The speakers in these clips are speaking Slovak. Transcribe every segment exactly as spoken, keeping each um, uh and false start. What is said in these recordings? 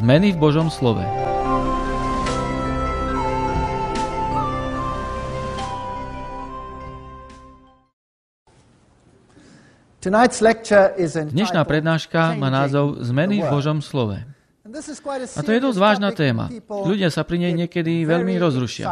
Zmeny v Božom slove. Dnešná prednáška má názov Zmeny v Božom slove. A to je dosť vážna téma. Ľudia sa pri nej niekedy veľmi rozrušia.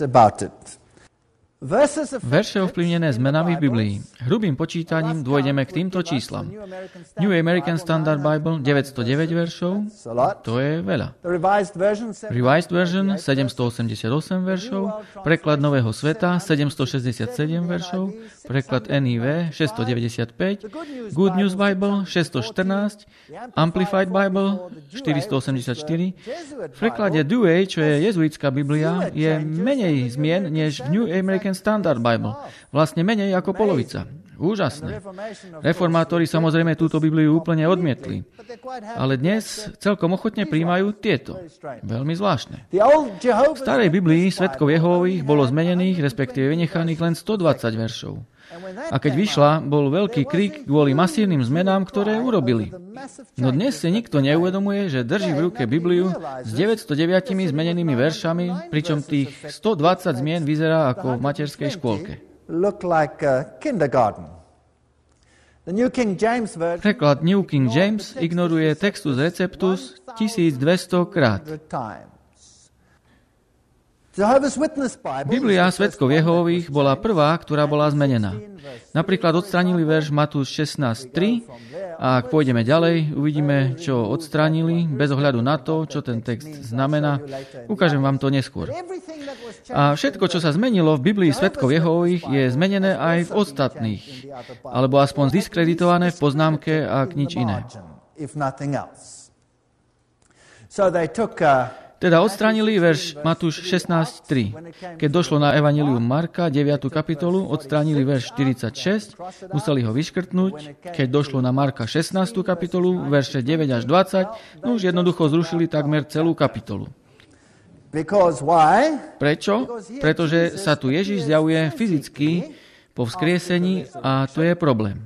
Verše ovplyvnené zmenami v Biblii. Hrubým počítaním dôjdeme k týmto číslam. New American Standard Bible deväťstodeväť veršov, to je veľa. Revised Version sedemstoosemdesiatosem veršov, preklad Nového sveta sedemstošesťdesiatsedem veršov, preklad en í vé šesťstodeväťdesiatpäť, Good News Bible šesťstoštrnásť, Amplified Bible štyristoosemdesiatštyri. V preklade Douay, čo je jezuitská Biblia, je menej zmien než v New American Standard Bible. Vlastne menej ako polovica. Úžasné. Reformátori samozrejme túto Bibliu úplne odmietli. Ale dnes celkom ochotne prijímajú tieto. Veľmi zvláštne. V starej Biblii svedkov Jehovových bolo zmenených, respektíve vynechaných len stodvadsať veršov. A keď vyšla, bol veľký krik kvôli masívnym zmenám, ktoré urobili. No dnes si nikto neuvedomuje, že drží v ruke Bibliu s deväťstodeväť zmenenými veršami, pričom tých stodvadsať zmien vyzerá ako v materskej škôlke. Preklad New King James ignoruje Textus Receptus tisícdvesto krát. Biblia svedkov Jehovových bola prvá, ktorá bola zmenená. Napríklad odstránili verš Matúš šestnásť tri a ak pôjdeme ďalej, uvidíme, čo odstránili, bez ohľadu na to, čo ten text znamená. Ukážem vám to neskôr. A všetko, čo sa zmenilo v Biblii svedkov Jehovových, je zmenené aj v ostatných, alebo aspoň zdiskreditované v poznámke, ak nič iné. Teda odstránili verš Matúš šestnásť tri. Keď došlo na Evanjelium Marka, deviatu kapitolu, odstránili verš štyridsaťšesť, museli ho vyškrtnúť. Keď došlo na Marka šestnástu kapitolu, verše deväť až dvadsať, no už jednoducho zrušili takmer celú kapitolu. Prečo? Pretože sa tu Ježiš zjavuje fyzicky po vzkriesení a to je problém.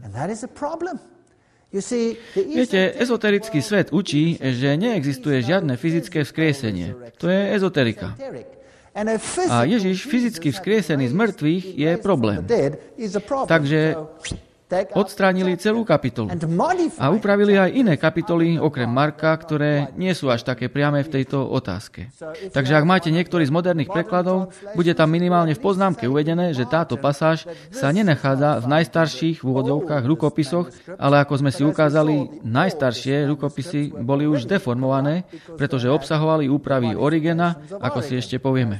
Viete, ezoterický svet učí, že neexistuje žiadne fyzické vzkriesenie. To je ezoterika. A Ježiš fyzicky vzkriesený z mŕtvych je problém. Takže odstránili celú kapitolu. A upravili aj iné kapitoly, okrem Marka, ktoré nie sú až také priame v tejto otázke. Takže ak máte niektorý z moderných prekladov, bude tam minimálne v poznámke uvedené, že táto pasáž sa nenachádza v najstarších v úvodzovkách rukopisoch, ale ako sme si ukázali, najstaršie rukopisy boli už deformované, pretože obsahovali úpravy Origena, ako si ešte povieme.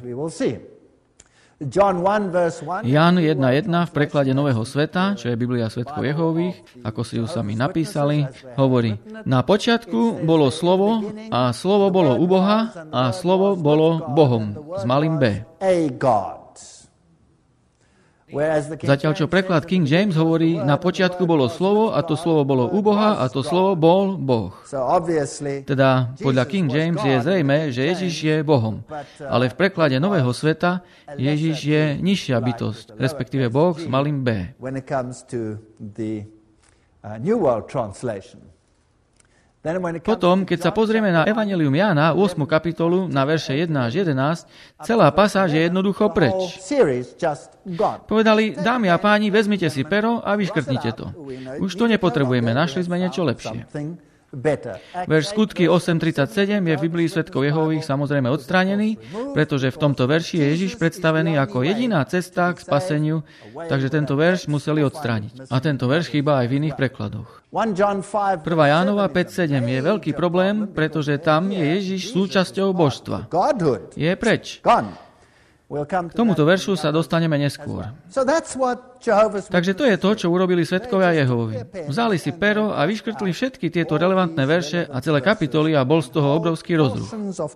Ján jeden jeden v preklade Nového sveta, čo je Biblia svedkov Jehovových, ako si ju sami napísali, hovorí: Na počiatku bolo slovo a slovo bolo u Boha a slovo bolo Bohom s malým B. Zatiaľ, čo preklad King James hovorí, na počiatku bolo slovo a to slovo bolo u Boha a to slovo bol Boh. Teda podľa King James je zrejmé, že Ježiš je Bohom. Ale v preklade Nového sveta Ježiš je nižšia bytosť, respektíve Boh s malým B. Potom, keď sa pozrieme na Evanjelium Jána, ôsmu kapitolu, na verše jeden až jedenásť, celá pasáž je jednoducho preč. Povedali: dámy a páni, vezmite si pero a vyškrtnite to. Už to nepotrebujeme, našli sme niečo lepšie. Verš Skutky osem tridsaťsedem je v Biblii svedkov Jehovových samozrejme odstránený, pretože v tomto verši je Ježiš predstavený ako jediná cesta k spaseniu, takže tento verš museli odstrániť. A tento verš chýba aj v iných prekladoch. prvá Jánova päť sedem je veľký problém, pretože tam je Ježiš súčasťou božstva. Je preč. K tomuto veršu sa dostaneme neskôr. Takže to je to, čo urobili svedkovia Jehovovi. Vzali si pero a vyškrtli všetky tieto relevantné verše a celé kapitoly a bol z toho obrovský rozruch.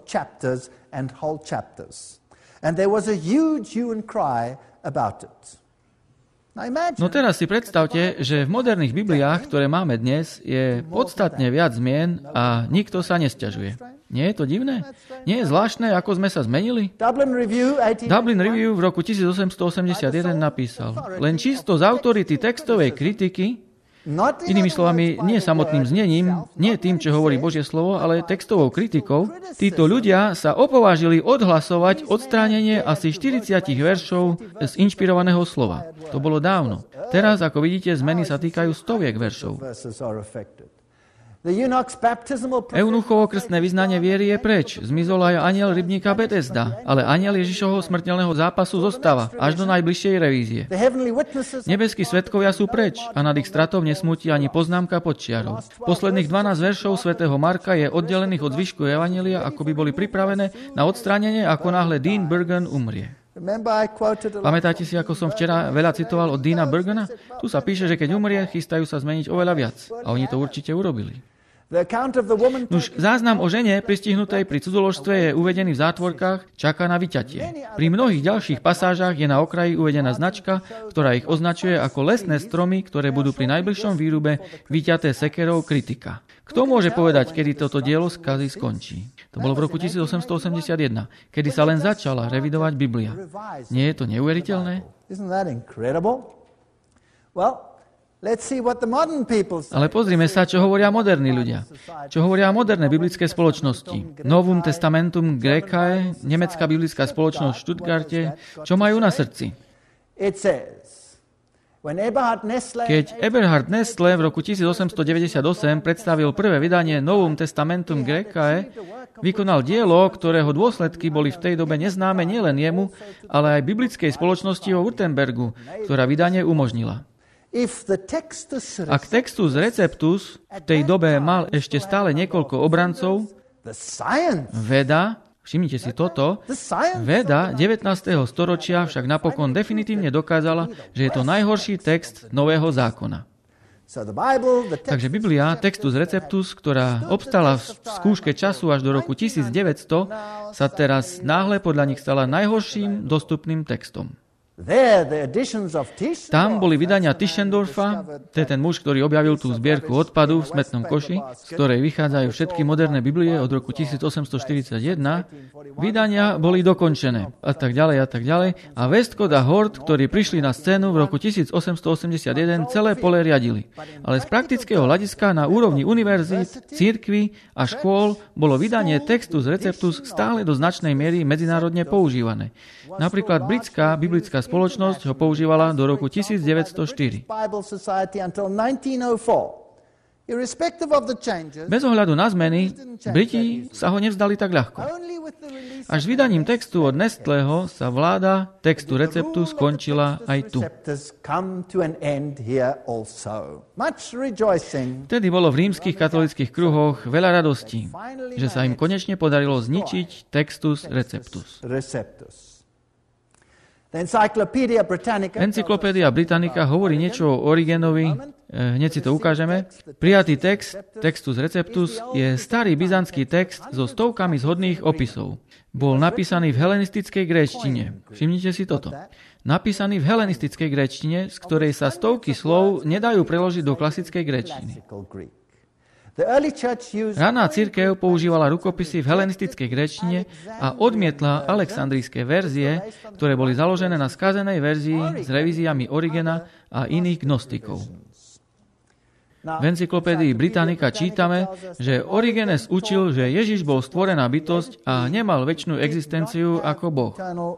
No teraz si predstavte, že v moderných Bibliách, ktoré máme dnes, je podstatne viac zmien a nikto sa nesťažuje. Nie je to divné? Nie je zvláštne, ako sme sa zmenili? Dublin Review v roku tisícosemstoosemdesiatjeden napísal: len čisto z autority textovej kritiky Inými slovami, nie samotným znením, nie tým, čo hovorí Božie slovo, ale textovou kritikou, títo ľudia sa opovážili odhlasovať odstránenie asi štyridsať veršov z inšpirovaného slova. To bolo dávno. Teraz, ako vidíte, zmeny sa týkajú stoviek veršov. Eunuchovo krstné vyznanie viery je preč. Zmizol aj anjel rybníka Betesda, ale anjel Ježišovho smrteľného zápasu zostáva až do najbližšej revízie. Nebeskí svedkovia sú preč a nad ich stratou nesmúti ani poznámka pod čiarou. Posledných dvanásť veršov svätého Marka je oddelených od zvyšku evanjelia, ako by boli pripravené na odstránenie, ako náhle Dean Burgon umrie. Pamätáte si, ako som včera veľa citoval od Deana Burgona? Tu sa píše, že keď umrie, chystajú sa zmeniť oveľa viac. A oni to určite urobili. Nuž, záznam o žene pristihnutej pri cudzoložstve je uvedený v zátvorkách, čaká na vyťatie. Pri mnohých ďalších pasážach je na okraji uvedená značka, ktorá ich označuje ako lesné stromy, ktoré budú pri najbližšom výrube vyťaté sekerou kritika. Kto môže povedať, kedy toto dielo skazy skončí? To bolo v roku tisícosemstoosemdesiatjeden, kedy sa len začala revidovať Biblia. Nie je to neuveriteľné? Ale pozrime sa, čo hovoria moderní ľudia. Čo hovoria moderné biblické spoločnosti. Novum Testamentum Graecae, nemecká biblická spoločnosť v Stuttgarte, čo majú na srdci? Keď Eberhard Nestle v roku tisícosemstodeväťdesiatosem predstavil prvé vydanie Novum Testamentum Graecae, vykonal dielo, ktorého dôsledky boli v tej dobe neznáme nielen jemu, ale aj biblickej spoločnosti vo Württembergu, ktorá vydanie umožnila. Ak Textus Receptus v tej dobe mal ešte stále niekoľko obrancov, veda, všimnite si toto, veda devätnásteho storočia však napokon definitívne dokázala, že je to najhorší text Nového zákona. Takže Biblia, Textus Receptus, ktorá obstala v skúške času až do roku tisícdeväťsto, sa teraz náhle podľa nich stala najhorším dostupným textom. Tam boli vydania Tischendorfa, to je ten muž, ktorý objavil tú zbierku odpadu v smetnom koši, z ktorej vychádzajú všetky moderné Biblie od roku tisícosemstoštyridsaťjeden. Vydania boli dokončené a tak ďalej a tak ďalej. A Westcott a Hort, ktorí prišli na scénu v roku tisícosemstoosemdesiatjeden, celé pole riadili. Ale z praktického hľadiska na úrovni univerzít, cirkví a škôl bolo vydanie Textus Receptus stále do značnej miery medzinárodne používané. Napríklad britská biblická spoločnosť ho používala do roku tisícdeväťstoštyri. Bez ohľadu na zmeny, Briti sa ho nevzdali tak ľahko. Až s vydaním textu od Nestleho sa vláda textu Receptu skončila aj tu. Vtedy bolo v rímskych katolických kruhoch veľa radostí, že sa im konečne podarilo zničiť Textus Receptus. Encyklopédia Britannica hovorí niečo o Origenovi, hneď si to ukážeme. Prijatý text, Textus Receptus, je starý byzantský text so stovkami zhodných opisov. Bol napísaný v helenistickej gréčtine. Všimnite si toto. Napísaný v helenistickej gréčtine, z ktorej sa stovky slov nedajú preložiť do klasickej gréčtiny. Raná cirkev používala rukopisy v helenistickej gréčtine a odmietla alexandrijské verzie, ktoré boli založené na skazenej verzii s revíziami Origena a iných gnostikov. V encyklopédii Britannica čítame, že Origenes učil, že Ježiš bol stvorená bytosť a nemal večnú existenciu ako Boh.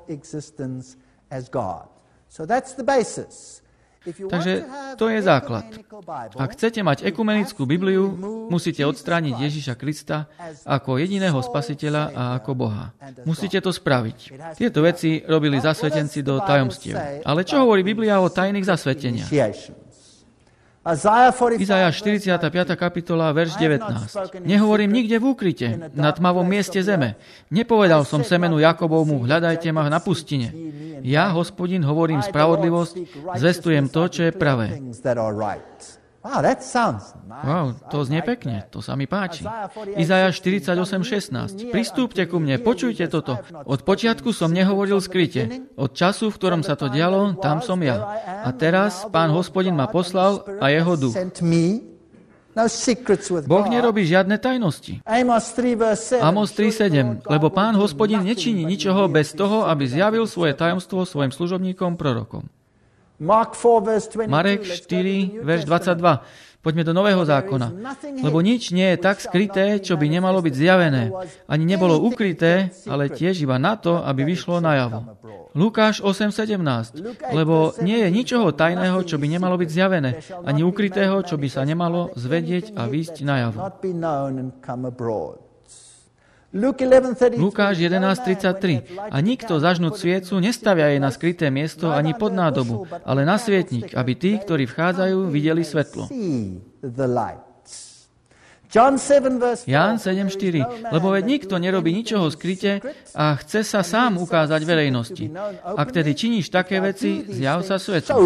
Takže to je základ. Ak chcete mať ekumenickú Bibliu, musíte odstrániť Ježiša Krista ako jediného spasiteľa a ako Boha. Musíte to spraviť. Tieto veci robili zasvetenci do tajomstiev. Ale čo hovorí Biblia o tajných zasveteniach? Izaiáš štyridsiata piata kapitola, verš devätnásť. Nehovorím nikde v úkryte, na tmavom mieste zeme. Nepovedal som semenu Jakobovmu, hľadajte ma na pustine. Ja, Hospodin, hovorím spravodlivosť, zvestujem to, čo je pravé. Wow, to znie pekne, to sa mi páči. Izaiáš štyridsaťosem šestnásť. Pristúpte ku mne, počujte toto. Od počiatku som nehovoril skryte. Od času, v ktorom sa to dialo, tam som ja. A teraz Pán Hospodin ma poslal a jeho duch. Boh nerobí žiadne tajnosti. Amos tri sedem. Lebo Pán Hospodin nečiní ničoho bez toho, aby zjavil svoje tajomstvo svojim služobníkom prorokom. Marek štyri, verš dvadsaťdva. Poďme do Nového zákona. Lebo nič nie je tak skryté, čo by nemalo byť zjavené. Ani nebolo ukryté, ale tiež iba na to, aby vyšlo najavo. Lukáš osem sedemnásť. Lebo nie je ničoho tajného, čo by nemalo byť zjavené. Ani ukrytého, čo by sa nemalo zvedieť a výjsť najavo. Lukáš jedenásť tridsaťtri. A nikto zažnúť sviecu nestavia jej na skryté miesto ani pod nádobu, ale na svietnik, aby tí, ktorí vchádzajú, videli svetlo. Ján sedem štyri. Lebo veď nikto nerobí ničoho skryte a chce sa sám ukázať verejnosti. Ak tedy činíš také veci, zjav sa svetu.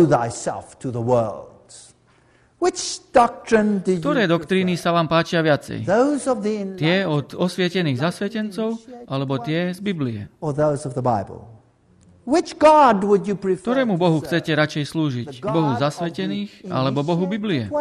Ktoré doktríny sa vám páčia viacej? Tie od osvietených zasvetencov, alebo tie z Biblie? Ktorému Bohu chcete radšej slúžiť? Bohu zasvetených, alebo Bohu Biblie?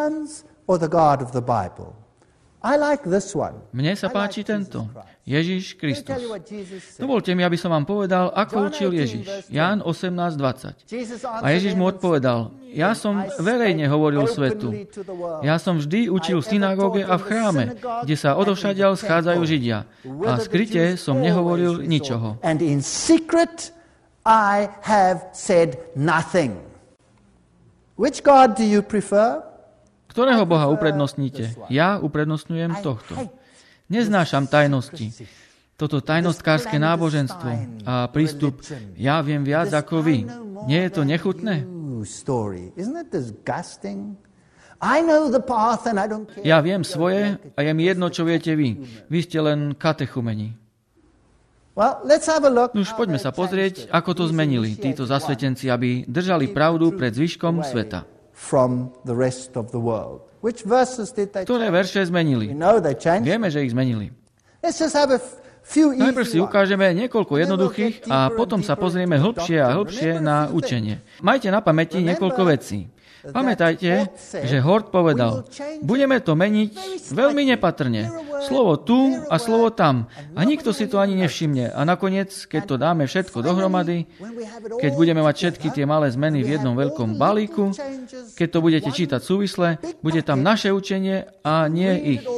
Mne sa páči tento. Ježiš Kristus. Dovolte mi, aby som vám povedal, ako učil Ježiš. Ján osemnásť dvadsať. A Ježiš mu odpovedal, ja som verejne hovoril svetu. Ja som vždy učil v synagóge a v chráme, kde sa odovšadiaľ schádzajú Židia. A skryte som nehovoril ničoho. And in secret I have said nothing. Which God do you prefer? Ktorého Boha uprednostníte? Ja uprednostňujem tohto. Neznášam tajnosti. Toto tajnostkárske náboženstvo a prístup, ja viem viac ako vy. Nie je to nechutné? Ja viem svoje a je mi jedno, čo viete vy. Vy ste len katechumeni. Už poďme sa pozrieť, ako to zmenili títo zasvetenci, aby držali pravdu pred zvyškom sveta. Ktoré verše zmenili? Vieme, že ich zmenili. Najprv si ukážeme niekoľko jednoduchých a potom sa pozrieme hlbšie a hlbšie na učenie. Majte na pamäti niekoľko vecí. Pamätajte, že Hort povedal, budeme to meniť veľmi nepatrne. Slovo tu a slovo tam. A nikto si to ani nevšimne. A nakoniec, keď to dáme všetko dohromady, keď budeme mať všetky tie malé zmeny v jednom veľkom balíku, keď to budete čítať súvisle, bude tam naše učenie a nie ich.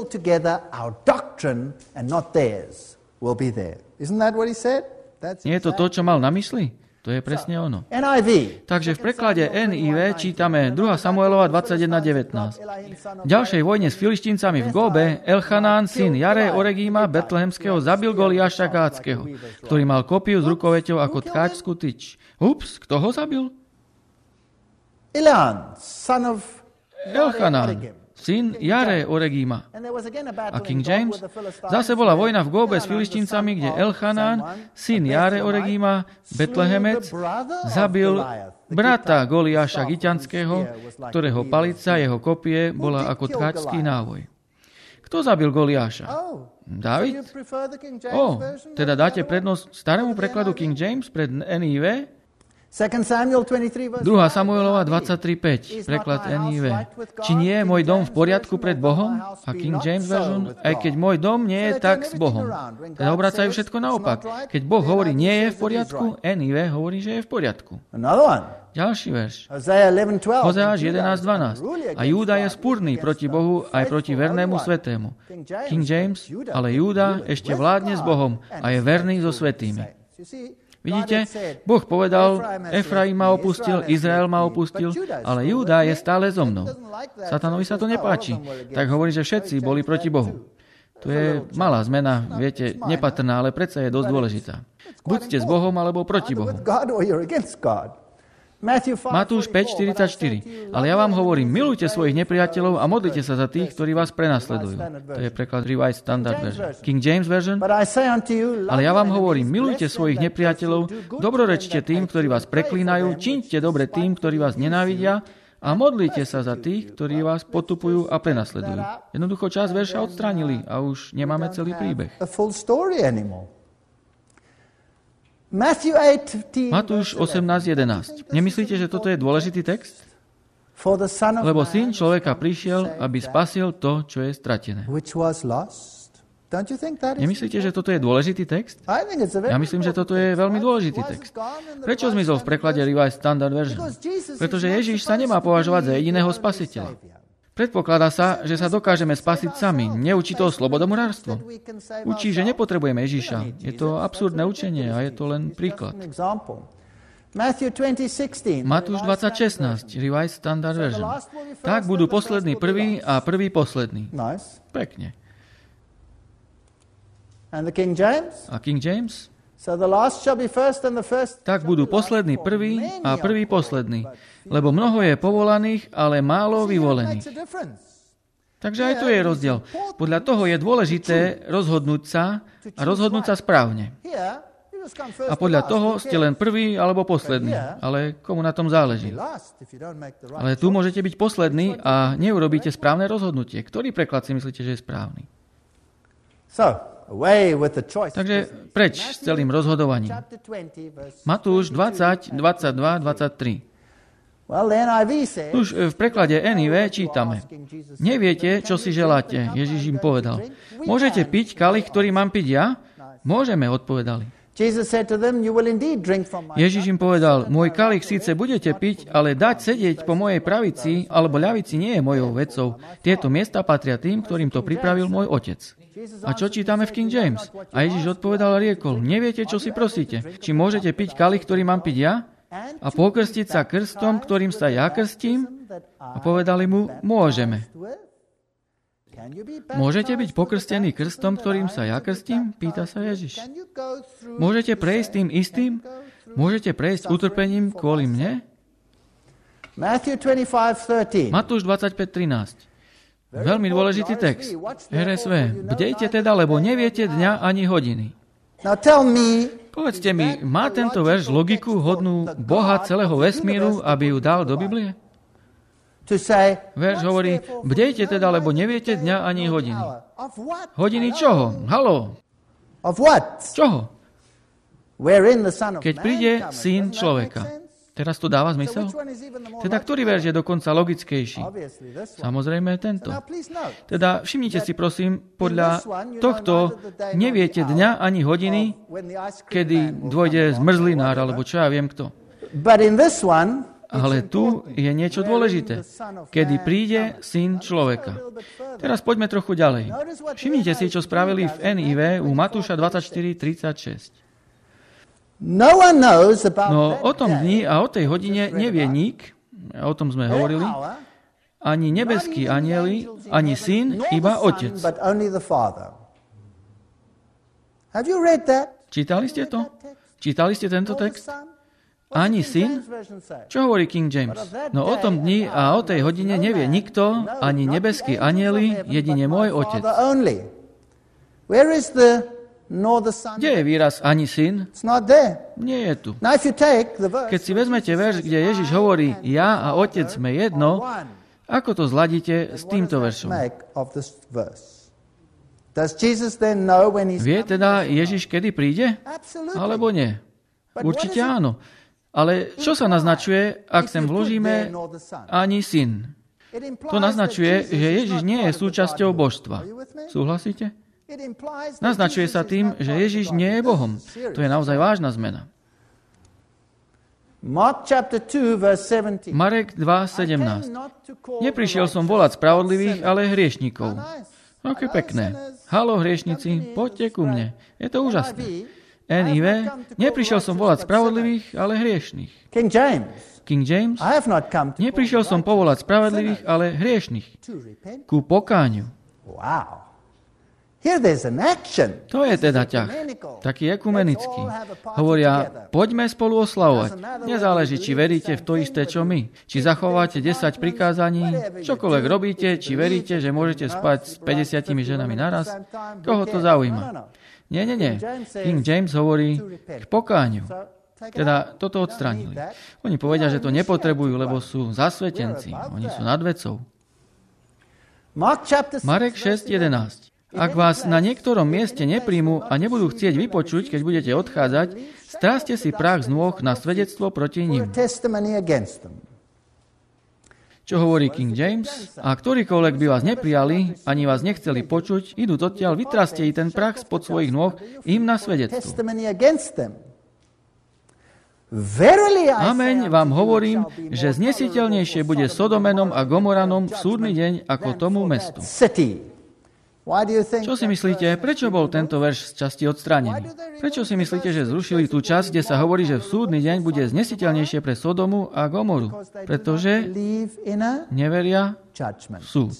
Nie je to to, čo mal na mysli? To je presne ono. Takže v preklade en í vé čítame druhá Samuelova dvadsaťjeden devätnásť. V ďalšej vojne s Filištíncami v Góbe Elchanán, syn Jare Oregíma Betlehemského, zabil Goliáša Gátskeho, ktorý mal kopiu s rukoveťou ako tkáčskú tyč. Ups, kto ho zabil? Elchanán, syn Jare Oregíma. A King James, zase bola vojna v Góbe s Filištíncami, kde Elchanán, syn Jare Oregíma, Betlehemec, zabil brata Goliáša Giťanského, ktorého palica, jeho kopie, bola ako tkáčský návoj. Kto zabil Goliáša? Dávid? Ó, teda dáte prednosť starému prekladu King James pred en í vé? druhá Samuelova dvadsaťtri päť, preklad en í vé. Či nie je môj dom v poriadku pred Bohom? A King James Version, aj keď môj dom nie je tak s Bohom. Teda obracajú všetko naopak. Keď Boh hovorí, nie je v poriadku, en í vé hovorí, že je v poriadku. Ďalší verš. Hozeáš jedenásť dvanásť. A Júda je spúrny proti Bohu aj proti vernému svetému. King James, ale Júda ešte vládne s Bohom a je verný so svätými. Vidíte, Boh povedal, Efraim ma opustil, Izrael ma opustil, ale Júda je stále so mnou. Satanovi sa to nepáči, tak hovorí, že všetci boli proti Bohu. To je malá zmena, viete, nepatrná, ale predsa je dosť dôležitá. Buďte s Bohom alebo proti Bohu. Matúš päť štyridsaťštyri. Ale ja vám hovorím, milujte svojich nepriateľov a modlite sa za tých, ktorí vás prenasledujú. To je preklad Revised Standard Version. King James Version. Ale ja vám hovorím, milujte svojich nepriateľov, dobrorečte tým, ktorí vás preklínajú, čiňte dobre tým, ktorí vás nenávidia a modlite sa za tých, ktorí vás potupujú a prenasledujú. Jednoducho časť verša odstránili a už nemáme celý príbeh. Matúš osemnásť jedenásť. Nemyslíte, že toto je dôležitý text? Lebo syn človeka prišiel, aby spasil to, čo je stratené. Don't you think that is? Nemyslíte, že toto je dôležitý text? I think it's a very Ja myslím, že toto je veľmi dôležitý text. Prečo zmizol v preklade Revised Standard Version? Pretože Ježiš sa nemá považovať za jediného spasiteľa. Predpokladá sa, že sa dokážeme spasiť sami. Neučí to slobodomurárstvo. Učí, že nepotrebujeme Ježiša. Je to absurdné učenie a je to len príklad. Matúš dvadsať šestnásť, Revised Standard Version. Tak budú poslední prvý a prvý poslední. Pekne. And the King James? A King James? So the last shall be first and the first Tak budú poslední prvý a prvý poslední. Lebo mnoho je povolaných, ale málo vyvolených. Takže aj tu je rozdiel. Podľa toho je dôležité rozhodnúť sa a rozhodnúť sa správne. A podľa toho ste len prvý alebo posledný. Ale komu na tom záleží? Ale tu môžete byť poslední a neurobíte správne rozhodnutie. Ktorý preklad si myslíte, že je správny? Takže preč s celým rozhodovaním. Matúš dvadsať, dvadsaťdva, dvadsaťtri. Už v preklade en í vé čítame. Neviete, čo si želáte, Ježiš im povedal. Môžete piť kalich, ktorý mám piť ja? Môžeme, odpovedali. Ježiš im povedal, môj kalich síce budete piť, ale dať sedieť po mojej pravici alebo ľavici nie je mojou vecou. Tieto miesta patria tým, ktorým to pripravil môj otec. A čo čítame v King James? A Ježiš odpovedal a riekol, neviete, čo si prosíte? Či môžete piť kalich, ktorý mám piť ja? A pokrstiť sa krstom, ktorým sa ja krstím? A povedali mu, môžeme. Môžete byť pokrstení krstom, ktorým sa ja krstím? Pýta sa Ježiš. Môžete prejsť tým istým? Môžete prejsť utrpením kvôli mne? Matúš dvadsaťpäť trinásť. Veľmi dôležitý text. er es vé. Bdejte teda, lebo neviete dňa ani hodiny. Povedzte mi, má tento verš logiku hodnú Boha celého vesmíru, aby ju dal do Biblie? Verš hovorí, bdejte teda, lebo neviete dňa ani hodiny. Hodiny čoho? Haló? Čoho? Keď príde Syn človeka. Teraz to dáva zmysel? Teda ktorý verš je dokonca logickejší? Samozrejme tento. Teda všimnite si prosím, podľa tohto neviete dňa ani hodiny, kedy dôjde zmrzlinár, alebo čo ja viem kto. Ale tu je niečo dôležité. Kedy príde Syn človeka. Teraz poďme trochu ďalej. Všimnite si, čo spravili v en í vé u Matúša dvadsaťštyri tridsaťšesť. No o tom dni a o tej hodine nevie nik, o tom sme hovorili, ani nebeskí anjeli, ani Syn, iba Otec. Čítali ste to? Čítali ste tento text? Ani Syn? Čo hovorí King James? No o tom dni a o tej hodine nevie nikto, ani nebeskí anjeli, jedine môj Otec. Kde je výraz ani Syn? Nie je tu. Keď si vezmete verš, kde Ježiš hovorí ja a Otec sme jedno, ako to zladíte s týmto veršom? Vie teda Ježiš, kedy príde? Alebo nie? Určite áno. Ale čo sa naznačuje, ak sem vložíme ani Syn? To naznačuje, že Ježiš nie je súčasťou božstva. Súhlasíte? Naznačuje sa tým, že Ježiš nie je Bohom. To je naozaj vážna zmena. Marek dva sedemnásť. Neprišiel som volať spravodlivých, ale hriešnikov. Aké pekné. Haló, hriešnici, poďte ku mne. Je to úžasné. en í vé. Neprišiel som volať spravodlivých, ale hriešných. King James. King James. Neprišiel som povolať spravodlivých, ale hriešných. Ku pokáňu. Wow. Here there's an action. To je teda ťah, taký ekumenický. Hovoria, poďme spolu oslavovať. Nezáleží, či veríte v to isté, čo my. Či zachováte desať prikázaní, čokoľvek robíte, či veríte, že môžete spať s päťdesiatimi ženami naraz. Koho to zaujíma? Nie, nie, nie. King James hovorí k pokáňu. Teda toto odstránili. Oni povedia, že to nepotrebujú, lebo sú zasvetenci. Oni sú nad vecou. Marek šesť jedenásť. Ak vás na niektorom mieste nepríjmu a nebudú chcieť vypočuť, keď budete odchádzať, stráste si prach z nôh na svedectvo proti nim. čo hovorí King James, a ktorýkoľvek by vás neprijali, ani vás nechceli počuť, idú odtiaľ, vytraste i ten prach spod svojich nôh im na svedectvo. Ameň vám hovorím, že znesiteľnejšie bude Sodomenom a Gomoranom v súdny deň ako tomu mestu. Čo si myslíte, prečo bol tento verš z časti odstránený? Prečo si myslíte, že zrušili tú časť, kde sa hovorí, že v súdny deň bude znesiteľnejšie pre Sodomu a Gomoru? Pretože neveria v súd.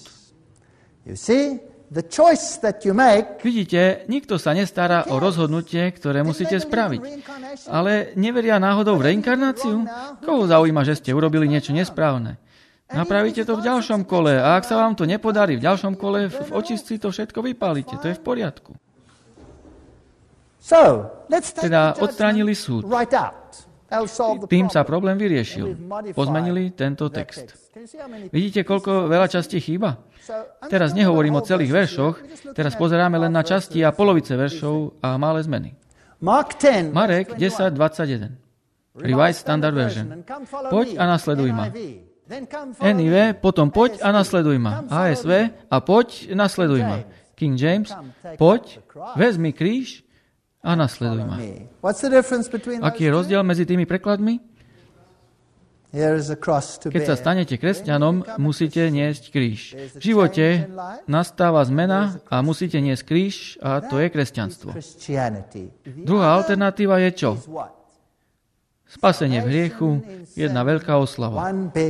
Vidíte, nikto sa nestará o rozhodnutie, ktoré musíte spraviť. Ale neveria náhodou v reinkarnáciu? Koho zaujíma, že ste urobili niečo nesprávne? Napravíte to v ďalšom kole a ak sa vám to nepodarí v ďalšom kole, v očistci to všetko vypálite. To je v poriadku. Teda odstránili súd. Tým sa problém vyriešil. Pozmenili tento text. Vidíte, koľko veľa častí chýba? Teraz nehovorím o celých veršoch, teraz pozeráme len na časti a polovice veršov a malé zmeny. Marek desať dvadsaťjeden. Revised Standard Version. Poď a nasleduj ma. en í vé, potom poď a nasleduj ma. á es vé a poď, nasleduj ma. King James, poď, vezmi kríž a nasleduj ma. Aký je rozdiel medzi tými prekladmi? Keď sa stanete kresťanom, musíte niesť kríž. V živote nastáva zmena a musíte niesť kríž a to je kresťanstvo. Druhá alternatíva je čo? Spasenie v hriechu, jedna veľká oslava.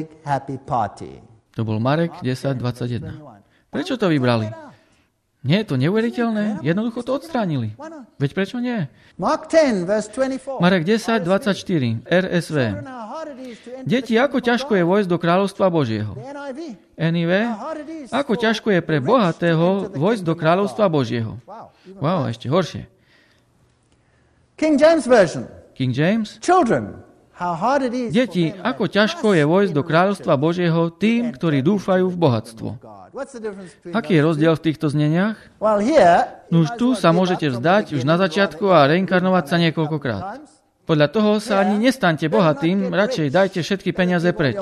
To bol Marek desať dvadsaťjeden. Prečo to vybrali? Nie je to neuveriteľné? Jednoducho to odstránili. Veď prečo nie? Marek desať dvadsaťštyri, er es vé. Deti, ako ťažko je vojsť do kráľovstva Božieho. en í vé, ako ťažko je pre bohatého vojsť do kráľovstva Božieho. Wow, ešte horšie. King James Version. King James. Children, how hard it is. Deti, ako ťažko je vojsť do kráľovstva Božieho tým, ktorí dúfajú v bohatstvo. Aký je rozdiel v týchto zneniach? No už tu sa môžete vzdať už na začiatku a reinkarnovať sa niekoľkokrát. Podľa toho sa ani nestaňte bohatým, radšej dajte všetky peniaze preč.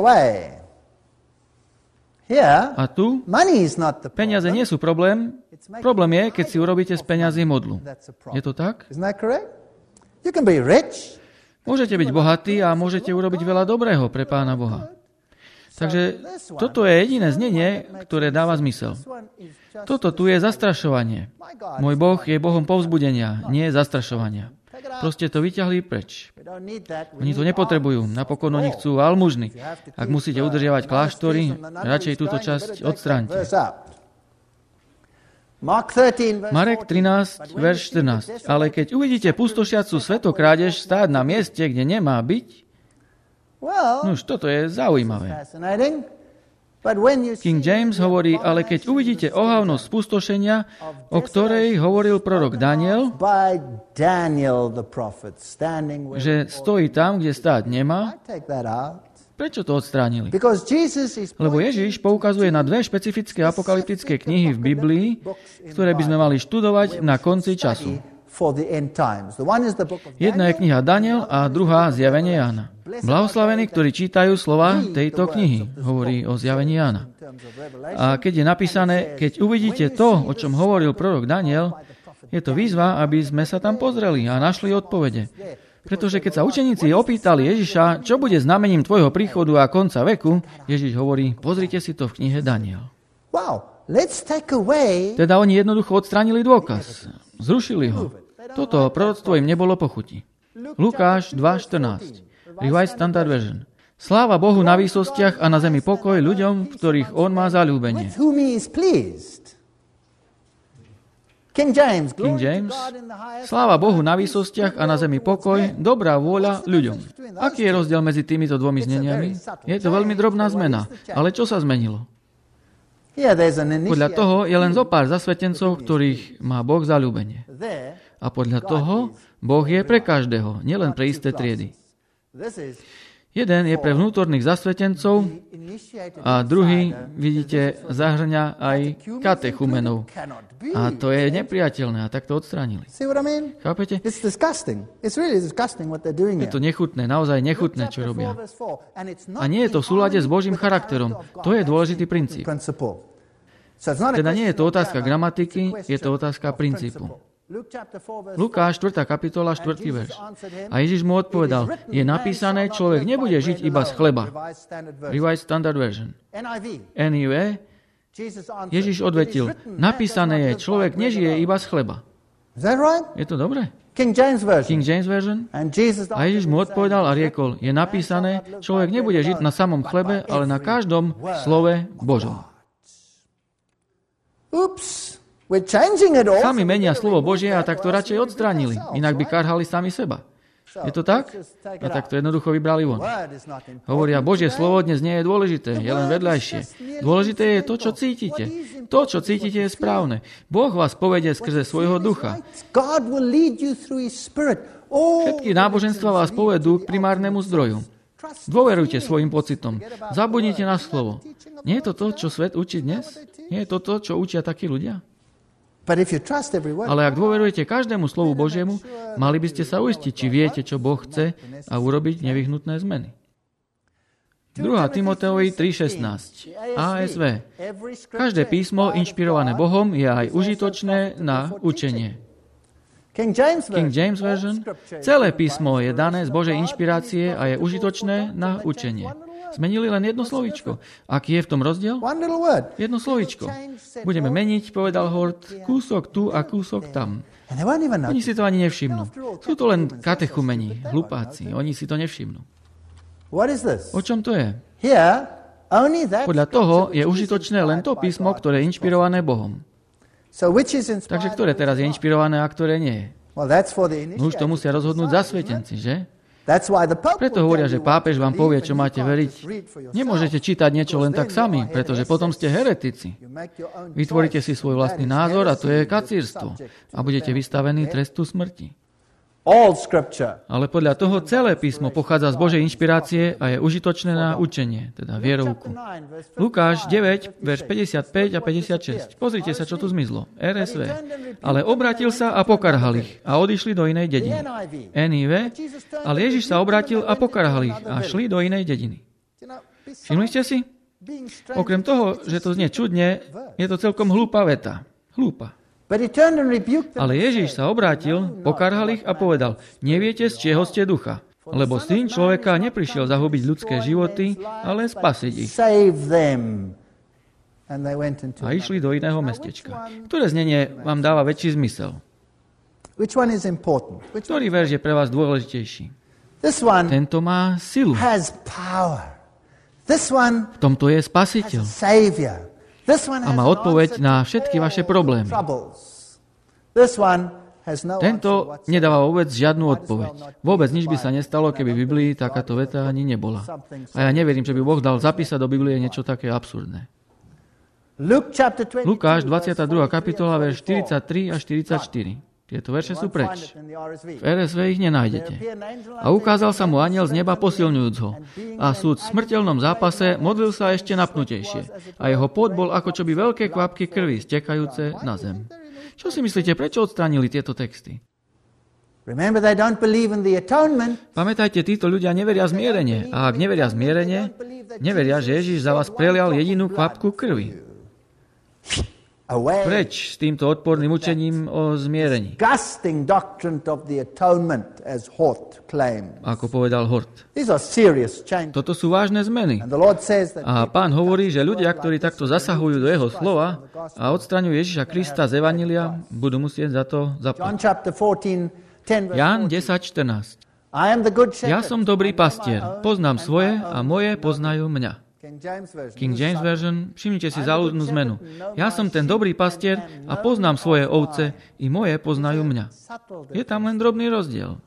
A tu peniaze nie sú problém. Problém je, keď si urobíte z peniazy modlu. Je to tak? Môžete byť bohatí a môžete urobiť veľa dobrého pre Pána Boha. Takže toto je jediné znenie, ktoré dáva zmysel. Toto tu je zastrašovanie. Môj Boh je Bohom povzbudenia, nie zastrašovania. Proste to vyťahli preč. Oni to nepotrebujú. Napokon oni chcú almužny. Ak musíte udržiavať kláštory, radšej túto časť odstráňte. Marek trinásť, verš štrnásť. Ale keď uvidíte pustošiacu svetokrádež stáť na mieste, kde nemá byť, nuž, toto je zaujímavé. King James hovorí, ale keď uvidíte ohavnosť spustošenia, o ktorej hovoril prorok Daniel, že stojí tam, kde stáť nemá, prečo to odstránili? Lebo Ježiš poukazuje na dve špecifické apokalyptické knihy v Biblii, ktoré by sme mali študovať na konci času. Jedna je kniha Daniel a druhá Zjavenie Jána. Blahoslavení, ktorí čítajú slova tejto knihy, hovorí o Zjavení Jána. A keď je napísané, keď uvidíte to, o čom hovoril prorok Daniel, je to výzva, aby sme sa tam pozreli a našli odpovede. Pretože keď sa učeníci opýtali Ježiša, čo bude znamením tvojho príchodu a konca veku, Ježiš hovorí, pozrite si to v knihe Daniel. Teda oni jednoducho odstránili dôkaz. Zrušili ho. Toto proroctvo im nebolo po chuti. Lukáš dva štrnásť. Revised Standard Version. Sláva Bohu na výsostiach a na zemi pokoj ľuďom, v ktorých On má zaľúbenie. King James. King James. Sláva Bohu na výsostiach a na zemi pokoj, dobrá vôľa ľuďom. Aký je rozdiel medzi týmito dvomi zneniami? Je to veľmi drobná zmena. Ale čo sa zmenilo? Podľa toho je len zo pár zasvetencov, ktorých má Boh zaľúbenie. A podľa toho Boh je pre každého, nielen pre isté triedy. Jeden je pre vnútorných zasvetencov a druhý, vidíte, zahrňa aj katechumenov. A to je nepriateľné a tak to odstránili. Chápete? Je to nechutné, naozaj nechutné, čo robia. A nie je to v súlade s Božím charakterom. To je dôležitý princíp. Teda nie je to otázka gramatiky, je to otázka princípu. Lukáš, štvrtá kapitola, štvrtý verš. A Ježiš mu odpovedal, je napísané, človek nebude žiť iba z chleba. Revised Standard Version. en í vé. Ježiš odvetil, napísané je, človek nežije iba z chleba. Je to dobré? King James Version. King James Version. A Ježiš mu odpovedal a riekol, je napísané, človek nebude žiť na samom chlebe, ale na každom slove Božom. Oops. Sami menia slovo Božie a tak to radšej odstránili. Inak by karhali sami seba. Je to tak? A tak to jednoducho vybrali von. Hovoria, Božie slovo dnes nie je dôležité, je len vedľajšie. Dôležité je to, čo cítite. To, čo cítite, je správne. Boh vás povedie skrze svojho ducha. Všetky náboženstva vás povedú k primárnemu zdroju. Dôverujte svojim pocitom. Zabudnite na slovo. Nie je to to, čo svet učí dnes? Nie je to to, čo učia takí ľudia? Ale ak dôverujete každému slovu Božiemu, mali by ste sa uistiť, či viete, čo Boh chce a urobiť nevyhnutné zmeny. druhá Timoteovi tri šestnásť. á es vé. Každé písmo inšpirované Bohom je aj užitočné na učenie. King James Version. Celé písmo je dané z Božej inšpirácie a je užitočné na učenie. Zmenili len jedno slovíčko. Aký je v tom rozdiel? Jedno slovíčko. Budeme meniť, povedal Hort, kúsok tu a kúsok tam. Oni si to ani nevšimnú. Sú to len katechumeni, hlupáci. Oni si to nevšimnú. O čom to je? Podľa toho je užitočné len to písmo, ktoré je inšpirované Bohom. Takže ktoré teraz je inšpirované a ktoré nie je? No už to musia rozhodnúť zasvetenci, že? Preto hovoria, že pápež vám povie, čo máte veriť. Nemôžete čítať niečo len tak sami, pretože potom ste heretici. Vytvoríte si svoj vlastný názor a to je kacírstvo. A budete vystavení trestu smrti. Ale podľa toho celé písmo pochádza z Božej inšpirácie a je užitočné na učenie, teda vierovku. Lukáš deväť, verš päťdesiatpäť a päťdesiatšesť. Pozrite sa, čo tu zmizlo. er es vé. Ale obrátil sa a pokarhal ich a odišli do inej dediny. en í vé. Ale Ježiš sa obrátil a pokarhal ich a šli do inej dediny. Všimli ste si? Okrem toho, že to znie čudne, je to celkom hlúpa veta. Hlúpa. Ale Ježiš sa obrátil, pokarhal ich a povedal, neviete, z čieho ste ducha, lebo Syn človeka neprišiel zahubiť ľudské životy, ale spasiť ich. A išli do iného mestečka. Ktoré znenie vám dáva väčší zmysel? Ktorý verš je pre vás dôležitejší? Tento má silu. V tomto je spasiteľ. A má odpoveď na všetky vaše problémy. Tento nedáva vôbec žiadnu odpoveď. Vôbec nič by sa nestalo, keby v Biblii takáto veta ani nebola. A ja neverím, že by Boh dal zapísať do Biblie niečo také absurdné. Lukáš, dvadsiata druhá kapitola, verš štyridsaťtri a štyridsaťštyri. Tieto verše sú preč. V er es vé ich nenájdete. A ukázal sa mu anjel z neba posilňujúc ho. A súd v smrteľnom zápase modlil sa ešte napnutejšie. A jeho pôd bol ako čoby veľké kvapky krvi stekajúce na zem. Čo si myslíte, prečo odstránili tieto texty? Pamätajte, títo ľudia neveria zmierenie. A ak neveria zmierenie, neveria, že Ježiš za vás prelial jedinú kvapku krvi. Preč s týmto odporným učením o zmierení. Ako povedal Hort. Toto sú vážne zmeny. A Pán hovorí, že ľudia, ktorí takto zasahujú do jeho slova a odstraňujú Ježiša Krista z Evanjelia, budú musieť za to zaplatiť. Ján desať štrnásť. Ja som dobrý pastier, poznám svoje a moje poznajú mňa. King James Version, všimnite si záľudnú zmenu. Ja som ten dobrý pastier a poznám svoje ovce, i moje poznajú mňa. Je tam len drobný rozdiel.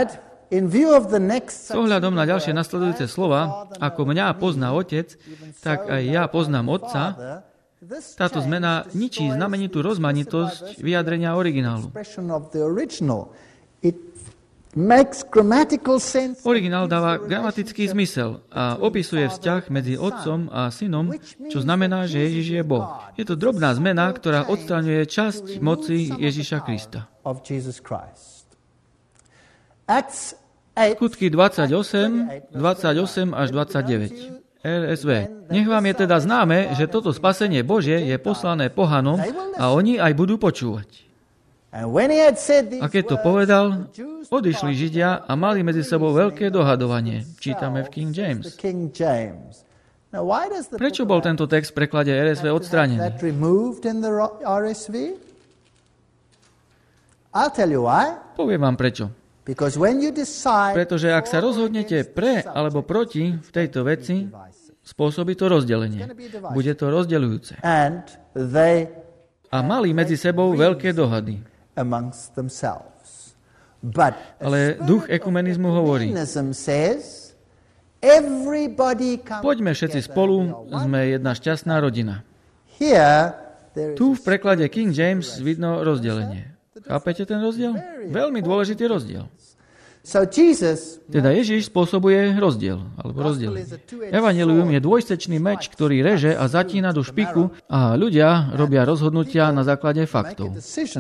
S ohľadom na ďalšie nasledujúce slova, ako mňa pozná otec, tak aj ja poznám otca, táto zmena ničí znamenitú rozmanitosť vyjadrenia originálu. Originál dáva gramatický zmysel a opisuje vzťah medzi otcom a synom, čo znamená, že Ježiš je Boh. Je to drobná zmena, ktorá odstraňuje časť moci Ježiša Krista. Skutky dvadsaťosem, dvadsaťosem až dvadsaťdeväť. er es vé. Nech vám je teda známe, že toto spasenie Božie je poslané pohanom a oni aj budú počúvať. A keď to povedal, odišli Židia a mali medzi sebou veľké dohadovanie. Čítame v King James. Prečo bol tento text v preklade er es vé odstránený? Poviem vám prečo. Pretože ak sa rozhodnete pre alebo proti v tejto veci, spôsobí to rozdelenie. Bude to rozdeľujúce. A mali medzi sebou veľké dohady. Ale duch ekumenizmu hovorí, poďme všetci spolu, sme jedna šťastná rodina. Tu v preklade King James vidno rozdelenie. Chápete ten rozdiel? Veľmi dôležitý rozdiel. Teda Ježiš spôsobuje rozdiel, alebo rozdelenie. Evanjelium je dvojsečný meč, ktorý reže a zatína do špiku a ľudia robia rozhodnutia na základe faktov.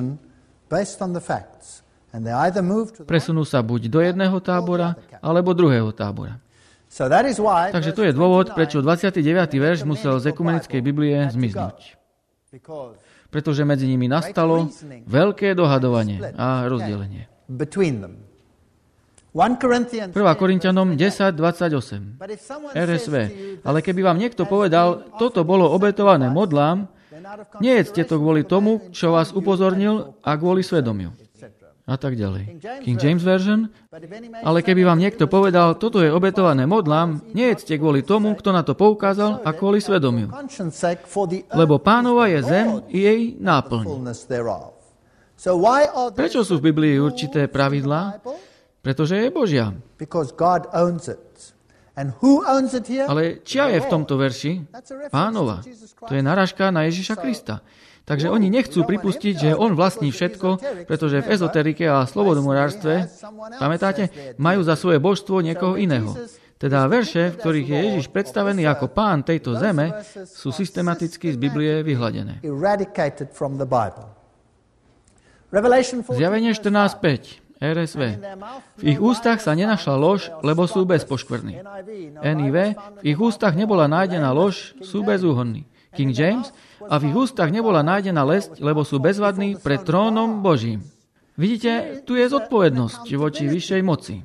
Presunú sa buď do jedného tábora, alebo druhého tábora. Takže to je dôvod, prečo dvadsiaty deviaty verš musel z ekumenickej Biblie zmiznúť. Pretože medzi nimi nastalo veľké dohadovanie a rozdelenie. prvá Korinťanom desať dvadsaťosem. er es vé. Ale keby vám niekto povedal, toto bolo obetované modlám, nejedzte to kvôli tomu, čo vás upozornil, a kvôli svedomiu. A tak ďalej. King James Version. Ale keby vám niekto povedal, toto je obetované modlám, nejedzte kvôli tomu, kto na to poukázal, a kvôli svedomiu. Lebo Pánova je zem i jej náplň. Prečo sú v Biblii určité pravidlá? Pretože je Božia. Ale čia je v tomto verši? Pánova. To je narážka na Ježiša Krista. Takže oni nechcú pripustiť, že on vlastní všetko, pretože v ezoterike a slobodomorárstve, pamätáte, majú za svoje božstvo niekoho iného. Teda verše, v ktorých je Ježiš predstavený ako pán tejto zeme, sú systematicky z Biblie vyhladené. Zjavenie štrnásť päť. er es vé. V ich ústach sa nenašla lož, lebo sú bezpoškvrní. en í vé. V ich ústach nebola nájdená lož, sú bezúhonní. King James. A v ich ústach nebola nájdená lesť, lebo sú bezvadní pred trónom Božím. Vidíte, tu je zodpovednosť voči vyššej moci.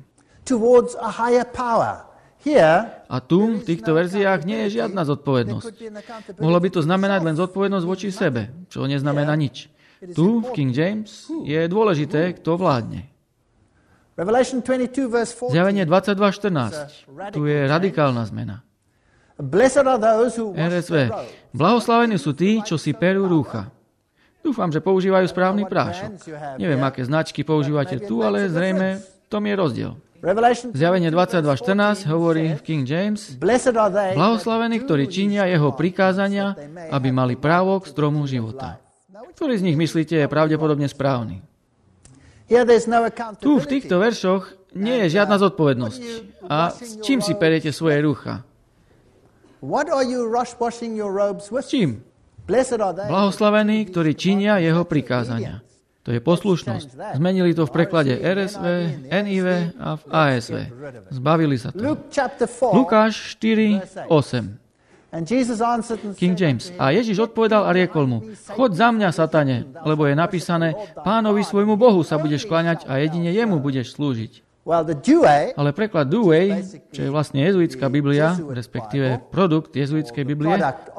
A tu, v týchto verziách, nie je žiadna zodpovednosť. Mohlo by to znamenať len zodpovednosť voči sebe, čo neznamená nič. Tu, v King James, je dôležité, kto vládne. Zjavenie dvadsaťdva štrnásť. Tu je radikálna zmena. er es vé. Blahoslavení sú tí, čo si perú rúcha. Dúfam, že používajú správny prášok. Neviem, aké značky používate tu, ale zrejme v tom je rozdiel. Zjavenie dvadsaťdva štrnásť hovorí v King James: blahoslavení, ktorí činia jeho prikázania, aby mali právo k stromu života. Ktorý z nich myslíte je pravdepodobne správny? Tu v týchto veršoch nie je žiadna zodpovednosť. A s čím si periete svoje rúcha? S čím? Blahoslavení, ktorí činia jeho prikázania. To je poslušnosť. Zmenili to v preklade er es vé, en í vé a v á es vé. Zbavili sa to. Lukáš štyri osem. King James. A Ježiš odpovedal a riekol mu: choď za mňa, Satane, lebo je napísané: Pánovi svojmu Bohu sa budeš kláňať a jedine jemu budeš slúžiť. Ale preklad Douay, čo je vlastne jezuitská Biblia, respektíve produkt jezuitskej Biblie,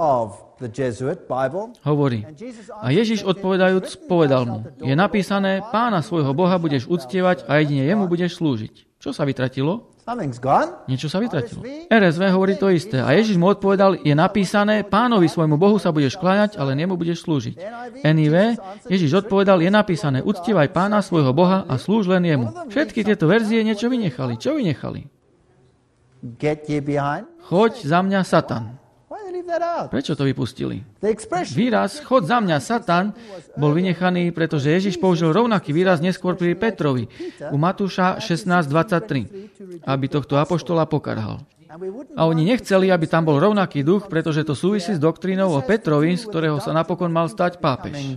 hovorí: a Ježiš odpovedajúc povedal mu: je napísané: Pána svojho Boha budeš uctievať a jedine jemu budeš slúžiť. Čo sa vytratilo? Niečo sa vytratilo. er es vé hovorí to isté. A Ježiš mu odpovedal: je napísané: Pánovi svojmu Bohu sa budeš kláňať, ale nemu budeš slúžiť. en í vé. Ježiš odpovedal: je napísané: uctievaj Pána svojho Boha a slúž len jemu. Všetky tieto verzie niečo vynechali. Čo vynechali? Choď za mňa, Satan. Prečo to vypustili? Výraz chod za mňa, Satan, bol vynechaný, pretože Ježiš použil rovnaký výraz neskôr pri Petrovi u Matúša šestnásť dvadsaťtri, aby tohto apoštola pokarhal. A oni nechceli, aby tam bol rovnaký duch, pretože to súvisí s doktrínou o Petrovi, z ktorého sa napokon mal stať pápež.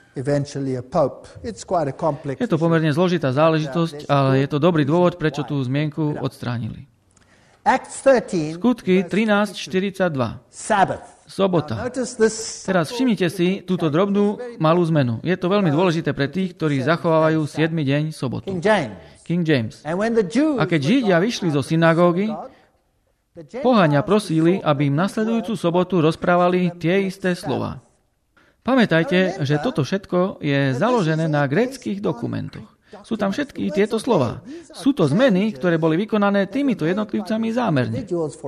Je to pomerne zložitá záležitosť, ale je to dobrý dôvod, prečo tú zmienku odstránili. Skutky trinásť štyridsaťdva. Sobota. Teraz všimnite si túto drobnú malú zmenu. Je to veľmi dôležité pre tých, ktorí zachovávajú siedmy deň sobotu. King James. A keď Židia vyšli zo synagógy, pohania prosili, aby im nasledujúcu sobotu rozprávali tie isté slova. Pamätajte, že toto všetko je založené na gréckych dokumentoch. Sú tam všetky tieto slova. Sú to zmeny, ktoré boli vykonané týmito jednotlivcami zámerne.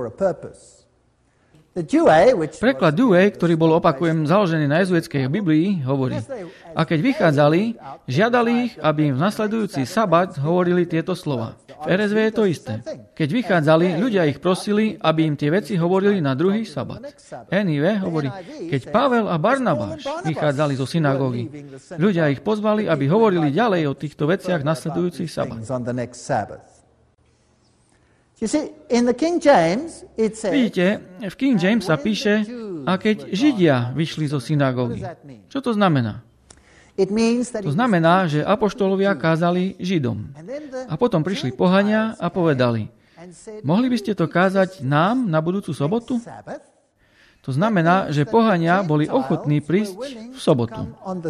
Preklad Douay, ktorý bol, opakujem, založený na jezuitskej Biblii, hovorí: a keď vychádzali, žiadali ich, aby im v nasledujúci sabat hovorili tieto slova. V er es vé je to isté. Keď vychádzali, ľudia ich prosili, aby im tie veci hovorili na druhý sabat. en í vé hovorí: keď Pavel a Barnabáš vychádzali zo synagógy, ľudia ich pozvali, aby hovorili ďalej o týchto veciach nasledujúci sabat. Vidíte, v King James sa píše, a keď Židia vyšli zo synagógy. Čo to znamená? To znamená, že apoštolovia kázali Židom. A potom prišli pohania a povedali: mohli by ste to kázať nám na budúcu sobotu? To znamená, že pohania boli ochotní prísť v sobotu.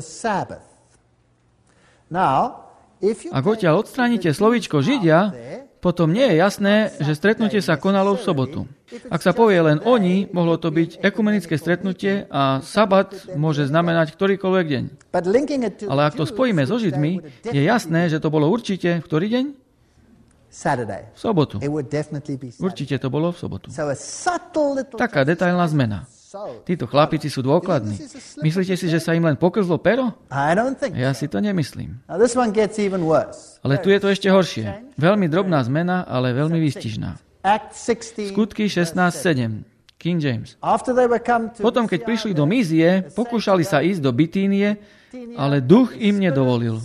Ak odtiaľ odstránite slovíčko Židia, potom nie je jasné, že stretnutie sa konalo v sobotu. Ak sa povie len oni, mohlo to byť ekumenické stretnutie a sabat môže znamenať ktorýkoľvek deň. Ale ak to spojíme so Židmi, je jasné, že to bolo určite v ktorý deň? V sobotu. Určite to bolo v sobotu. Taká detailná zmena. Títo chlapici sú dôkladní. Myslíte si, že sa im len poklzlo pero? Ja si to nemyslím. Ale tu je to ešte horšie. Veľmi drobná zmena, ale veľmi výstižná. Skutky šestnásť sedem. King James. Potom, keď prišli do Mízie, pokúšali sa ísť do Bitínie, ale duch im nedovolil.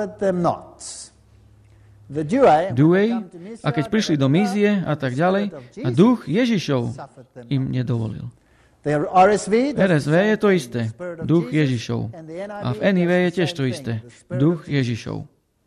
Douay, a keď prišli do Mízie a tak ďalej, a duch Ježišov im nedovolil. er es vé je to isté. Duch Ježišov. A v en í vé je tiež to isté. Duch Ježišov.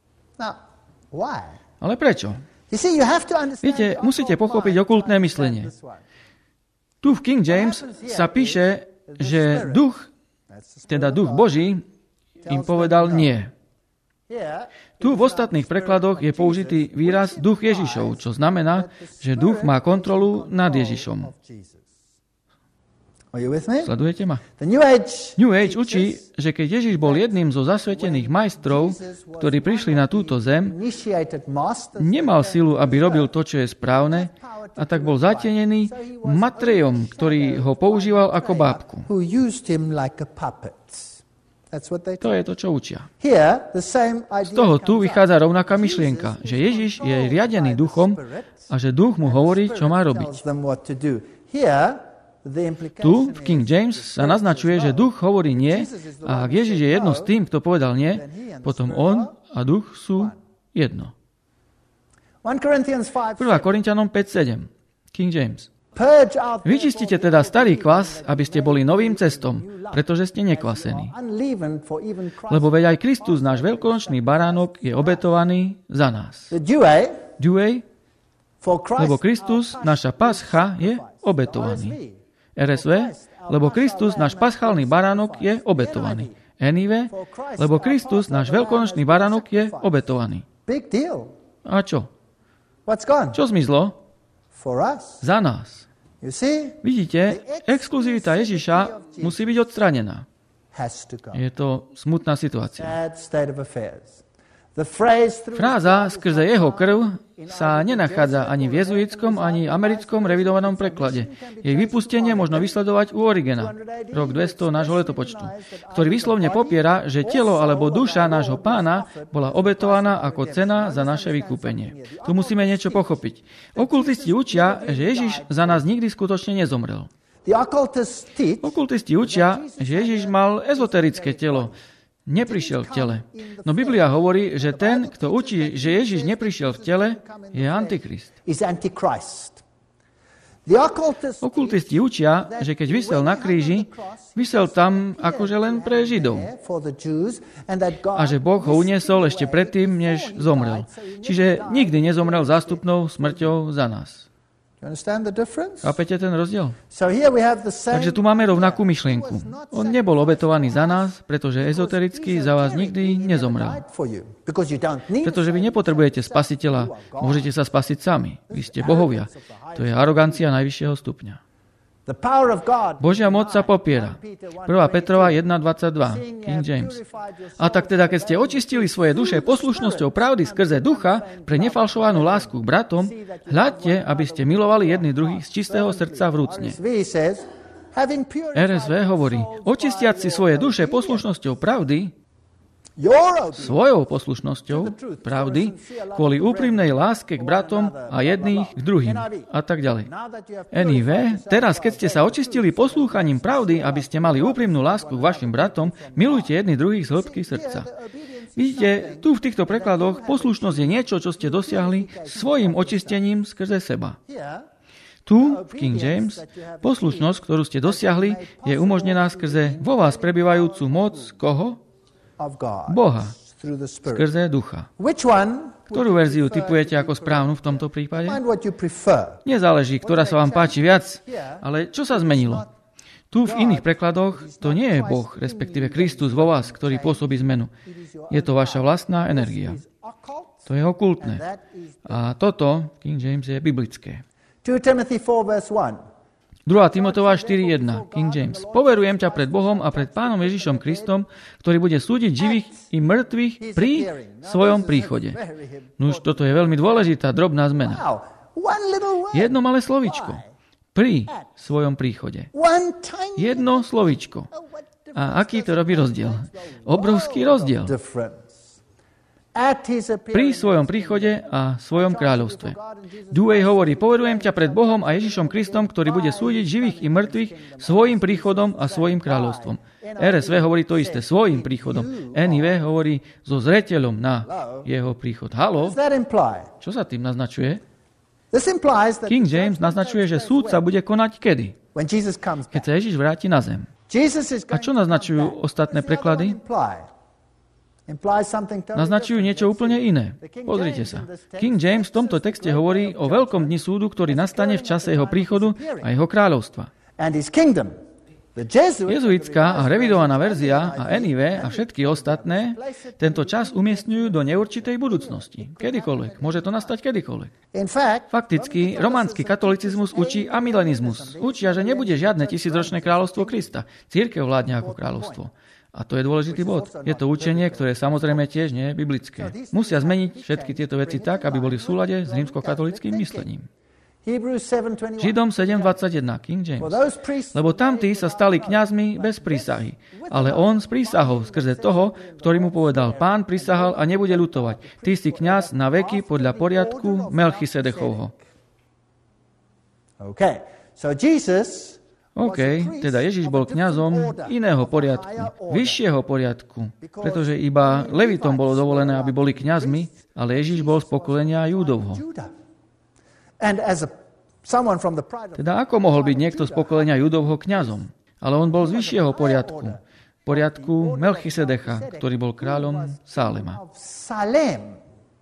Ale prečo? Viete, musíte pochopiť okultné myslenie. Tu v King James sa píše, že duch, teda duch Boží, im povedal nie. Tu v ostatných prekladoch je použitý výraz duch Ježišov, čo znamená, že duch má kontrolu nad Ježišom. Sledujete ma? New Age učí, že keď Ježiš bol jedným zo zasvetených majstrov, ktorí prišli na túto zem, nemal silu, aby robil to, čo je správne, a tak bol zatenený Matrejom, ktorý ho používal ako bábku. To je to, čo učia. Z toho tu vychádza rovnaká myšlienka, že Ježiš je riadený duchom a že duch mu hovorí, čo má robiť. Tu v King James sa naznačuje, že duch hovorí nie, a ak Ježiš je jedno s tým, kto povedal nie, potom on a duch sú jedno. prvá Korinťanom päť sedem. King James. Vyčistite teda starý kvas, aby ste boli novým cestom, pretože ste nekvasení. Lebo veď aj Kristus, náš veľkonočný baránok, je obetovaný za nás. Douay, lebo Kristus, naša pascha, je obetovaný. er es vé, lebo Kristus, náš paschálny baránok, je obetovaný. en í vé, lebo Kristus, náš veľkonočný baránok, je obetovaný. A čo? Čo zmizlo? Za nás. Vidíte, exkluzivita Ježiša musí byť odstranená. Je to smutná situácia. Fráza skrze jeho krv sa nenachádza ani v jezuitskom, ani americkom revidovanom preklade. Jej vypustenie možno vysledovať u Origena, rok dvesto nášho letopočtu, ktorý výslovne popiera, že telo alebo duša nášho pána bola obetovaná ako cena za naše vykúpenie. Tu musíme niečo pochopiť. Okultisti učia, že Ježiš za nás nikdy skutočne nezomrel. The occultists teach Okultisti učia, že Ježiš mal ezoterické telo, neprišiel v tele. No Biblia hovorí, že ten, kto učí, že Ježiš neprišiel v tele, je Antikrist. is Antichrist. The occultists Okultisti učia, že keď visel na kríži, visel tam akože len pre Židov. for the Jews and that God A že Boh ho uniesol ešte predtým, než zomrel. Čiže nikdy nezomrel zástupnou smrťou za nás. You understand the difference? Chápete ten rozdiel? So here we have the same Takže tu máme rovnakú myšlienku. On nebol obetovaný za nás, pretože ezotericky za vás nikdy nezomrel. for you because you don't need Pretože vy nepotrebujete spasiteľa, môžete sa spasiť sami. Vy ste bohovia. To je arogancia najvyššieho stupňa. the power of God. Božia moc sa popiera. prvá Petrova jedna dvadsaťdva, King James. A tak teda, keď ste očistili svoje duše poslušnosťou pravdy skrze ducha pre nefalšovanú lásku k bratom, hľadte, aby ste milovali jedni druhých z čistého srdca vrúcne. R S V says, having purified er es vé hovorí, očistiať si svoje duše poslušnosťou pravdy, your obedience svojou poslušnosťou pravdy, kvôli úprimnej láske k bratom a jedných k druhým a tak ďalej. now that you have en í vé, teraz keď ste sa očistili poslúchaním pravdy, aby ste mali úprimnú lásku k vašim bratom, milujte jedni druhých z hĺbky srdca. Vidíte, tu v týchto prekladoch poslušnosť je niečo, čo ste dosiahli svojim očistením skrze seba. here Tu, v King James, poslušnosť, ktorú ste dosiahli, je umožnená skrze vo vás prebývajúcu moc koho? of God Boha, through the Spirit. skrze ducha. Which one? Ktorú verziu typujete ako správnu v tomto prípade? Find what you prefer. Nezáleží, ktorá sa vám páči viac, ale čo sa zmenilo? Tu v iných prekladoch to nie je Boh, respektíve Kristus vo vás, ktorý pôsobí zmenu. Je to vaša vlastná energia. Occult. To je okultné. That is A toto, King James, je biblické. Second Timothy four verse one. druhá Timoteova štyri jedna, King James. Poverujem ťa pred Bohom a pred Pánom Ježišom Kristom, ktorý bude súdiť živých i mŕtvych pri svojom príchode. Nuž, toto je veľmi dôležitá, drobná zmena. Wow. One little word. Jedno malé slovíčko. Pri svojom príchode. One tiny Jedno slovíčko. A aký to robí rozdiel? Obrovský rozdiel. difference. At his Pri appearance. svojom príchode a svojom kráľovstve. Dewey hovorí, poverujem ťa pred Bohom a Ježišom Kristom, ktorý bude súdiť živých i mŕtvych svojim príchodom a svojim kráľovstvom. er es vé hovorí to isté, svojim príchodom. en í vé hovorí so zreteľom na jeho príchod. Halo? Does that imply? Čo sa tým naznačuje? This implies that King James naznačuje, že súd sa bude konať kedy? when Jesus comes Keď back. sa Ježiš vráti na zem. Jesus is A going čo to naznačujú come back. ostatné What does the other preklady? one imply? Implies something totally Naznačujú different. niečo úplne iné. Pozrite sa. King James v tomto texte hovorí o veľkom dni súdu, ktorý nastane v čase jeho príchodu a jeho kráľovstva. And his kingdom. The Jesuits, Jezuitská a revidovaná verzia a en í vé a všetky ostatné tento čas umiestňujú do neurčitej budúcnosti. Kedykoľvek. Môže to nastať kedykoľvek. in fact, Fakticky, románsky katolicizmus učí amilenizmus. Učia, že nebude žiadne tisícročné kráľovstvo Krista. Cirkev vládne ako kráľovstvo. A to je dôležitý bod. Je to učenie, ktoré samozrejme tiež nie je biblické. Musia zmeniť všetky tieto veci tak, aby boli v súlade s rímskokatolickým myslením. Hebrews seven twenty-one. Židom sedem dvadsaťjeden, King James. For those priests Lebo tamtí sa stali kňazmi bez prísahy. Ale on s prísahou, skrze toho, ktorý mu povedal, Pán prisahal a nebude ľutovať. Ty si kňaz na veky podľa poriadku Melchisedechovho. Okay. So Jesus OK, teda Ježiš bol kňazom iného poriadku, vyššieho poriadku, pretože iba Levitom bolo dovolené, aby boli kňazmi, ale Ježiš bol z pokolenia Júdovho. Judah. And as a someone from the pride of Teda ako mohol byť niekto z pokolenia Júdovho kňazom? Ale on bol z vyššieho poriadku, poriadku Melchisedecha, ktorý bol kráľom Sálema. of Salem.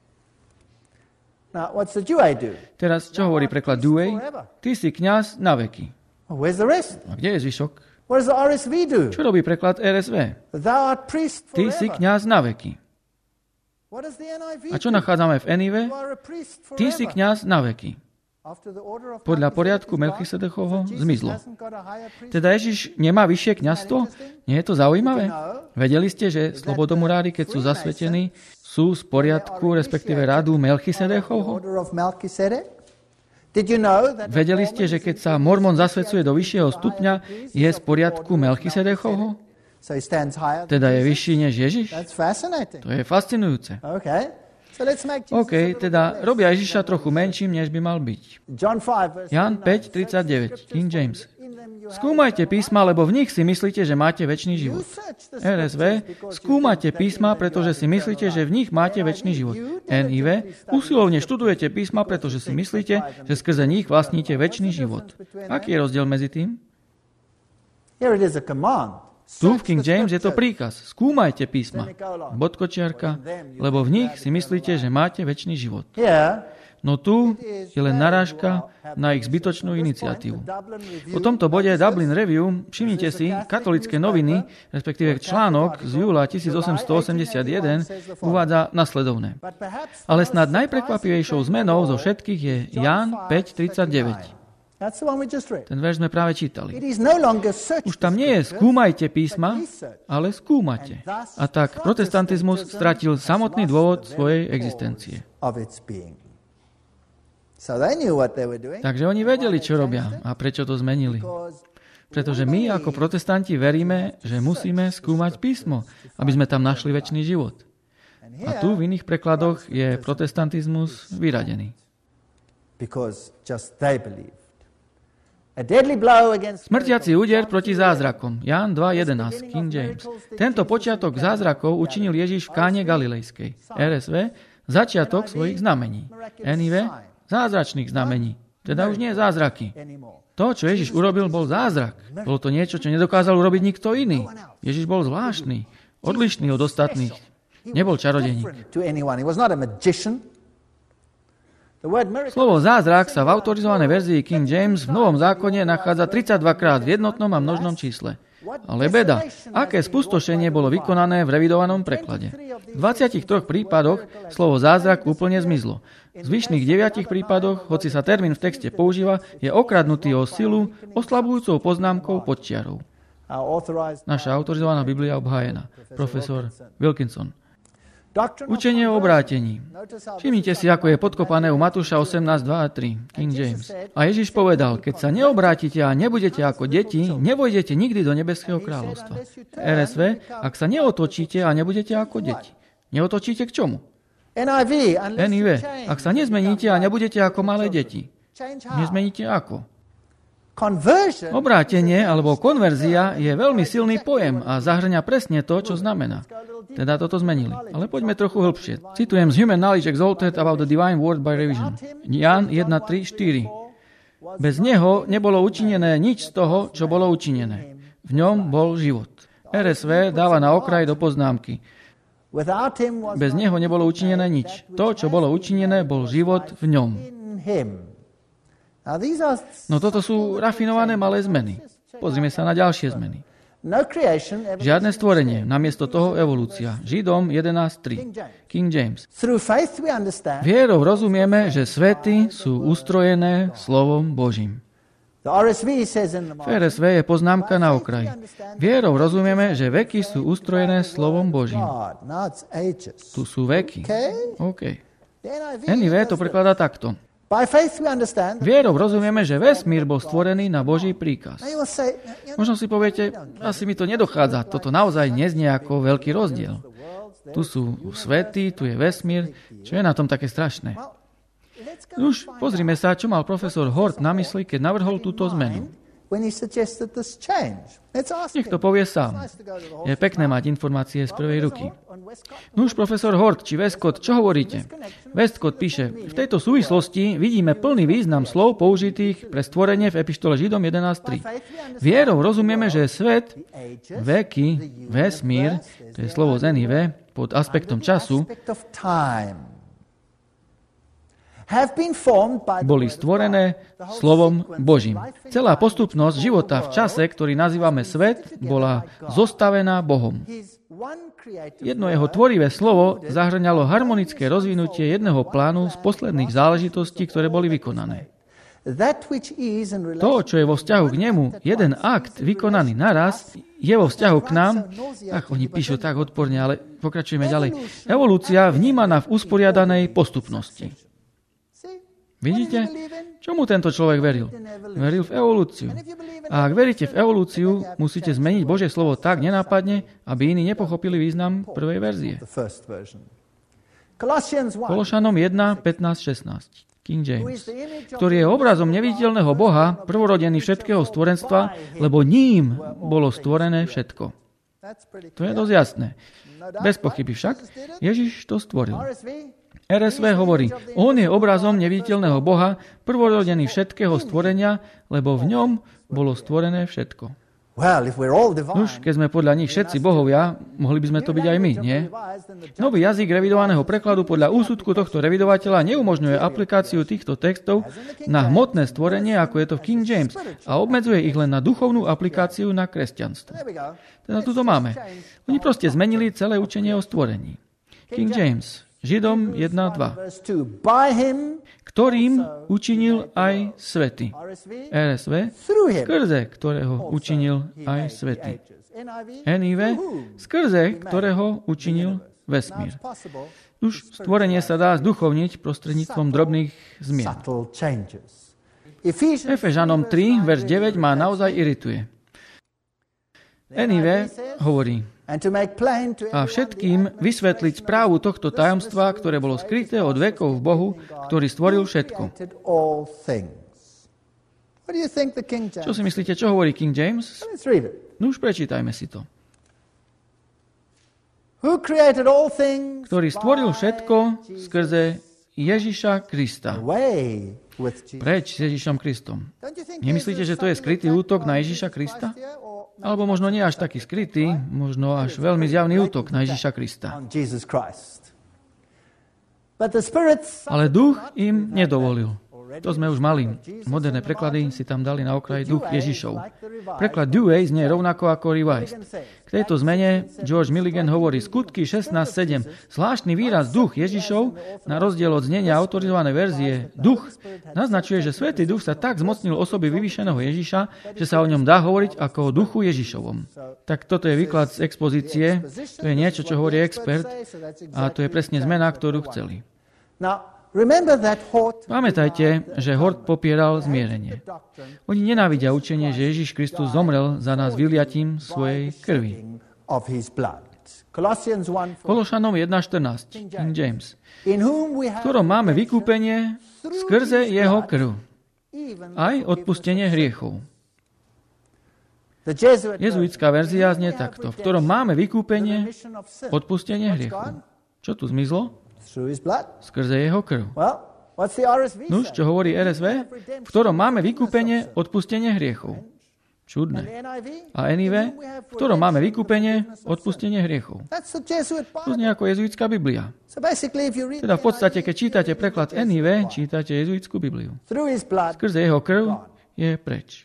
Now, what's the Jew do? Teraz, čo hovorí preklad Dewey? Ty si kňaz na veky. Well, where's the rest? A kde je zvyšok? What does the R S V do? Čo robí preklad er es vé? Thou art priest Ty si forever. kňaz na veky. What does the N I V A čo do? nachádzame v en í vé? You are a priest Ty si forever. kňaz na veky. After the order of Podľa Melchizedek poriadku is gone, Melchisedechovho so Jesus zmizlo. hasn't got a higher priest. Teda Ježiš nemá vyššie kňazstvo? Nie je to zaujímavé? Vedeli ste, že slobodomurári, keď sú zasvetení, sú z poriadku, respektíve rádu Melchisedechovho? Order of Melchizedek? Did you know that Vedeli ste, že keď sa Mormon zasvedcuje do vyššieho stupňa, je z poriadku Melchisedechovho? so he stands higher? Teda je vyšší než Ježiš? That's fascinating. To je fascinujúce. Okay. So let's make Jesus OK, a little teda bit less. robia Ježiša trochu menším, než by mal byť. John five verse Jan thirty-nine. päť tridsaťdeväť, King James. Skúmajte písma, lebo v nich si myslíte, že máte večný život. er es vé. Skúmajte písma, pretože si myslíte, že v nich máte večný život. en í vé. Usilovne študujete písma, pretože si myslíte, že skrze nich vlastníte večný život. Aký je rozdiel medzi tým? Tu v King James je to príkaz. Skúmajte písma. Bodkočiarka, lebo v nich si myslíte, že máte večný život. No tu je len narážka na ich zbytočnú iniciatívu. Po tomto bode Dublin Review, všimnite si, katolické noviny, respektíve článok z júla tisícosemstoosemdesiatjeden, uvádza nasledovné. Ale snad najprekvapivejšou zmenou zo všetkých je Ján päť tridsaťdeväť. Ten verš sme práve čítali. Už tam nie je skúmajte písma, ale skúmate. A tak protestantizmus stratil samotný dôvod svojej existencie. Takže oni vedeli, čo robia a prečo to zmenili. Pretože my ako protestanti veríme, že musíme skúmať písmo, aby sme tam našli večný život. A tu v iných prekladoch je protestantizmus vyradený. Smrtiaci úder proti zázrakom. Ján dva jedenásť, King James. Tento počiatok zázrakov učinil Ježiš v Káne Galilejskej. er es vé. Začiatok svojich znamení. en í vé. Zázračných znamení. Teda už nie zázraky. To, čo Ježiš urobil, bol zázrak. Bolo to niečo, čo nedokázal urobiť nikto iný. Ježiš bol zvláštny, odlišný od ostatných. Nebol čarodejník. Slovo zázrak sa v autorizovanej verzii King James v Novom zákone nachádza tridsaťdva krát v jednotnom a množnom čísle. Ale beda, aké spustošenie bolo vykonané v revidovanom preklade. V dvadsiatich troch prípadoch slovo zázrak úplne zmizlo. V zvyšných deviatich prípadoch, hoci sa termín v texte používa, je okradnutý o silu oslabujúcou poznámkou pod čiarou. Naša autorizovaná Biblia obhájená. Profesor Wilkinson. Učenie o obrátení. Všimnite si, ako je podkopané u Matúša osemnásť dva a tri, King James. A Ježiš povedal, keď sa neobrátite a nebudete ako deti, nevojdete nikdy do nebeského kráľovstva. er es vé, ak sa neotočíte a nebudete ako deti. Neotočíte k čomu? en í vé, ak sa nezmeníte a nebudete ako malé deti. Nezmeníte ako? Obrátenie alebo konverzia je veľmi silný pojem a zahrňa presne to, čo znamená. Teda toto zmenili. Ale poďme trochu hĺbšie. Citujem z Human Knowledge Exalted about the Divine Word by Revision. Ján jeden tri štyri. Bez neho nebolo učinené nič z toho, čo bolo učinené. V ňom bol život. er es vé dáva na okraj do poznámky. Bez neho nebolo učinené nič. To, čo bolo učinené, bol život v ňom. No toto sú rafinované malé zmeny. Pozrime sa na ďalšie zmeny. Žiadne stvorenie, namiesto toho evolúcia. Židom jedenásť tri, King James. Vierou rozumieme, že svety sú ustrojené slovom Božím. V er es vé je poznámka na okraji. Vierou rozumieme, že veky sú ustrojené slovom Božím. Tu sú veky. OK. en í vé to prekladá takto. Vierou rozumieme, že vesmír bol stvorený na Boží príkaz. Možno si poviete, asi mi to nedochádza. Toto naozaj neznie ako veľký rozdiel. Tu sú svety, tu je vesmír. Čo je na tom také strašné? Už pozrime sa, čo mal profesor Hort na mysli, keď navrhol túto zmenu. Nech to povie sám. Je pekné mať informácie z prvej ruky. Nuž, profesor Hort či Westcott, čo hovoríte? Westcott píše, v tejto súvislosti vidíme plný význam slov použitých pre stvorenie v epištole Židom jedenásť tri. Vierou rozumieme, že svet, veky, vesmír, to je slovo z en í vé, pod aspektom času, boli stvorené slovom Božím. Celá postupnosť života v čase, ktorý nazývame svet, bola zostavená Bohom. Jedno jeho tvorivé slovo zahrňalo harmonické rozvinutie jedného plánu z posledných záležitostí, ktoré boli vykonané. To, čo je vo vzťahu k nemu, jeden akt vykonaný naraz, je vo vzťahu k nám, ach, oni píšu tak odporne, ale pokračujeme ďalej. Evolúcia vnímaná v usporiadanej postupnosti. Vidíte? Čomu tento človek veril? Veril v evolúciu. A ak veríte v evolúciu, musíte zmeniť Božie slovo tak nenápadne, aby iní nepochopili význam prvej verzie. Kološanom jeden, pätnásť, šestnásť. King James, ktorý je obrazom neviditeľného Boha, prvorodený všetkého stvorenstva, lebo ním bolo stvorené všetko. To je dosť jasné. Bez pochyby však, Ježiš to stvoril. er es vé hovorí, on je obrazom neviditeľného Boha, prvorodený všetkého stvorenia, lebo v ňom bolo stvorené všetko. Nuž, keď sme podľa nich všetci bohovia, mohli by sme to byť aj my, nie? Nový jazyk revidovaného prekladu podľa úsudku tohto revidovateľa neumožňuje aplikáciu týchto textov na hmotné stvorenie, ako je to v King James, a obmedzuje ich len na duchovnú aplikáciu na kresťanstvo. Teda tu to máme. Oni proste zmenili celé učenie o stvorení. King James, Židom jeden dva. Ktorým učinil aj svety. er es vé, skrze ktorého učinil aj svety. en í vé, skrze ktorého učinil vesmír. Už stvorenie sa dá zduchovniť prostredníctvom drobných zmien. Efežanom tri, verš deväť ma naozaj irituje. en í vé hovorí: a všetkým vysvetliť správu tohto tajomstva, ktoré bolo skryté od vekov v Bohu, ktorý stvoril všetko. Čo si myslíte, čo hovorí King James? No už prečítajme si to. Ktorý stvoril všetko skrze Ježiša Krista. Preč s Ježišom Kristom. Nemyslíte, že to je skrytý útok na Ježiša Krista? Alebo možno nie až taký skrytý, možno až veľmi zjavný útok na Ježiša Krista. Ale duch im nedovolil. To sme už mali. Moderné preklady si tam dali na okraj duch Ježišov. Preklad Douay znie rovnako ako Revised. K tejto zmene George Milligan hovorí skutky šestnásť sedem. Zvláštny výraz duch Ježišov, na rozdiel od znenia autorizovanej verzie duch, naznačuje, že Svätý Duch sa tak zmocnil osoby vyvýšeného Ježiša, že sa o ňom dá hovoriť ako o duchu Ježišovom. Tak toto je výklad z expozície, to je niečo, čo hovorí expert, a to je presne zmena, ktorú chceli. Pamätajte, že Hort popieral zmierenie. Oni nenávidia učenie, že Ježiš Kristus zomrel za nás vyliatím svojej krvi. Kološanom jeden štrnásť, King James, v ktorom máme vykúpenie skrze jeho krv, aj odpustenie hriechov. Jezuitská verzia znie takto, v ktorom máme vykúpenie, odpustenie hriechov. Čo tu zmizlo? Skrze jeho krv. Nuž, čo hovorí er es vé? V ktorom máme vykúpenie, odpustenie hriechov. Čudné. A en í vé? V ktorom máme vykúpenie, odpustenie hriechov. To znie ako jezuitská Biblia. Teda v podstate, keď čítate preklad en í vé, čítate jezuitskú Bibliu. Skrze jeho krv je preč.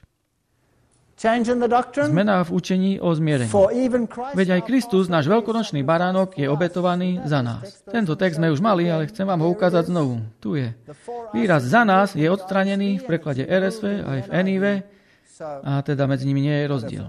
Zmena v učení o zmierení. Veď aj Kristus, náš veľkonočný baránok, je obetovaný za nás. Tento text sme už mali, ale chcem vám ho ukázať znovu. Tu je. Výraz za nás je odstranený v preklade er es vé aj v en í vé, a teda medzi nimi nie je rozdiel.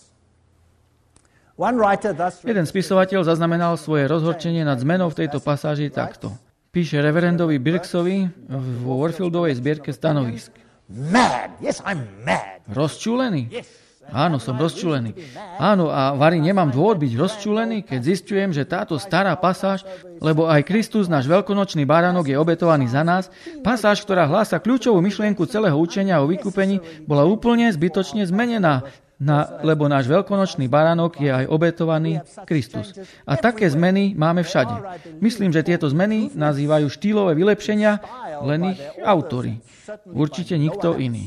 Jeden spisovateľ zaznamenal svoje rozhorčenie nad zmenou v tejto pasáži takto. Píše reverendovi Birksovi vo Warfieldovej zbierke stanovisk. Mad. Yes, I'm mad. Rozčúlený? Áno, som rozčúlený. Áno, a vari nemám dôvod byť rozčúlený, keď zistujem, že táto stará pasáž, lebo aj Kristus, náš veľkonočný baránok, je obetovaný za nás, pasáž, ktorá hlása kľúčovú myšlienku celého učenia o vykúpení, bola úplne zbytočne zmenená, na, lebo náš veľkonočný baránok je aj obetovaný Kristus. A také zmeny máme všade. Myslím, že tieto zmeny nazývajú štýlové vylepšenia len ich autori. Určite nikto iný.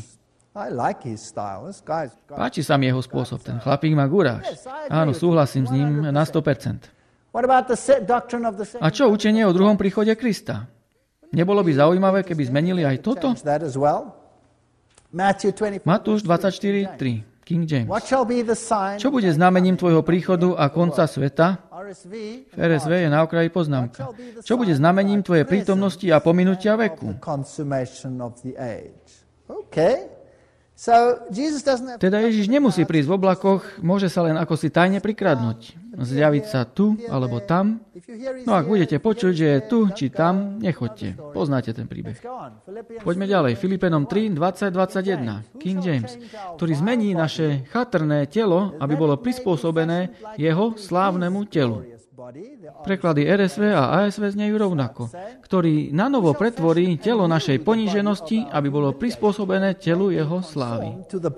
Páči sa mi jeho spôsob. Ten chlapík má guráž. Áno, súhlasím s ním na sto percent. A čo učenie o druhom príchode Krista? Nebolo by zaujímavé, keby zmenili aj toto? Matúš dvadsaťštyri tri. King James. Čo bude znamením tvojho príchodu a konca sveta? V er es vé je na okraji poznámka. Čo bude znamením tvojej prítomnosti a pominutia veku? Teda Ježiš nemusí prísť v oblakoch, môže sa len ako si tajne prikradnúť. Zjaviť sa tu alebo tam. No ak budete počuť, že je tu či tam, nechoďte. Poznáte ten príbeh. Poďme ďalej. Filipenom tri, dvadsať dvadsaťjeden. King James, ktorý zmení naše chatrné telo, aby bolo prispôsobené jeho slávnemu telu. Preklady er es vé a á es vé znejú rovnako, ktorý nanovo pretvorí telo našej poníženosti, aby bolo prispôsobené telu jeho slávy.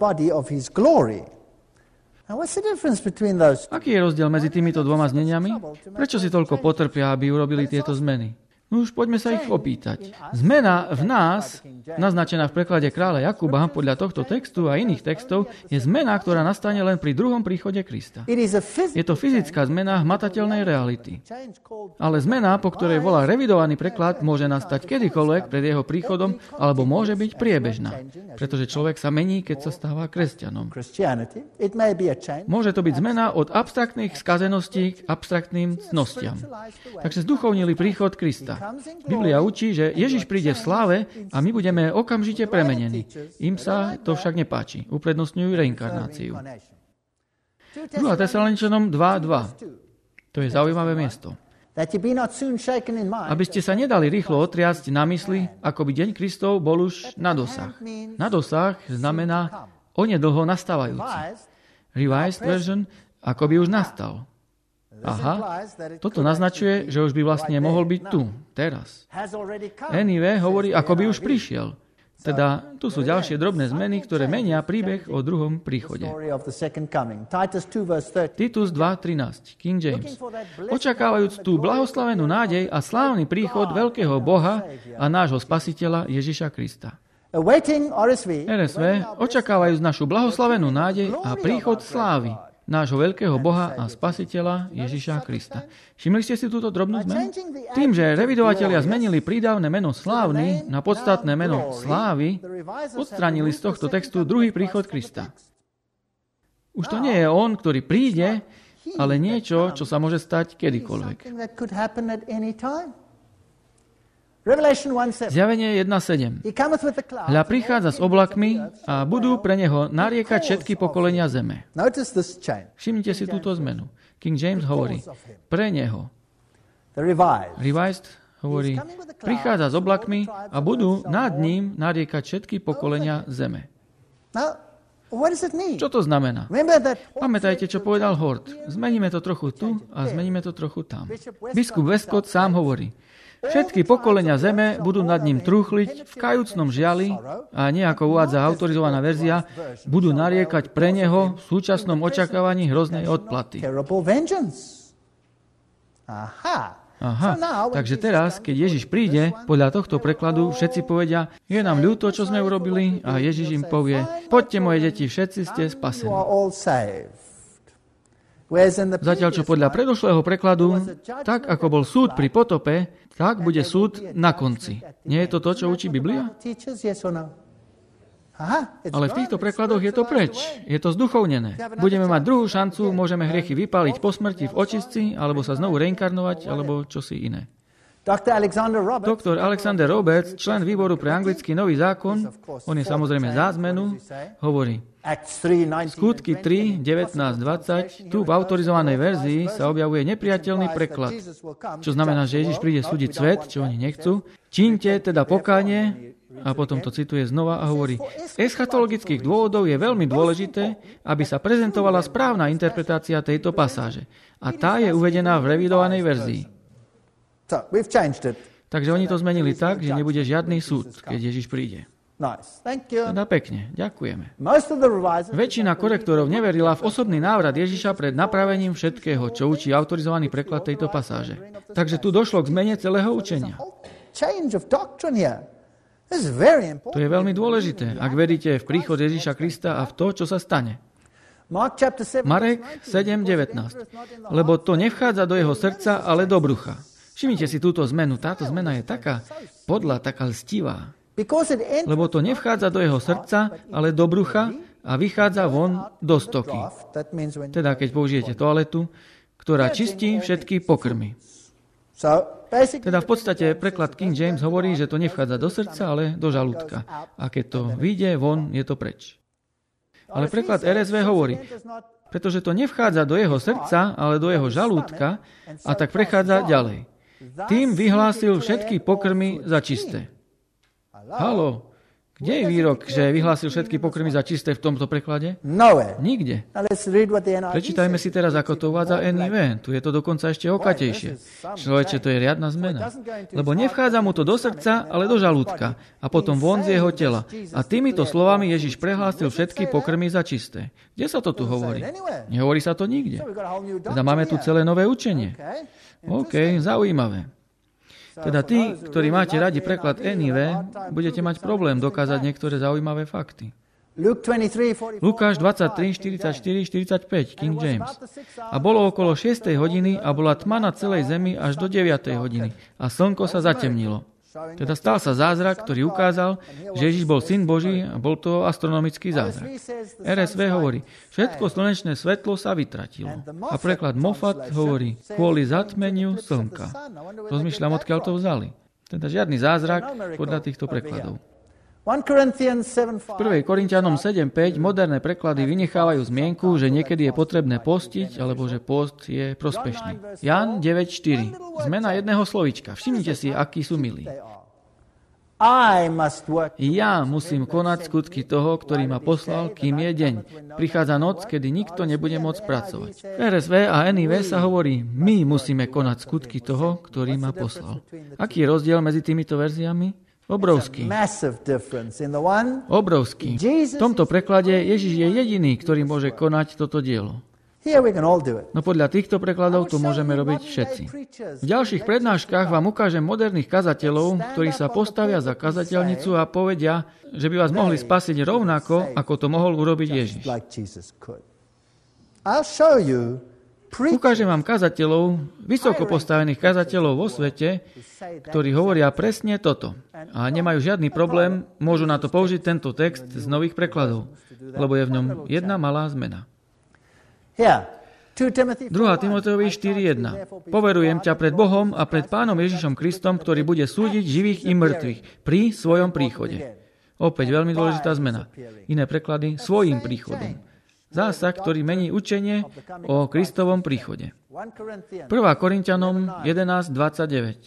Aký je rozdiel medzi týmito dvoma zneniami? Prečo si toľko potrpia, aby urobili tieto zmeny? No už poďme sa ich opýtať. Zmena v nás, naznačená v preklade kráľa Jakuba podľa tohto textu a iných textov, je zmena, ktorá nastane len pri druhom príchode Krista. Je to fyzická zmena hmatateľnej reality. Ale zmena, po ktorej volá revidovaný preklad, môže nastať kedykoľvek pred jeho príchodom, alebo môže byť priebežná, pretože človek sa mení, keď sa stáva kresťanom. Môže to byť zmena od abstraktných skazeností k abstraktným cnostiam. Takže zduchovnili príchod Krista. Biblia učí, že Ježiš príde v sláve a my budeme okamžite premenení. Im sa to však nepáči. Uprednostňujú reinkarnáciu. druhá Tesaloničanom dva dva. To je zaujímavé miesto. Aby ste sa nedali rýchlo otriasť na mysli, ako by deň Kristov bol už na dosah. Na dosah znamená onedlho nastávajúci. Revised version, ako by už nastal. Aha, toto naznačuje, že už by vlastne mohol byť tu, teraz. en í vé hovorí, ako by už prišiel. Teda tu sú ďalšie drobné zmeny, ktoré menia príbeh o druhom príchode. Titus dva trinásť, King James. Očakávajúc tú blahoslavenú nádej a slávny príchod veľkého Boha a nášho Spasiteľa Ježiša Krista. er es vé očakávajú našu blahoslavenú nádej a príchod slávy nášho veľkého Boha a Spasiteľa Ježiša Krista. Všimli ste si túto drobnú zmenu? Tým, že revidovatelia zmenili prídavné meno slávny na podstatné meno slávy, odstránili z tohto textu druhý príchod Krista. Už to nie je on, ktorý príde, ale niečo, čo sa môže stať kedykoľvek. Zjavenie jeden sedem. Hľa prichádza s oblakmi a budú pre neho nariekať všetky pokolenia zeme. Všimnite si túto zmenu. King James hovorí, pre neho. Revised hovorí, prichádza s oblakmi a budú nad ním nariekať všetky pokolenia zeme. Čo to znamená? Pamätajte, čo povedal Hort. Zmeníme to trochu tu a zmeníme to trochu tam. Biskup Westcott sám hovorí, všetky pokolenia zeme budú nad ním trúchliť v kajúcnom žiali a nie ako uvádza autorizovaná verzia, budú nariekať pre neho v súčasnom očakávaní hroznej odplaty. Aha, takže teraz, keď Ježiš príde, podľa tohto prekladu všetci povedia, je nám ľúto, čo sme urobili, a Ježiš im povie, poďte moje deti, všetci ste spasení. Zatiaľ, čo podľa predošlého prekladu, tak ako bol súd pri potope, tak bude súd na konci. Nie je to to, čo učí Biblia? Ale v týchto prekladoch je to preč. Je to zduchovnené. Budeme mať druhú šancu, môžeme hriechy vypáliť po smrti v očistci, alebo sa znovu reinkarnovať, alebo čosi iné. Doktor Alexander Roberts, člen výboru pre anglický Nový zákon, on je samozrejme za zmenu, hovorí, Skutky tri, devätnásť dvadsať, tu v autorizovanej verzii sa objavuje nepriateľný preklad, čo znamená, že Ježiš príde súdiť svet, čo oni nechcú. Čínte teda pokánie, a potom to cituje znova a hovorí, z eschatologických dôvodov je veľmi dôležité, aby sa prezentovala správna interpretácia tejto pasáže. A tá je uvedená v revidovanej verzii. Takže oni to zmenili tak, že nebude žiadny súd, keď Ježiš príde. Teda pekne, ďakujeme. Väčšina korektorov neverila v osobný návrat Ježiša pred napravením všetkého, čo učí autorizovaný preklad tejto pasáže. Takže tu došlo k zmene celého učenia. To je veľmi dôležité, ak veríte v príchod Ježiša Krista a v to, čo sa stane. Marek sedem devätnásť. Lebo to nevchádza do jeho srdca, ale do brucha. Všimnite si túto zmenu. Táto zmena je taká podlá, taká lstivá. Lebo to nevchádza do jeho srdca, ale do brucha a vychádza von do stoky. Teda keď použijete toaletu, ktorá čistí všetky pokrmy. Teda v podstate preklad King James hovorí, že to nevchádza do srdca, ale do žalúdka. A keď to vyjde von, je to preč. Ale preklad er es vé hovorí, pretože to nevchádza do jeho srdca, ale do jeho žalúdka a tak prechádza ďalej. Tým vyhlásil všetky pokrmy za čisté. Haló, Kde je výrok, že vyhlásil všetky pokrmy za čisté v tomto preklade? Nowhere. Nikde. Now let's read what the N I V Prečítajme says. si teraz, ako to uvádza N I V. Tu je to dokonca ešte okatejšie. Človeče, to je riadna zmena. Lebo nevchádza mu to do srdca, ale do žalúdka. A potom von z jeho tela. A týmito slovami Ježiš prehlásil všetky pokrmy za čisté. Kde sa to tu hovorí? Nehovorí sa to nikde. Teda máme tu celé nové učenie. OK, zaujímavé. Teda tí, ktorí máte radi preklad N I V, budete mať problém dokázať niektoré zaujímavé fakty. Lukáš dvadsaťtri, štyridsaťštyri, štyridsaťpäť, King James. A bolo okolo šiestej hodiny a bola tma na celej zemi až do deviatej hodiny. A slnko sa zatemnilo. Teda stal sa zázrak, ktorý ukázal, že Ježiš bol syn Boží a bol to astronomický zázrak. R S V hovorí, všetko slnečné svetlo sa vytratilo. A preklad Moffat hovorí, kvôli zatmeniu slnka. Rozmýšľam, odkiaľ to vzali. Teda žiadny zázrak podľa týchto prekladov. V prvej Korinťanom sedem päť moderné preklady vynechávajú zmienku, že niekedy je potrebné postiť, alebo že post je prospešný. Ján deväť štyri. Zmena jedného slovíčka. Všimnite si, akí sú milí. Ja musím konať skutky toho, ktorý ma poslal, kým je deň. Prichádza noc, kedy nikto nebude môcť pracovať. V R S V a N I V sa hovorí, my musíme konať skutky toho, ktorý ma poslal. Aký je rozdiel medzi týmito verziami? Obrovský. Obrovský. V tomto preklade Ježiš je jediný, ktorý môže konať toto dielo. No podľa týchto prekladov to môžeme robiť všetci. V ďalších prednáškach vám ukážem moderných kazateľov, ktorí sa postavia za kazateľnicu a povedia, že by vás mohli spasiť rovnako, ako to mohol urobiť Ježiš. Ukážem vám kazateľov, vysoko postavených kazateľov vo svete, ktorí hovoria presne toto. A nemajú žiadny problém, môžu na to použiť tento text z nových prekladov, lebo je v ňom jedna malá zmena. druhá Timotejovi štyri jedna. Poverujem ťa pred Bohom a pred Pánom Ježišom Kristom, ktorý bude súdiť živých i mŕtvych pri svojom príchode. Opäť veľmi dôležitá zmena. Iné preklady svojím príchodom. Zásah, ktorý mení učenie o Kristovom príchode. prvá Korinťanom jedenásť dvadsaťdeväť.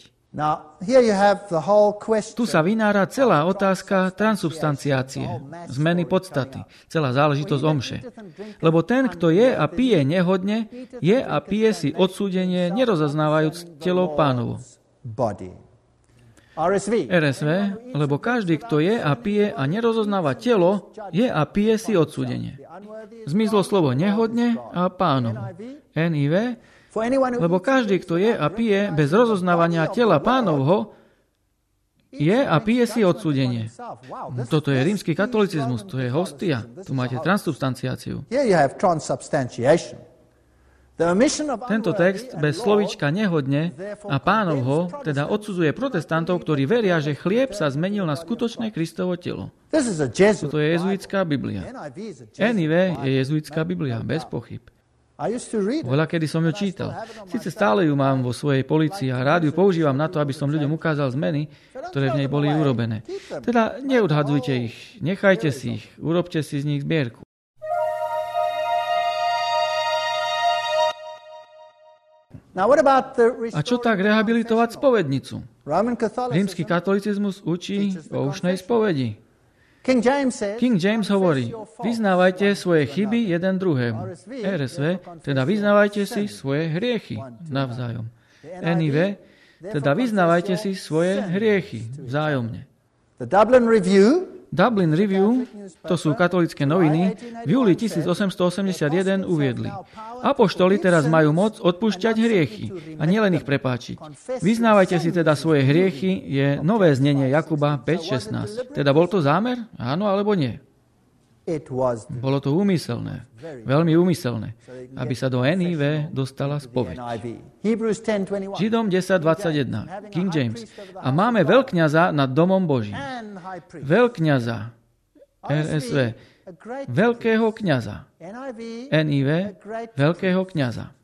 Tu sa vynára celá otázka transubstanciácie, zmeny podstaty, celá záležitosť omše. Lebo ten, kto je a pije nehodne, je a pije si odsúdenie, nerozaznávajúc telo Pánovo. R S V, lebo každý, kto je a pije a nerozoznáva telo, je a pije si odsúdenie. Zmizlo slovo nehodne a Pánovo. N I V, lebo každý, kto je a pije bez rozoznávania tela Pánovho, je a pije si odsúdenie. Toto je rímsky katolicizmus, to je hostia. Tu máte transubstanciáciu. Tento text bez slovíčka nehodne a Pánovho teda odsudzuje protestantov, ktorí veria, že chlieb sa zmenil na skutočné Kristovo telo. Toto je jezuitská Biblia. N I V je jezuitská Biblia, bez pochyb. Veľa kedy som ju čítal. Sice stále ju mám vo svojej polícii a rád ju používam na to, aby som ľuďom ukázal zmeny, ktoré v nej boli urobené. Teda neodhadzujte ich, nechajte si ich, urobte si z nich zbierku. A čo tak rehabilitovať spovednicu? Rímsky katolicizmus učí o ušnej spovedi. King James hovorí, vyznávajte svoje chyby jeden druhému. R S V, teda vyznávajte si svoje hriechy navzájom. N I V, teda vyznávajte si svoje hriechy vzájomne. Dublin Review, to sú katolícke noviny, v júli tisícosemstoosemdesiatjeden uviedli. Apoštoli teraz majú moc odpúšťať hriechy a nielen ich prepáčiť. Vyznávajte si teda svoje hriechy je nové znenie Jakuba päť šestnásť. Teda bol to zámer? Áno alebo nie? Bolo to úmyselné, veľmi úmyselné, aby sa do N I V dostala spoveď. Židom desať dvadsaťjeden, King James. A máme veľkňaza nad domom Božím. Veľkňaza, R S V, veľkého kňaza. N I V, veľkého kňaza.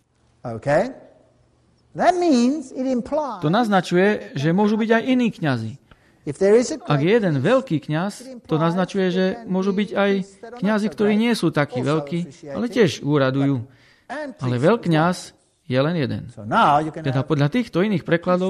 To naznačuje, že môžu byť aj iní kňazi. Ak je jeden veľký kňaz, to naznačuje, že môžu byť aj kňazi, ktorí nie sú takí veľkí, ale tiež úradujú. Ale veľkňaz je len jeden. Teda podľa týchto iných prekladov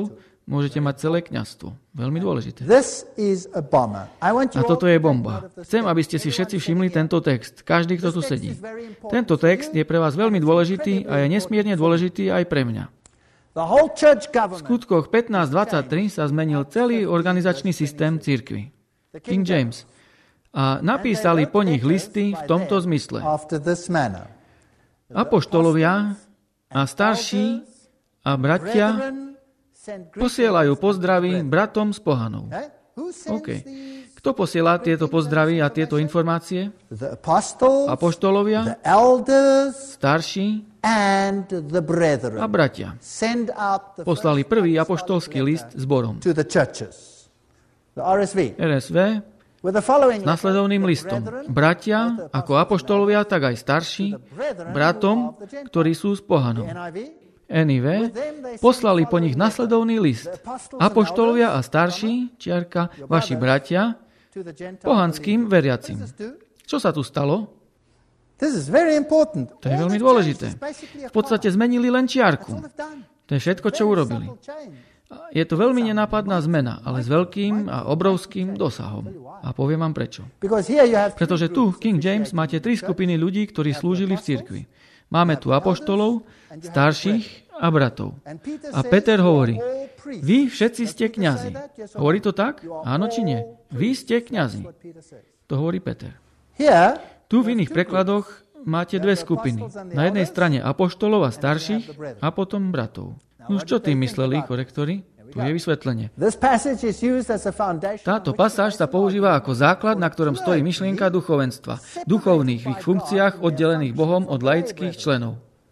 môžete mať celé kňazstvo. Veľmi dôležité. This is a bomber. I want A you toto all je to take bomba. note of this Chcem, text. aby ste si všetci všimli tento text. Každý, kto tu This text sedí. is very important Tento for text you. je pre vás veľmi dôležitý a je nesmierne dôležitý aj pre mňa. The whole church V government, skutkoch pätnásť dvadsaťtri sa zmenil celý organizačný systém cirkvi. King James. A napísali po nich listy v tomto zmysle. after this manner. Apoštolovia a starší a bratia Brethren, send greetings. posielajú pozdravy bratom z pohanov. Okay? Who sends OK. these? Kto posiela tieto pozdravy a tieto informácie? The apostles, Apoštolovia, the elders, starší and the a brethren. bratia. Send out the Poslali first prvý apostolic apoštolský letter list zborom. to the churches. The R S V. er es vé With the following s nasledovným listom. Bratia, ako apoštolovia, tak aj starší, bratom, ktorí sú z pohanov. N I V. en í vé poslali po nich nasledovný list. Apoštolovia a starší, čiarka, vaši bratia, To the Gentile pohanským veriacim. believers. Do. Čo sa tu stalo? This is very important. To je All veľmi they've dôležité. changed is basically a V podstate comma. zmenili len That's čiarku. all they've done. To je všetko, čo Very urobili. subtle change. Je to veľmi nenápadná zmena, ale s veľkým a obrovským dosahom. A poviem vám prečo. Because here you have three Pretože tu, groups King of James, Christians. máte tri skupiny ľudí, ktorí slúžili v cirkvi. Máme tu apoštolov, starších a bratov. And Peter A says, Peter "You are hovorí, all priests." vy všetci ste Does Peter kňazi. say that? Yes or Hovorí no? to tak? You are Áno či nie? all Vy ste priests. kňazi. That's what Peter says. To hovorí Peter. Here, Tu v iných prekladoch máte dve skupiny. Na jednej strane apoštolov a starších a potom bratov. No čo tým mysleli korektori? Tu je vysvetlenie. this passage is used as a foundation. Táto on which pasáž sa používa ako základ, na ktorom stojí myšlienka duchovenstva. Duchovných v ich funkciách oddelených Bohom od laických členov.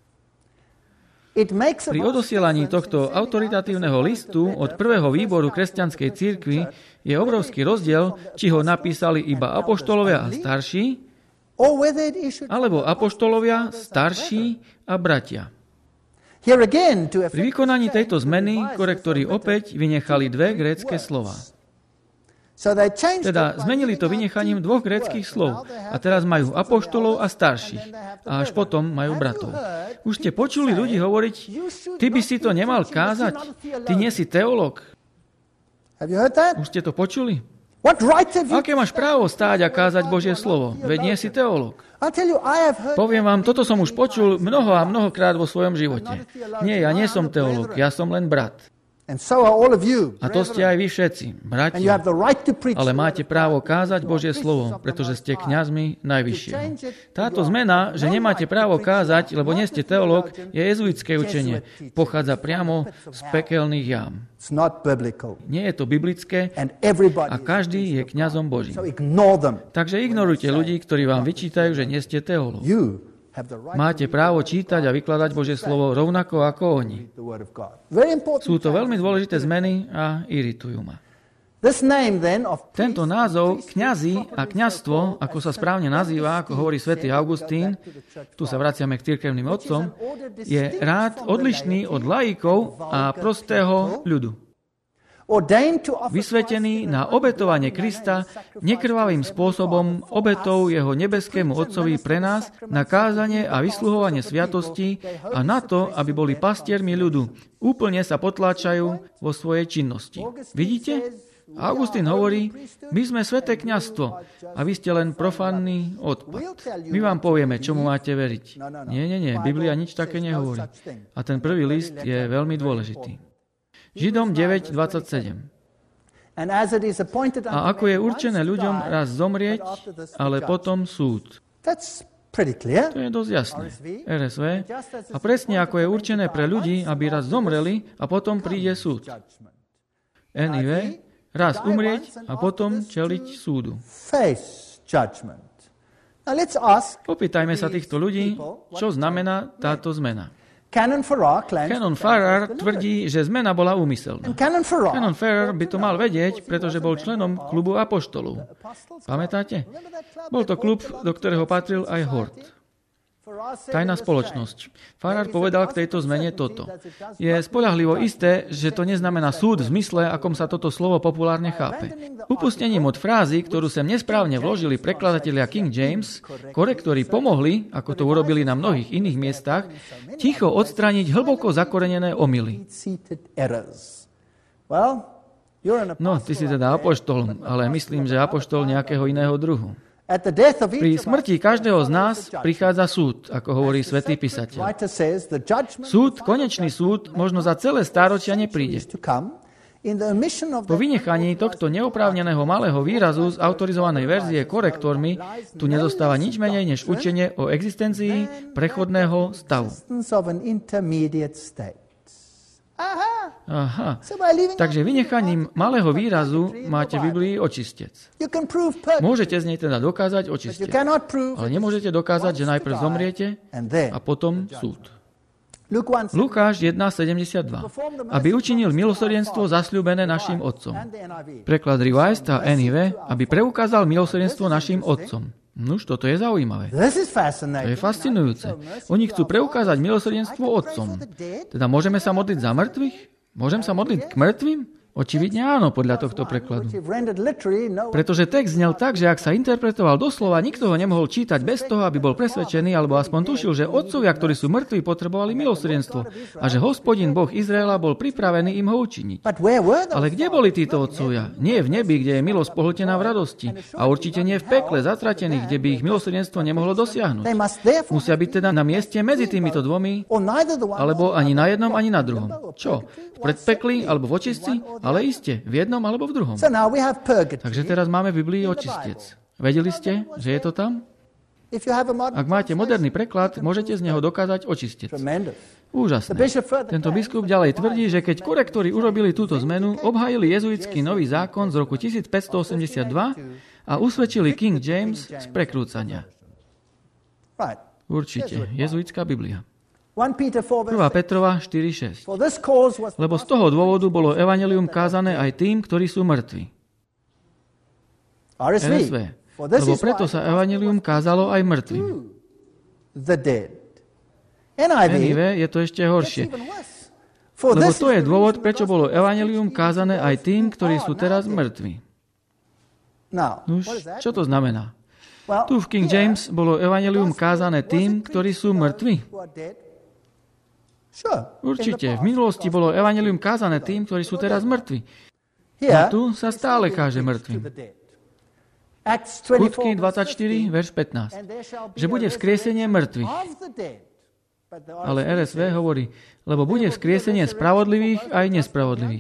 it makes a Pri odosielaní tohto autoritatívneho listu od prvého výboru kresťanskej cirkvi je obrovský rozdiel, či ho napísali iba apoštolovia a starší, or whether it issued. alebo apoštolovia, starší a bratia. Here again, to Pri vykonaní tejto zmeny korektori opäť vynechali dve grécke slova. So they changed Teda it by zmenili to leaving out vynechaním two dvoch words. gréckych Now slov. they have A teraz majú the apoštolov a elders, starších. and then they have the A až brethren. potom majú Have you bratov. heard Už ste people počuli say, ľudí hovoriť, "You should ty by not si to be nemal preaching, you're kázať, not a ty nie si teológ. Have you heard that? Už ste to počuli? What right have you? Aké máš právo stáť a kázať Božie slovo? Veď nie si teológ. I'll tell you, I have heard Poviem that vám, toto som many už počul times. mnoho a mnohokrát vo svojom živote. Nie, ja nie som teológ, ja som len brat. And so are all of you. A to ste aj vy všetci, And you bratia. have the right to preach. Ale the máte word of právo God. kázať You are Božie Christians slovo, of the pretože Most ste High. kňazmi najvyššieho. change it, Táto you are zmena, že no nemáte right to právo preach kázať, the lebo word. nie ste Not a teológ, theologian, je jezuitské učenie. Jesuit teaching. Pochádza priamo z pekelných jám. It's not biblical. Nie je to biblické And everybody a každý je kňazom Božím. So ignore them. Takže ignorujte ľudí, ktorí vám vyčítajú, že nie ste teológ. You have the right Máte právo čítať a vykladať Božie slovo rovnako ako oni. to read the word of God. Very important. Sú to veľmi dôležité zmeny a iritujú ma. This name then of Tento názov kňazi a kňazstvo, ako sa správne nazýva, ako hovorí svätý Augustín, tu sa vraciame k cirkevným otcom, je rád odlišný od laikov a prostého ľudu. ordained to offer Vysvetený na obetovanie Krista nekrvavým spôsobom obetou jeho nebeskému Otcovi pre nás na kázanie a vysluhovanie sviatostí a na to, aby boli pastiermi ľudu. Úplne sa potláčajú vo svojej činnosti. Vidíte? Augustín hovorí, my sme sväté kňazstvo a vy ste len profánny odpad. My vám povieme, čomu máte veriť. Nie, nie, nie, Biblia nič také nehovorí. A ten prvý list je veľmi dôležitý. Židom deväť dvadsaťsedem. And as it is appointed A unto ako je man určené once to ľuďom die, raz zomrieť, and after this the ale judgment. potom súd. That's pretty clear. To je dosť jasné. er es vé. A presne ako je určené pre ľudí, aby raz zomreli a potom príde súd. en í vé. Raz umrieť a potom čeliť súdu. Face judgment. Now let's ask Opýtajme sa týchto ľudí, čo znamená táto zmena. Canon Farrar claims Canon that Farrar was deliberate. tvrdí, že zmena bola úmyselná. And Canon Farrar, Canon Farrar by to mal vedieť, pretože bol členom klubu apoštolov. Pamätáte? Bol to klub, do ktorého patril aj Hort. Tajná spoločnosť. Farrar povedal k tejto zmene toto. Je spoľahlivo isté, že to neznamená súd v zmysle, akom sa toto slovo populárne chápe. Upustením od frázy, ktorú sem nesprávne vložili prekladatelia King James, korektori pomohli, ako to urobili na mnohých iných miestach, ticho odstrániť hlboko zakorenené omyly. seated errors. No, ty si teda apoštol, ale myslím, že apoštol nejakého iného druhu. Pri smrti každého z nás prichádza súd, ako hovorí svätý písateľ. Súd, konečný súd, možno za celé stáročia nepríde. Po vynechaní tohto neoprávneného malého výrazu z autorizovanej verzie korektormi tu nezostáva nič menej než učenie o existencii prechodného stavu. Aha, takže vynechaním malého výrazu máte v Biblii očistec. Môžete z nej teda dokázať očistec, ale nemôžete dokázať, že najprv zomriete a potom súd. Lukáš jeden sedemdesiatdva. Aby učinil milosrdenstvo zasľúbené našim otcom. Preklad Revised a en í vé, aby preukázal milosrdenstvo našim otcom. Nuž, toto je zaujímavé. To je fascinujúce. Oni chcú preukázať milosrdenstvo otcom. Teda môžeme sa modliť za mŕtvych? Môžem sa modliť k mŕtvým? Očividne áno, podľa tohto prekladu. Pretože text znel tak, že ak sa interpretoval doslova, nikto ho nemohol čítať bez toho, aby bol presvedčený, alebo aspoň tušil, že otcovia, ktorí sú mŕtvi, potrebovali milosrdenstvo a že Hospodin Boh Izraela bol pripravený im ho učiniť. Ale kde boli títo otcovia? Nie v nebi, kde je milosť pohltená v radosti, a určite nie v pekle zatratených, kde by ich milosrdenstvo nemohlo dosiahnuť. Musia byť teda na mieste medzi týmito dvomi, alebo ani na jednom, ani na druhom. Čo? V predpekli alebo v očistci? Ale iste, v jednom alebo v druhom. Takže teraz máme v Biblii očistec. Vedeli ste, že je to tam? Ak máte moderný preklad, môžete z neho dokázať očistec. Úžasné. Tento biskup ďalej tvrdí, že keď korektori urobili túto zmenu, obhajili jezuitský nový zákon z roku tisícpäťstoosemdesiatdva a usvedčili King James z prekrúcania. Určite, jezuitská Biblia. prvá Petrova štyri šesť. Lebo z toho dôvodu bolo evanjelium kázané aj tým, ktorí sú mŕtvi. er es vé. Lebo preto sa evanjelium kázalo aj mŕtvým. en í vé je to ešte horšie. Lebo to je dôvod, prečo bolo evanjelium kázané aj tým, ktorí sú teraz mŕtvi. Nuž, čo to znamená? Tu v King James bolo evanjelium kázané tým, ktorí sú mŕtvi. Určite, v minulosti bolo evanjelium kázané tým, ktorí sú teraz mŕtvi. A tu sa stále káže mŕtvým. Skutky dvadsaťštyri, verš pätnásť. Že bude vzkriesenie mŕtvych. Ale er es vé hovorí, lebo bude vzkriesenie spravodlivých aj nespravodlivých.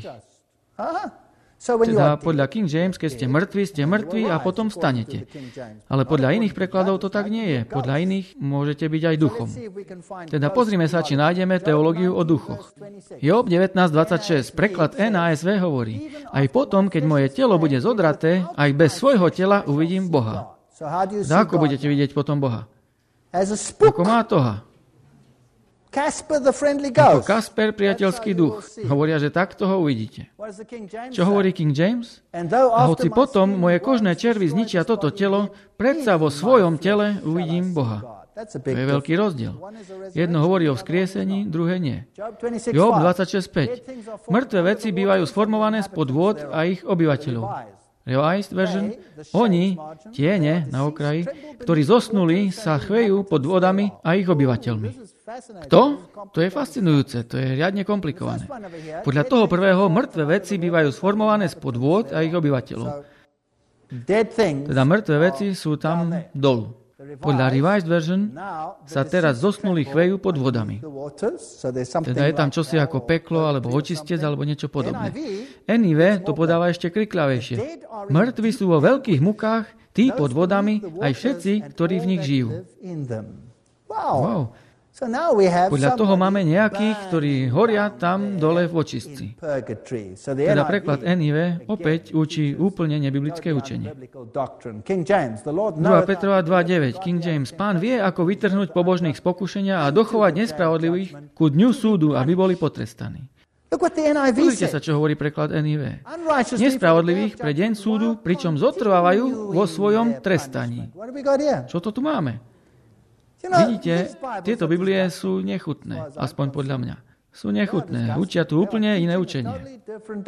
Teda podľa King James, keď ste mŕtvi, ste mŕtvi a potom vstanete. Ale podľa iných prekladov to tak nie je. Podľa iných môžete byť aj duchom. Teda pozrime sa, či nájdeme teológiu o duchoch. Job devätnásť dvadsaťšesť, preklad en á es vé hovorí, aj potom, keď moje telo bude zodraté, aj bez svojho tela uvidím Boha. Teda ako budete vidieť potom Boha? Ako má toha? Casper, the friendly Ako ghost. Kasper, priateľský duch. Hovoria, že takto ho uvidíte. Čo hovorí King James? A hoci potom moje kožné červy zničia toto telo, predsa vo svojom tele uvidím Boha. To je veľký rozdiel. Jedno hovorí o vzkriesení, druhé nie. Job dvadsaťšesť päť. Mŕtve veci bývajú sformované spod vôd a ich obyvateľov. Revised version. Oni, tiene na okraji, ktorí zosnuli, sa chvejú pod vodami a ich obyvateľmi. Kto? To je fascinujúce, to je riadne komplikované. Podľa toho prvého, mŕtve veci bývajú sformované spod vôd a ich obyvateľov. Teda mŕtve veci sú tam dolu. Podľa Revised version sa teraz zosnuli chvejú pod vodami. Teda je tam čosi ako peklo, alebo očistec, alebo niečo podobné. en í vé to podáva ešte krikľavejšie. Mŕtvi sú vo veľkých mukách, tí pod vodami, aj všetci, ktorí v nich žijú. Wow. Podľa toho máme nejakých, ktorí horia tam dole v očistci. Teda preklad en í vé opäť učí úplne nebiblické učenie. druhá Petrova dva deväť, King James. Pán vie, ako vytrhnúť pobožných z pokušenia a dochovať nespravodlivých ku dňu súdu, aby boli potrestaní. Pozrite sa, čo hovorí preklad en í vé. Nespravodlivých pre deň súdu, pričom zotrvávajú vo svojom trestaní. Čo to tu máme? Vidíte, tieto Biblie sú nechutné, aspoň podľa mňa. Sú nechutné, učia tu úplne iné učenie.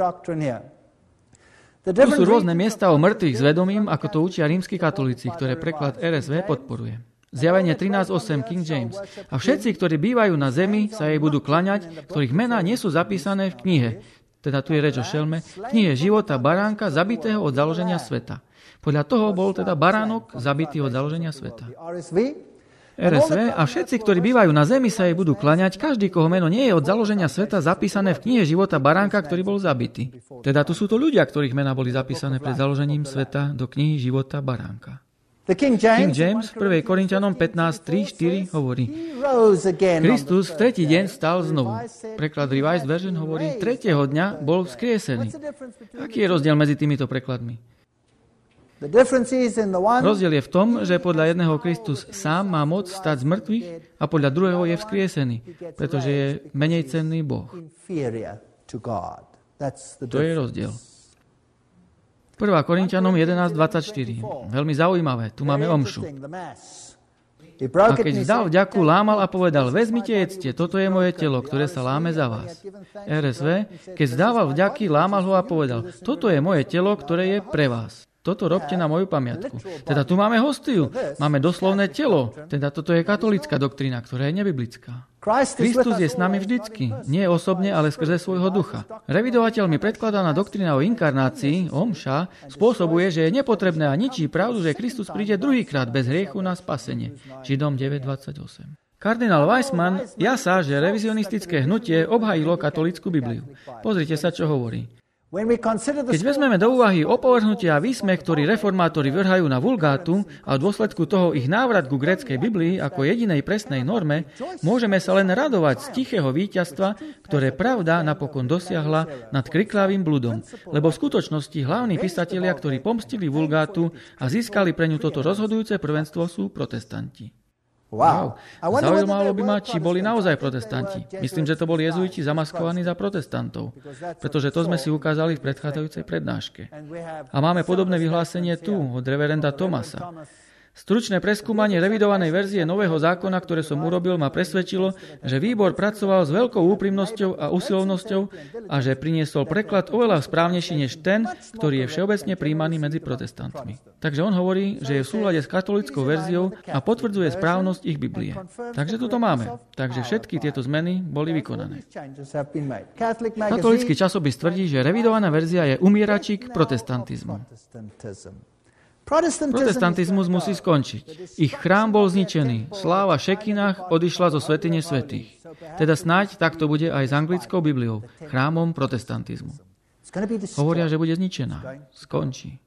Tu sú rôzne miesta o mŕtvych s vedomím, ako to učia rímski katolíci, ktoré preklad er es vé podporuje. Zjavenie trinásť osem, King James. A všetci, ktorí bývajú na zemi, sa jej budú klaňať, ktorých mená nie sú zapísané v knihe, teda tu je reč o šelme, knihe života baránka zabitého od založenia sveta. Podľa toho bol teda baránok zabitý od založenia sveta. er es vé a všetci, ktorí bývajú na zemi, sa jej budú klaňať, každý, koho meno nie je od založenia sveta zapísané v knihe života baránka, ktorý bol zabitý. Teda tu sú to ľudia, ktorých mená boli zapísané pred založením sveta do knihy života baránka. King James v prvej Korinťanom pätnásť tri štyri hovorí: Kristus v tretí deň stal znovu. Preklad Revised Version hovorí: tretieho dňa bol vzkriesený. Aký je rozdiel medzi týmito prekladmi? Rozdiel je v tom, že podľa jedného Kristus sám má moc stať z mŕtvych a podľa druhého je vzkriesený, pretože je menej cenný Boh. To je rozdiel. prvá Korinťanom jedenásť dvadsaťštyri. Veľmi zaujímavé. Tu máme omšu. A keď vzdal vďaku, lámal a povedal: vezmite, jedzte, toto je moje telo, ktoré sa láme za vás. er es vé, keď vzdával vďaky, lámal ho a povedal: toto je moje telo, ktoré je pre vás. Toto robte na moju pamiatku. Teda tu máme hostiu. Máme doslovné telo. Teda toto je katolícka doktrína, ktorá je nebiblická. Kristus je s nami vždycky. Nie osobne, ale skrze svojho ducha. Revidovateľ mi predkladaná doktrína o inkarnácii, omša, spôsobuje, že je nepotrebné a ničí pravdu, že Kristus príde druhýkrát bez hriechu na spasenie. Židom deväť dvadsaťosem. Kardinál Weissman jasá, že revizionistické hnutie obhajilo katolícku Bibliu. Pozrite sa, čo hovorí. Keď vezmeme do úvahy opovrhnutie a výsmech, ktorý reformátori vrhajú na vulgátu a v dôsledku toho ich návrat ku gréckej Biblii ako jedinej presnej norme, môžeme sa len radovať z tichého víťazstva, ktoré pravda napokon dosiahla nad kriklavým bludom, lebo v skutočnosti hlavní písatelia, ktorí pomstili vulgátu a získali pre ňu toto rozhodujúce prvenstvo, sú protestanti. Wow. Zaujímalo by ma, či boli naozaj protestanti. Myslím, že to boli jezuiti zamaskovaní za protestantov, pretože to sme si ukázali v predchádzajúcej prednáške. A máme podobné vyhlásenie tu od reverenda Thomasa. Stručné preskúmanie revidovanej verzie Nového zákona, ktoré som urobil, ma presvedčilo, že výbor pracoval s veľkou úprimnosťou a usilovnosťou a že priniesol preklad oveľa správnejší než ten, ktorý je všeobecne prijímaný medzi protestantmi. Takže on hovorí, že je v súlade s katolickou verziou a potvrdzuje správnosť ich Biblie. Takže tu to máme. Takže všetky tieto zmeny boli vykonané. Katolícky časopis tvrdí, že revidovaná verzia je umieračík protestantizmu. Protestantizmus musí skončiť. Ich chrám bol zničený. Sláva Šekinách odišla zo svätyne svätých. Teda snáď takto bude aj s anglickou Bibliou, chrámom protestantizmu. Hovoria, že bude zničená. Skončí.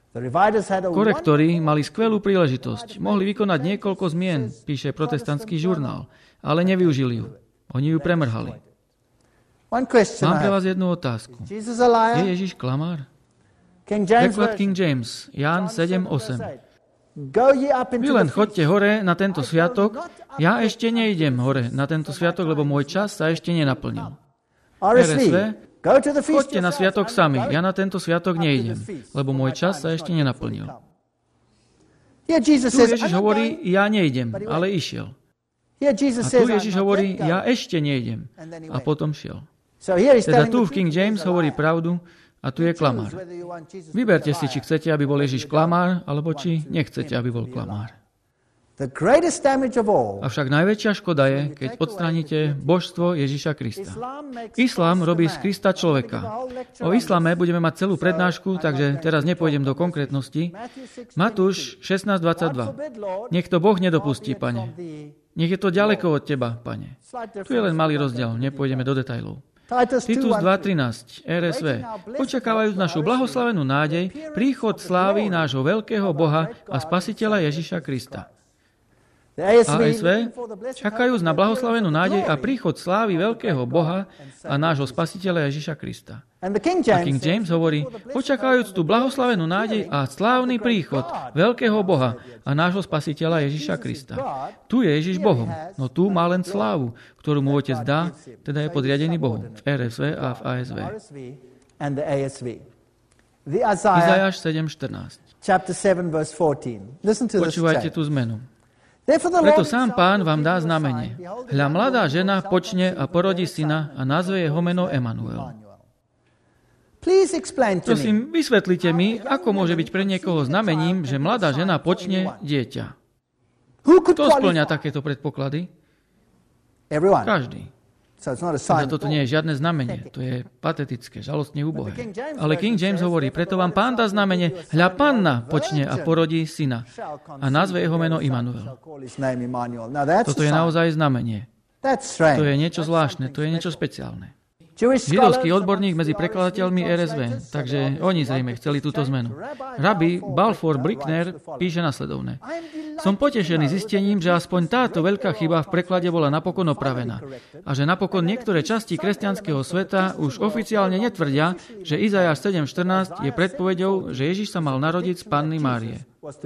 Korektori mali skvelú príležitosť. Mohli vykonať niekoľko zmien, píše protestantský žurnál, ale nevyužili ju. Oni ju premrhali. Mám pre vás jednu otázku. Je Ježiš klamár? Preklad King James, Ján sedem osem. Vy len choďte hore na tento sviatok, ja ešte nejdem hore na tento sviatok, lebo môj čas sa ešte nenaplnil. er es vé, choďte na sviatok sami, ja na tento sviatok nejdem, lebo môj čas sa ešte nenaplnil. Tu Ježiš hovorí, ja nejdem, ale išiel. A tu Ježiš hovorí, ja ešte nejdem, a potom šiel. Teda tu v King James hovorí pravdu, a tu je klamár. Vyberte si, či chcete, aby bol Ježiš klamár, alebo či nechcete, aby bol klamár. Avšak najväčšia škoda je, keď odstránite božstvo Ježiša Krista. Islám robí z Krista človeka. O islame budeme mať celú prednášku, takže teraz nepôjdem do konkrétností. Matúš šestnásť dvadsaťdva. Nech to Boh nedopustí, pane. Nech je to ďaleko od teba, pane. Tu je len malý rozdiel, nepôjdeme do detailov. Titus dva trinásť, er es vé. Očakávajúc našu blahoslavenú nádej, príchod slávy nášho veľkého Boha a Spasiteľa Ježiša Krista. á es vé, čakajúc na blahoslavenú nádej a príchod slávy veľkého Boha a nášho Spasiteľa Ježiša Krista. A King James hovorí, očakajúc tú blahoslavenú nádej a slávny príchod veľkého Boha a nášho Spasiteľa Ježiša Krista. Tu je Ježiš Bohom, no tu má len slávu, ktorú mu Otec dá, teda je podriadený Bohu, v er es vé a v á es vé. Izajáš sedem štrnásť. Počúvajte tú zmenu. Preto sám Pán vám dá znamenie. Hľa, mladá žena počne a porodí syna a nazve jeho meno Emanuel. Prosím, vysvetlite mi, ako môže byť pre niekoho znamením, že mladá žena počne dieťa. Kto spĺňa takéto predpoklady? Každý. Teda toto nie je žiadne znamenie, to je patetické, žalostne úbohé. Ale King James hovorí, preto vám Pán dá znamenie, hľa panna počne a porodí syna a nazve jeho meno Immanuel. Toto je naozaj znamenie. To je niečo zvláštne, to je niečo špeciálne. Židovský odborník medzi prekladateľmi er es vé, takže oni zrejme chceli túto zmenu. Rabbi Balfour Brickner píše nasledovné. Som potešený zistením, že aspoň táto veľká chyba v preklade bola napokon opravená a že napokon niektoré časti kresťanského sveta už oficiálne netvrdia, že Izajáš sedem štrnásť je predpoveďou, že Ježiš sa mal narodiť z Panny Márie.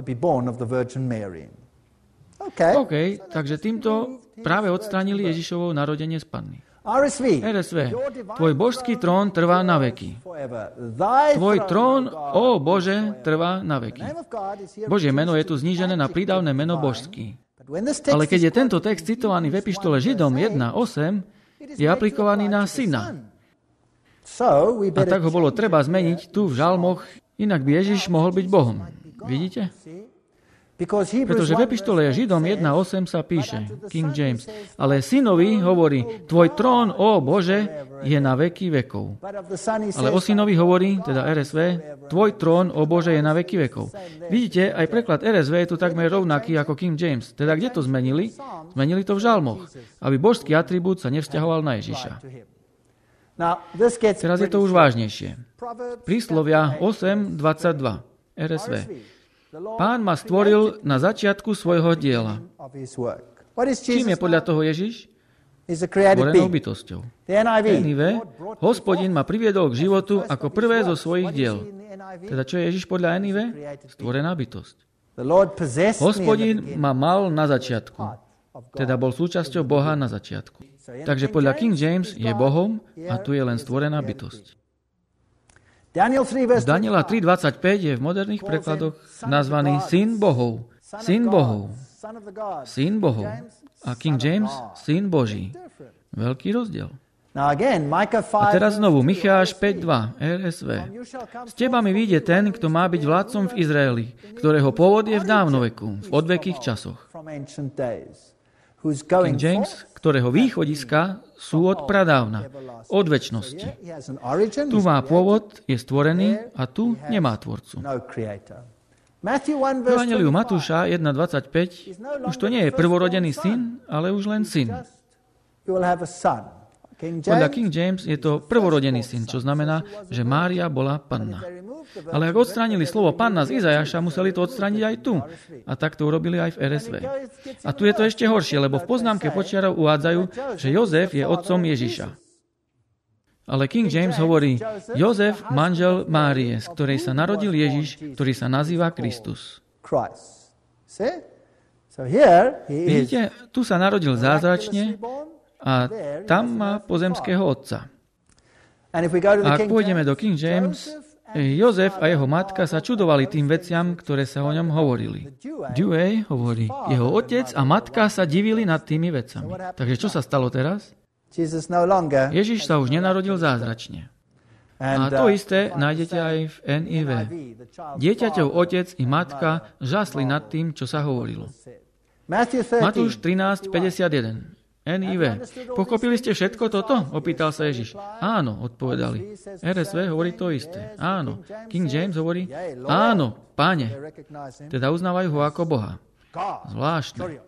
OK, takže týmto práve odstránili Ježišovo narodenie z Panny. er es vé. Tvoj božský trón trvá na veky. Tvoj trón, ó Bože, trvá na veky. Božie meno je tu znížené na prídavné meno božský. Ale keď je tento text citovaný v epištole Židom jeden osem, je aplikovaný na syna. A tak ho bolo treba zmeniť tu v žalmoch, inak by Ježiš mohol byť Bohom. Vidíte? Pretože v epištole Židom jeden osem sa píše, King James, ale synovi hovorí, tvoj trón, ó Bože, je na veky vekov. Ale o synovi hovorí, teda er es vé, tvoj trón, ó Bože, je na veky vekov. Vidíte, aj preklad er es vé je tu takmer rovnaký ako King James. Teda kde to zmenili? Zmenili to v žalmoch, aby božský atribút sa nevzťahoval na Ježiša. Teraz je to už vážnejšie. Príslovia osem dvadsaťdva, er es vé. Pán ma stvoril na začiatku svojho diela. Čím je podľa toho Ježiš? Stvorenou bytosťou. en í vé. Hospodin ma priviedol k životu ako prvé zo svojich diel. Teda čo je Ježiš podľa en í vé? Stvorená bytosť. Hospodin ma mal na začiatku. Teda bol súčasťou Boha na začiatku. Takže podľa King James je Bohom a tu je len stvorená bytosť. Daniela tri dvadsaťpäť je v moderných prekladoch nazvaný syn Bohov. Syn Bohov. Syn Bohov. A King James, syn Boží. Veľký rozdiel. A teraz znovu Micháš päť dva, er es vé. Z teba mi vyjde ten, kto má byť vládcom v Izraeli, ktorého pôvod je v dávnoveku, v odvekých časoch. King James, ktorého východiska sú od pradávna, od večnosti. Tu má pôvod, je stvorený a tu nemá tvorcu. V Evangeliu Matúša jeden dvadsaťpäť už to nie je prvorodený syn, ale už len syn. Podľa King James je to prvorodený syn, čo znamená, že Mária bola panna. Ale ak odstránili slovo panna z Izajaša, museli to odstrániť aj tu. A tak to urobili aj v er es vé. A tu je to ešte horšie, lebo v poznámke počiarov uvádzajú, že Jozef je otcom Ježiša. Ale King James hovorí, Jozef, manžel Márie, z ktorej sa narodil Ježiš, ktorý sa nazýva Kristus. Vidíte, tu sa narodil zázračne a tam má pozemského otca. A ak pôjdeme do King James, Jozef a jeho matka sa čudovali tým veciam, ktoré sa o ňom hovorili. Dewey hovorí, jeho otec a matka sa divili nad tými vecami. Takže čo sa stalo teraz? Ježiš sa už nenarodil zázračne. A to isté nájdete aj v en í vé. Dieťaťov otec i matka žasli nad tým, čo sa hovorilo. Matúš trinásť päťdesiatjeden. en í vé. Pochopili ste všetko toto? Opýtal sa Ježiš. Áno, odpovedali. er es vé hovorí to isté. Áno. King James hovorí, áno, Páne. Teda uznávajú ho ako Boha. Zvláštne.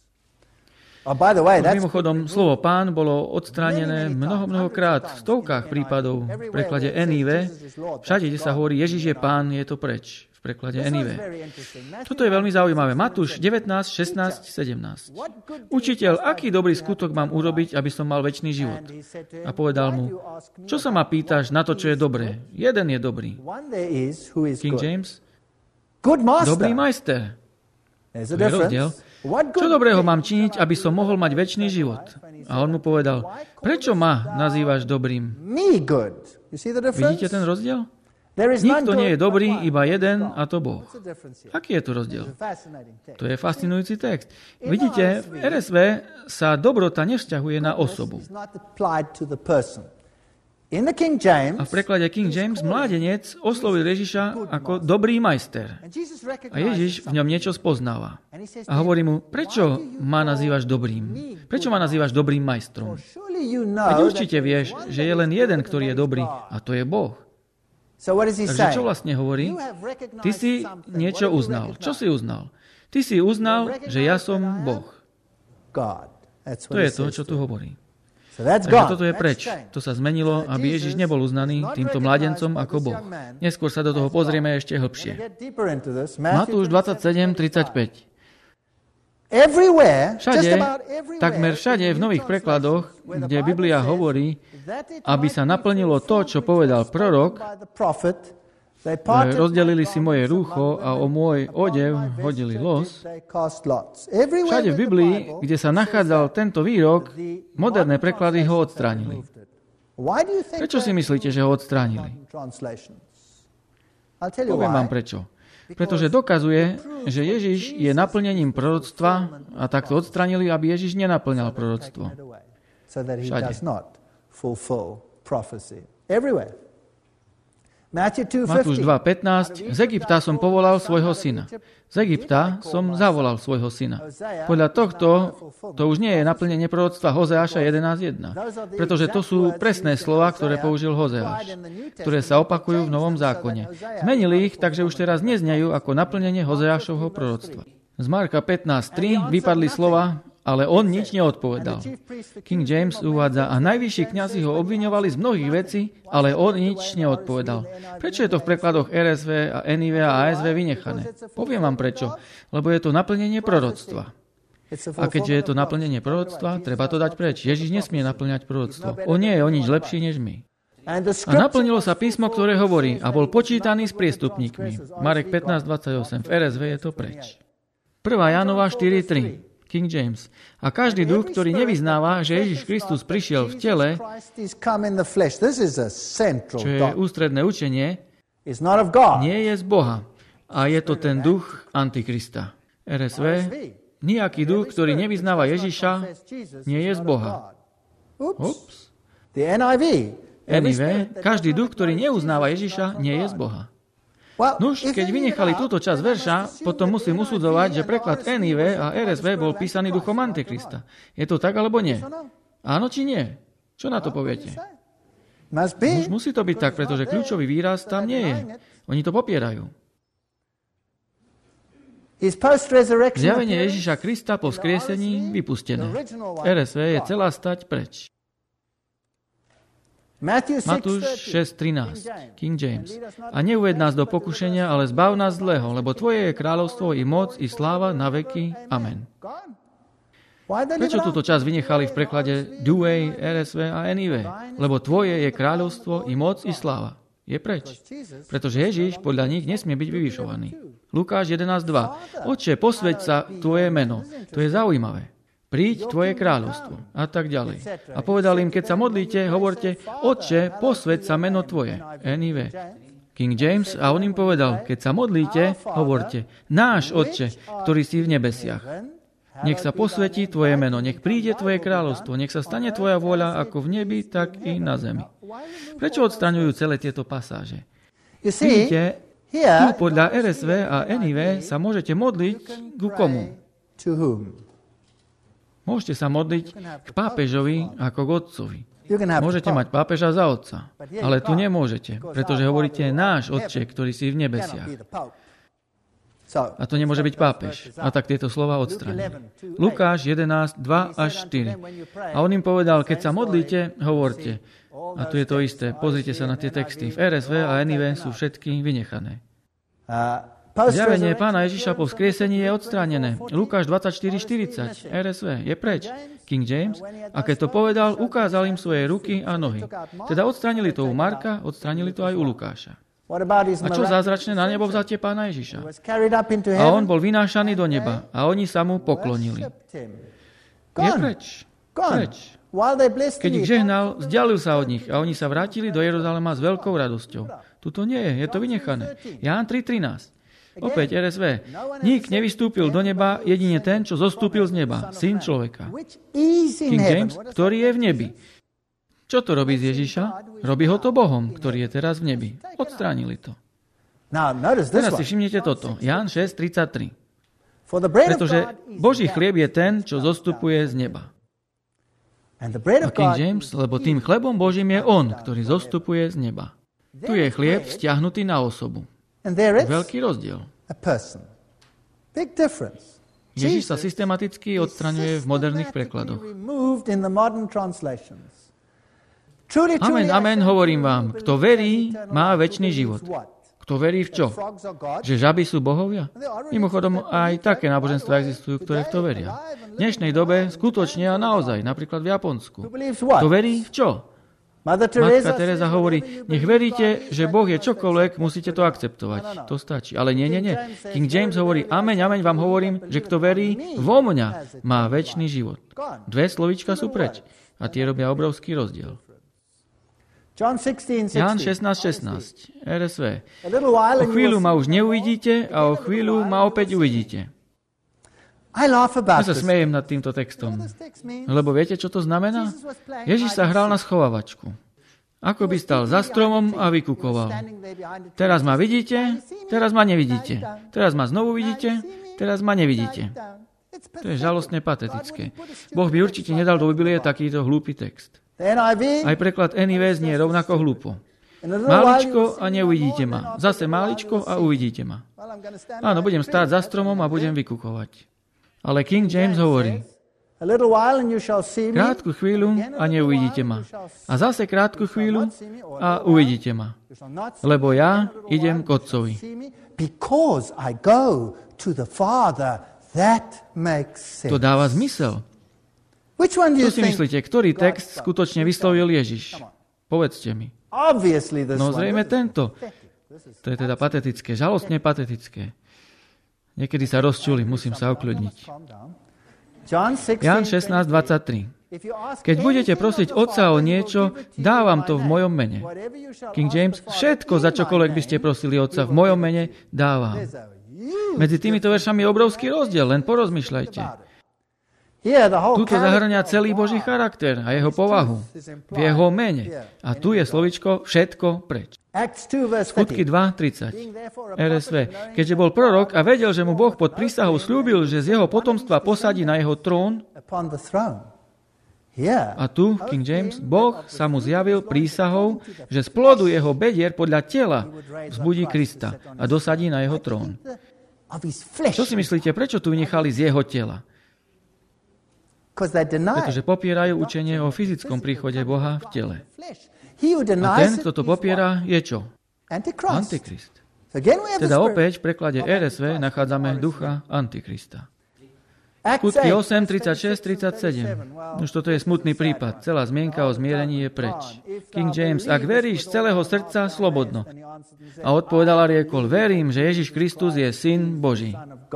Mimochodom, slovo Pán bolo odstránené mnoho, mnohokrát v stovkách prípadov v preklade en í vé. Všade, kde sa hovorí Ježiš je Pán, je to preč. V preklade en í vé. Toto je veľmi zaujímavé. Matúš devätnásť, šestnásť, sedemnásť. Učiteľ, aký dobrý skutok mám urobiť, aby som mal večný život? A povedal mu, čo sa ma pýtaš na to, čo je dobré? Jeden je dobrý. King James? Dobrý majster. To je rozdiel. Čo dobrého mám činiť, aby som mohol mať večný život? A on mu povedal, prečo ma nazývaš dobrým? Vidíte ten rozdiel? Nikto nie je dobrý, iba jeden, a to Boh. Aký je tu rozdiel? To je fascinujúci text. Vidíte, v er es vé sa dobrota nevzťahuje na osobu. In the King James, a v preklade King James mládenec oslovil Ježiša ako dobrý majster. A Ježiš v ňom niečo spoznáva. A hovorí mu, prečo ma nazývaš dobrým? Prečo ma nazývaš dobrým majstrom? Veď určite vieš, že je len jeden, ktorý je dobrý, a to je Boh. Takže čo vlastne hovorí? Ty si niečo uznal. Čo si uznal? Ty si uznal, že ja som Boh. To je to, čo tu hovorí. Takže toto je preč. To sa zmenilo, aby Ježiš nebol uznaný týmto mládencom ako Boh. Neskôr sa do toho pozrieme ešte hlbšie. Matúš dvadsaťsedem tridsaťpäť. Všade, takmer všade v nových prekladoch, kde Biblia hovorí, aby sa naplnilo to, čo povedal prorok, rozdelili si moje rúcho a o môj odev hodili los. Všade v Biblii, kde sa nachádzal tento výrok, moderné preklady ho odstránili. Prečo si myslíte, že ho odstránili? Poviem vám prečo. Pretože dokazuje, že Ježiš je naplnením proroctva a tak to odstránili, aby Ježiš nenaplňal proroctvo. Všade. Matúš dva pätnásť. Z Egypta som povolal svojho syna. Z Egypta som zavolal svojho syna. Podľa tohto to už nie je naplnenie proroctva Hozeáša jedenásť jedna. Pretože to sú presné slova, ktoré použil Hozeáš, ktoré sa opakujú v Novom zákone. Zmenili ich, takže už teraz neznejú ako naplnenie Hozeášovho proroctva. Z Marka pätnásť tri vypadli slova, ale on nič neodpovedal. King James uvádza, a najvyšší kňazi ho obviňovali z mnohých vecí, ale on nič neodpovedal. Prečo je to v prekladoch er es vé a en í vé a á es vé vynechané? Poviem vám prečo. Lebo je to naplnenie proroctva. A keďže je to naplnenie proroctva, treba to dať preč. Ježiš nesmie naplňať proroctvo. On nie je o nič lepší než my. A naplnilo sa písmo, ktoré hovorí, a bol počítaný s priestupníkmi. Marek pätnásť dvadsaťosem. V er es vé je to preč. prvá Jánova štyri tri. King James. A každý duch, ktorý nevyznáva, že Ježiš Kristus prišiel v tele, čo je ústredné učenie, nie je z Boha. A je to ten duch Antikrista. er es vé. Nijaký duch, ktorý nevyznáva Ježiša, nie je z Boha. Ups. en í vé. Každý duch, ktorý neuznáva Ježiša, nie je z Boha. Nuž, keď vynechali túto časť verša, potom musím usudzovať, že preklad en í vé a er es vé bol písaný duchom Antikrista. Je to tak, alebo nie? Áno či nie? Čo na to poviete? Nuž, musí to byť tak, pretože kľúčový výraz tam nie je. Oni to popierajú. Zjavenie Ježiša Krista po vzkriesení vypustené. er es vé je celá stať preč. Matúš šesť trinásť. King James. A neuved nás do pokušenia, ale zbav nás zlého, lebo Tvoje je kráľovstvo i moc i sláva na veky. Amen. Prečo túto časť vynechali v preklade Douay, er es vé a en í vé? Lebo Tvoje je kráľovstvo i moc i sláva. Je preč. Pretože Ježiš podľa nich nesmie byť vyvyšovaný. Lukáš jedenásť dva. Otče, posväť sa Tvoje meno. To je zaujímavé. Príď Tvoje kráľovstvo a tak ďalej. A povedal im, keď sa modlíte, hovorte, Otče, posväť sa meno Tvoje. en í vé. King James, a on im povedal, keď sa modlíte, hovorte, náš Otče, ktorý si v nebesiach. Nech sa posvätí Tvoje meno, nech príde Tvoje kráľovstvo, nech sa stane Tvoja vôľa ako v nebi, tak i na zemi. Prečo odstraňujú celé tieto pasáže? Vidíte, tu podľa er es vé a en í vé sa môžete modliť ku komu? Môžete sa modliť k pápežovi ako k otcovi. Môžete mať pápeža za otca, ale tu nemôžete, pretože hovoríte náš Otče, ktorý si v nebesiach. A to nemôže byť pápež. A tak tieto slova odstranili. Lukáš jedenásť dva až štyri. A on im povedal, keď sa modlíte, hovorte. A tu je to isté. Pozrite sa na tie texty. V er es vé a en í vé sú všetky vynechané. Zjavenie Pána Ježiša po vzkriesení je odstránené. Lukáš dvadsaťštyri štyridsať. er es vé je preč. King James. A keď to povedal, ukázal im svoje ruky a nohy. Teda odstránili to u Marka, odstránili to aj u Lukáša. A čo zázračné na nebo vzatie Pána Ježiša? A on bol vynášaný do neba a oni sa mu poklonili. Je preč. Preč. Keď ich žehnal, vzdialil sa od nich a oni sa vrátili do Jeruzalema s veľkou radosťou. Tuto nie je, je to vynechané. Ján tri trinásť. Opäť er es vé. Nik nevystúpil do neba, jedine ten, čo zostúpil z neba, syn človeka. King James, ktorý je v nebi. Čo to robí z Ježiša? Robí ho to Bohom, ktorý je teraz v nebi. Odstránili to. Teraz si všimnite toto. Ján šesť tridsaťtri. Pretože Boží chlieb je ten, čo zostupuje z neba. A King James, lebo tým chlebom Božím je on, ktorý zostupuje z neba. Tu je chlieb vzťahnutý na osobu. Veľký rozdiel. Ježiš sa systematicky odstraňuje v moderných prekladoch. Amen, amen, hovorím vám, kto verí, má večný život. Kto verí v čo? Že žaby sú bohovia? Mimochodom, aj také náboženstvá existujú, ktoré v to veria. V dnešnej dobe skutočne a naozaj, napríklad v Japonsku. Kto verí v čo? Matka Teresa hovorí, nech veríte, že Boh je čokoľvek, musíte to akceptovať. To stačí. Ale nie, nie, nie. King James hovorí, ameň, ameň, vám hovorím, že kto verí vo mňa, má večný život. Dve slovíčka sú preč. A tie robia obrovský rozdiel. Ján šestnásť šestnásť, er es vé. O chvíľu ma už neuvidíte a o chvíľu ma opäť uvidíte. Ja sa smejem nad týmto textom. Lebo viete, čo to znamená? Ježiš sa hral na schovávačku. Ako by stal za stromom a vykukoval. Teraz ma vidíte, teraz ma nevidíte. Teraz ma znovu vidíte, teraz ma nevidíte. To je žalostne patetické. Boh by určite nedal do Biblie takýto hlúpy text. Aj preklad en í vé znie rovnako hlúpo. Máličko a neuvidíte ma. Zase máličko a uvidíte ma. Áno, budem stáť za stromom a budem vykukovať. Ale King James hovorí, krátku chvíľu a neuvidíte ma. A zase krátku chvíľu a uvidíte ma. Lebo ja idem k Otcovi. To dáva zmysel. Čo si myslíte, ktorý text skutočne vyslovil Ježiš? Povedzte mi. No zrejme tento. To je teda patetické, žalostne patetické. Niekedy sa rozčuli, musím sa ukľudniť. Ján šestnásť dvadsaťtri. Keď budete prosiť Otca o niečo, dávam to v mojom mene. King James, všetko, za čokoľvek by ste prosili Otca v mojom mene, dávam. Medzi týmito veršami je obrovský rozdiel, len porozmýšľajte. Tuto zahrňa celý Boží charakter a jeho povahu v jeho mene. A tu je slovičko všetko preč. Skutky dva tridsať. er es vé. Keďže bol prorok a vedel, že mu Boh pod prísahou sľúbil, že z jeho potomstva posadí na jeho trón, a tu, King James, Boh sa mu zjavil prísahou, že z plodu jeho bedier podľa tela vzbudí Krista a dosadí na jeho trón. Čo si myslíte, prečo tu nechali z jeho tela? Pretože popierajú učenie o fyzickom príchode Boha v tele. A ten, kto to popiera, je čo? Antikrist. Teda opäť v preklade er es vé nachádzame ducha Antikrista. Skutky osem tridsaťšesť tridsaťsedem. Už toto je smutný prípad. Celá zmienka o zmierení je preč. King James, ak veríš z celého srdca, slobodno. A odpovedal a riekol, verím, že Ježiš Kristus je Syn Boží.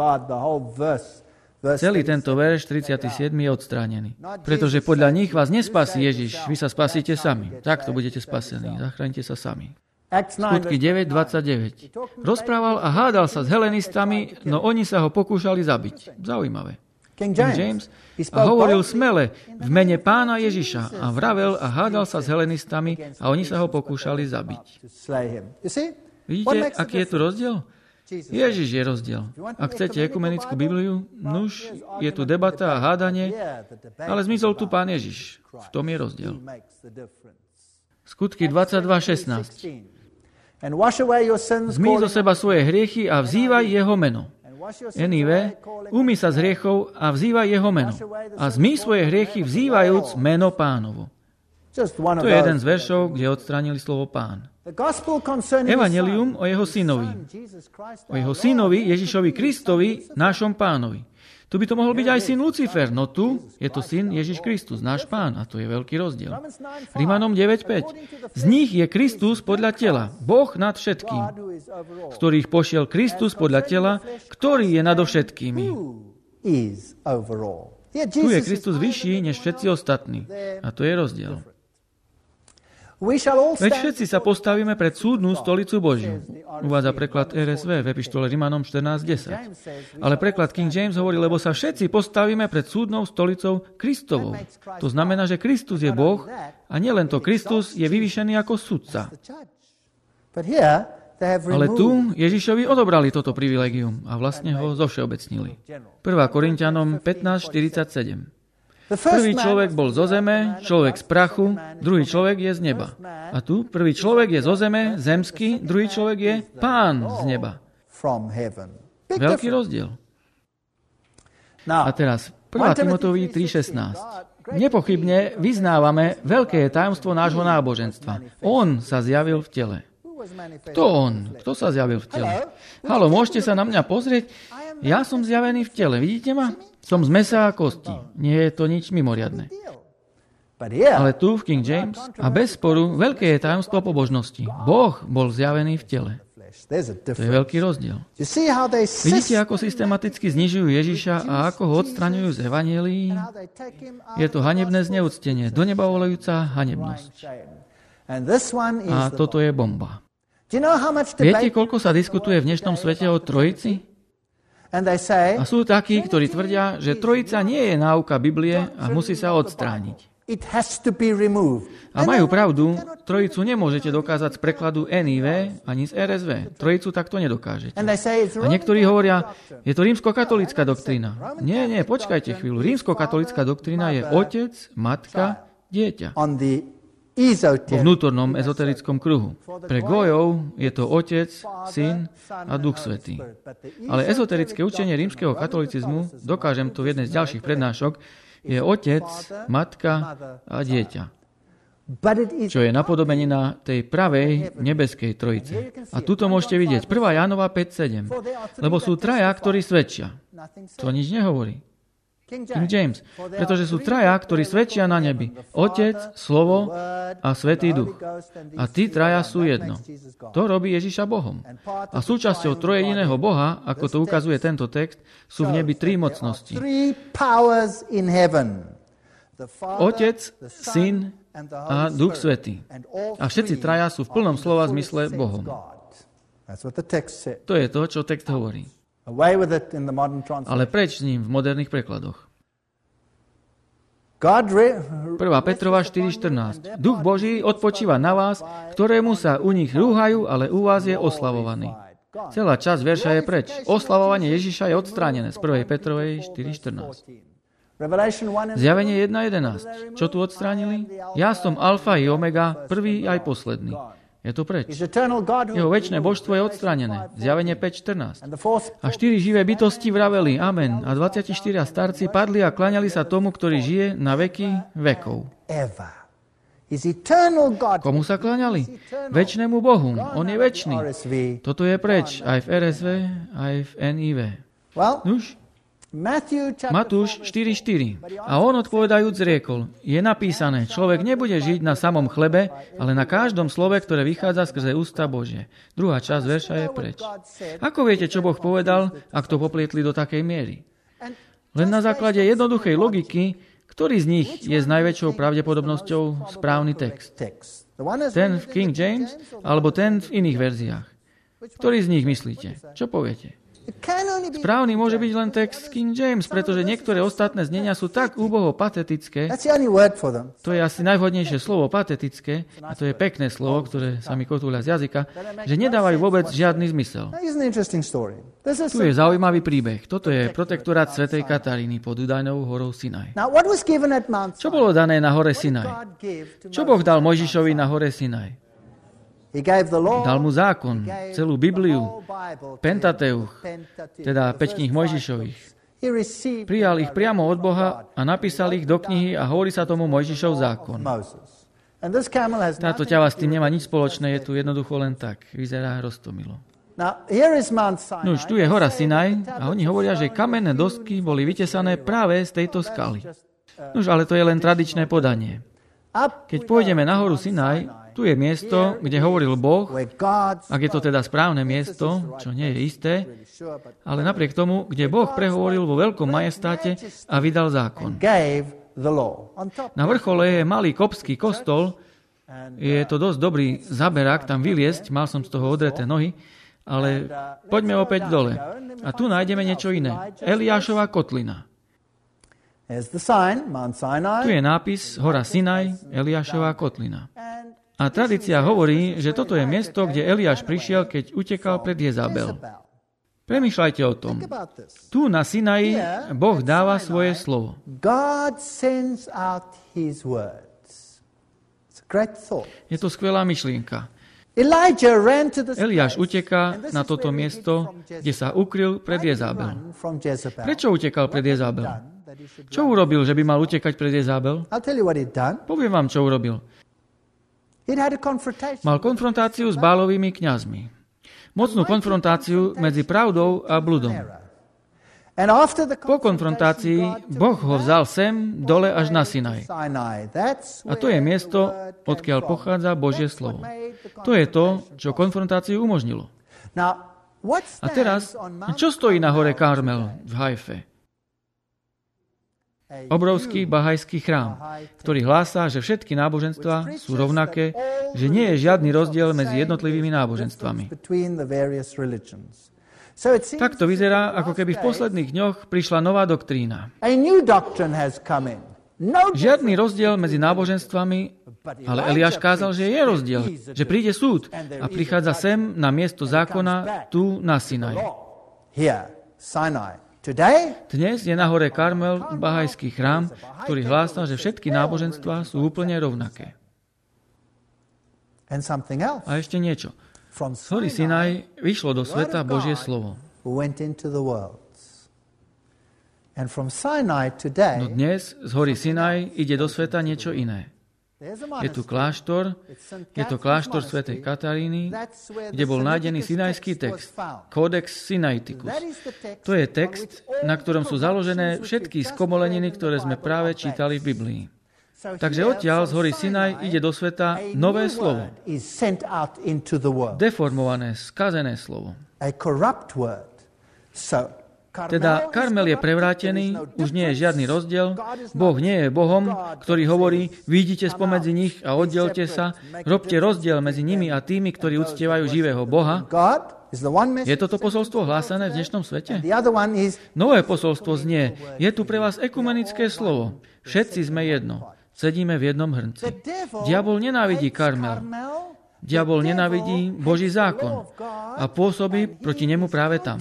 Celý tento verš tridsiaty siedmy je odstránený. Pretože podľa nich vás nespasí Ježiš, vy sa spasíte sami. Takto budete spasení, zachránite sa sami. Skutky deväť dvadsaťdeväť. Rozprával a hádal sa s helenistami, no oni sa ho pokúšali zabiť. Zaujímavé. King James a hovoril smele v mene Pána Ježiša a vravel a hádal sa s helenistami a oni sa ho pokúšali zabiť. Vidíte, aký je tu rozdiel? Ježiš je rozdiel. Ak chcete ekumenickú Bibliu, nuž, je tu debata a hádanie, ale zmizol tu Pán Ježiš. V tom je rozdiel. Skutky dvadsaťdva šestnásť. Zmyj zo seba svoje hriechy a vzývaj jeho meno. en í vé, umyj sa z hriechov a vzývaj jeho meno. A zmyj svoje hriechy vzývajúc meno Pánovo. To je jeden z veršov, kde odstránili slovo Pán. Evangelium o jeho synovi. O jeho synovi Ježišovi Kristovi, nášom Pánovi. Tu by to mohol byť aj syn Lucifer, no tu je to syn Ježiš Kristus, náš Pán, a to je veľký rozdiel. Rímanom deväť päť. Z nich je Kristus podľa tela, Boh nad všetkým, z ktorých pošiel Kristus podľa tela, ktorý je nadovšetkými. Tu je Kristus vyšší než všetci ostatní, a to je rozdiel. We shall all Veď stand všetci sa postavíme pred súdnu stolicu Božiu. Uvádza preklad er es vé v epištole Rimanom štrnásť desať. Ale preklad King James hovorí, lebo sa všetci postavíme pred súdnou stolicou Kristovou. To znamená, že Kristus je Boh a nielen to, Kristus je vyvýšený ako sudca. But here they have Ale removed tu Ježišovi odobrali toto privilegium a vlastne ho zovšeobecnili. prvá Korinťanom pätnásť štyridsaťsedem. the first Prvý man človek bol zo zeme, človek z prachu, druhý človek je z neba. A tu prvý človek je zo zeme, zemský, druhý človek je pán z neba. from heaven. Big Veľký difference. rozdiel. Now, A teraz prvá Timoteovi tri šestnásť. Nepochybne vyznávame veľké tajomstvo nášho náboženstva. On sa zjavil v tele. who was manifested? Kto on? Kto sa zjavil v tele? Haló, môžete sa na mňa pozrieť? Ja som zjavený v tele. Vidíte ma? Som z mesa a kosti. Nie je to nič mimoriadne. But here, Ale tu v King James a bez sporu veľké je tajomstvo pobožnosti. Boh bol zjavený v tele. flesh. There's a To je difference. veľký rozdiel. You see how they Vidíte, system- ako systematicky znižujú Ježiša a ako ho odstraňujú z evanielií? how they take him out Je to hanebné zneúctenie, do neba volajúca hanebnosť. shame. And this one is A the toto je bomba. Do you know how much Viete, debate? koľko sa diskutuje v dnešnom svete o Trojici? And they say A sú takí, ktorí tvrdia, že Trojica nie je náuka Biblie a musí sa odstrániť. it has to be removed. A majú pravdu, Trojicu nemôžete dokázať z prekladu en í vé ani z er es vé. Trojicu takto nedokážete. And they say it's A wrong. niektorí hovoria, je to rímskokatolická doktrína. Nie, nie, počkajte chvíľu. Rímskokatolická doktrína je otec, matka, dieťa. On the Vo esoteric. vnútornom ezoterickom kruhu. Pre gojov je to otec, syn a duch svätý. Ale ezoterické učenie rímskeho katolicizmu, dokážem to v jednej z ďalších prednášok, je otec, matka a dieťa, But it is čo je napodobenina tej pravej nebeskej trojice. A tuto môžete vidieť prvá Jánova päť sedem, lebo sú traja, ktorí svedčia. nothing. To nič nehovorí. King King James. James, pretože sú traja, ktorí svedčia na nebi. Otec, Slovo a Svätý Duch. A tí traja sú jedno. To robí Ježiša Bohom. A súčasťou trojediného Boha, ako to ukazuje tento text, sú v nebi tri mocnosti. Three powers in heaven. The Father, Otec, the Son, Syn and the a Holy Duch Spirit. Svätý. And all A všetci three traja sú v plnom are in slova the zmysle fullest sense Bohom. God. That's what the text said. To je to, čo text hovorí. Away with it in the modern translation. Ale preč s ním v moderných prekladoch. God re- prvá Petrova štyri štrnásť. Duch Boží odpočíva na vás, ktorému sa u nich rúhajú, ale u vás je oslavovaný. Celá časť verša je preč. Oslavovanie Ježiša je odstránené z prvej Petrovej štyri štrnásť. Revelation one and Zjavenie jedna jedenásť. Čo tu odstránili? Ja som alfa i omega, prvý aj posledný. Je to preč. His eternal God who Jeho večné božstvo je odstránené. Zjavenie päť štrnásť. and the fourth A štyri živé bytosti vraveli Amen. A dvadsaťštyri starci padli a kláňali sa tomu, ktorý žije na veky vekov. ever. His eternal God. Komu sa kláňali? Večnému Bohu. On je večný. R S V. Toto je preč aj v er es vé, aj v en í vé. Well, Nuž, Matthew chapter Matúš four, verse štyri štyri. A on odpovedajúc riekol, je napísané, človek nebude žiť na samom chlebe, ale na každom slove, ktoré vychádza skrze ústa Božie. Druhá časť verša je preč. Ako viete, čo Boh povedal, ak to poplietli do takej miery? Len na základe jednoduchej logiky, ktorý z nich je s najväčšou pravdepodobnosťou správny text? text. The one is Ten v King James, alebo ten v iných verziách? Ktorý z nich myslíte? Čo poviete? It can only be. Správny môže byť len text King James, pretože niektoré ostatné znenia sú tak úboho patetické. That's the only word for them. To je asi najvhodnejšie slovo, patetické, a to je pekné slovo, ktoré sa mi kotúľa z jazyka, že nedávajú vôbec žiadny zmysel. Now, here's an interesting story. This is Tu je zaujímavý príbeh. Toto je protektorát svätej Kataríny pod údajnou horou Sinaj. now what was given at Mount Čo Sinai? bolo dané na hore Sinaj? God gave to Čo Moses? Boh dal Mojžišovi na hore Sinaj? He gave the law. Dal mu zákon, gave celú the Bibliu, whole Bible to Pentateuch, Pentateuch, teda the päť first kníh five Mojžišových. books. He received Prijal them ich priamo od from Boha God. a napísal ich do knihy a hovorí sa tomu Mojžišov zákon. Moses. And this camel has Táto nothing ťava to s tým do nemá with nič spoločné, je tu jednoducho len tak. Vyzerá roztomilo. Now, here is Mount Sinai. No už tu je hora Sinaj a oni hovoria, že kamenné dosky boli vytesané práve z tejto skaly. Nož, ale to je len tradičné podanie. Up Keď pôjdeme na horu Sinaj, tu je miesto, kde hovoril Boh, where God ak je to teda správne miesto, čo nie je isté, sure, but ale napriek tomu, kde Boh prehovoril vo veľkom majestáte a vydal zákon. gave the law. On top Na vrchole je malý kopský kostol Je to dosť dobrý zaberák tam vyliesť, mal som z toho odreté nohy, ale poďme opäť dole. A tu nájdeme niečo iné. Eliášova kotlina. Tu je nápis Hora Sinaj, Eliášova kotlina. A tradícia hovorí, že toto je miesto, kde Eliáš prišiel, keď utekal pred Jezabel. Premýšľajte o tom. Tu na Sinaji Boh dáva svoje slovo. Je to skvelá myšlienka. Eliáš uteká na toto miesto, kde sa ukryl pred Jezabel. Prečo utekal pred Jezabel? Čo urobil, že by mal utekať pred Jezabel? Poviem vám, čo urobil. Mal konfrontáciu s Bálovými kňazmi. Mocnú konfrontáciu medzi pravdou a bludom. Po konfrontácii Boh ho vzal sem dole až na Sinaj. A to je miesto, odkiaľ pochádza Božie slovo. To je to, čo konfrontáciu umožnilo. A teraz, čo stojí na hore Karmel v Haife? Obrovský bahajský chrám, ktorý hlása, že všetky náboženstvá sú rovnaké, že nie je žiadny rozdiel medzi jednotlivými náboženstvami. Tak to vyzerá, ako keby v posledných dňoch prišla nová doktrína. Žiadny rozdiel medzi náboženstvami, ale Eliáš kázal, že je rozdiel, že príde súd a prichádza sem na miesto zákona tu na Sinaj. Dnes je na hore Karmel bahajský chrám, ktorý hlása, že všetky náboženstvá sú úplne rovnaké. A ešte niečo. Z hory Sinaj vyšlo do sveta Božie slovo. No dnes z hory Sinaj ide do sveta niečo iné. Je tu kláštor, je to kláštor svätej Kataríny, kde bol nájdený sinajský text, Codex Sinaiticus. To je text, na ktorom sú založené všetky skomoleniny, ktoré sme práve čítali v Biblii. Takže odtiaľ z hory Sinaj ide do sveta nové slovo. Deformované, skazené slovo. Teda Karmel je prevrátený, už nie je žiadny rozdiel. Boh nie je Bohom, ktorý hovorí, vyjdite spomedzi nich a oddelte sa, robte rozdiel medzi nimi a tými, ktorí uctievajú živého Boha. Je toto posolstvo hlásané v dnešnom svete? Nové posolstvo znie, je tu pre vás ekumenické slovo. Všetci sme jedno. Sedíme v jednom hrnci. Diabol nenávidí Karmel. Diabol nenávidí Boží zákon a pôsobí proti nemu práve tam.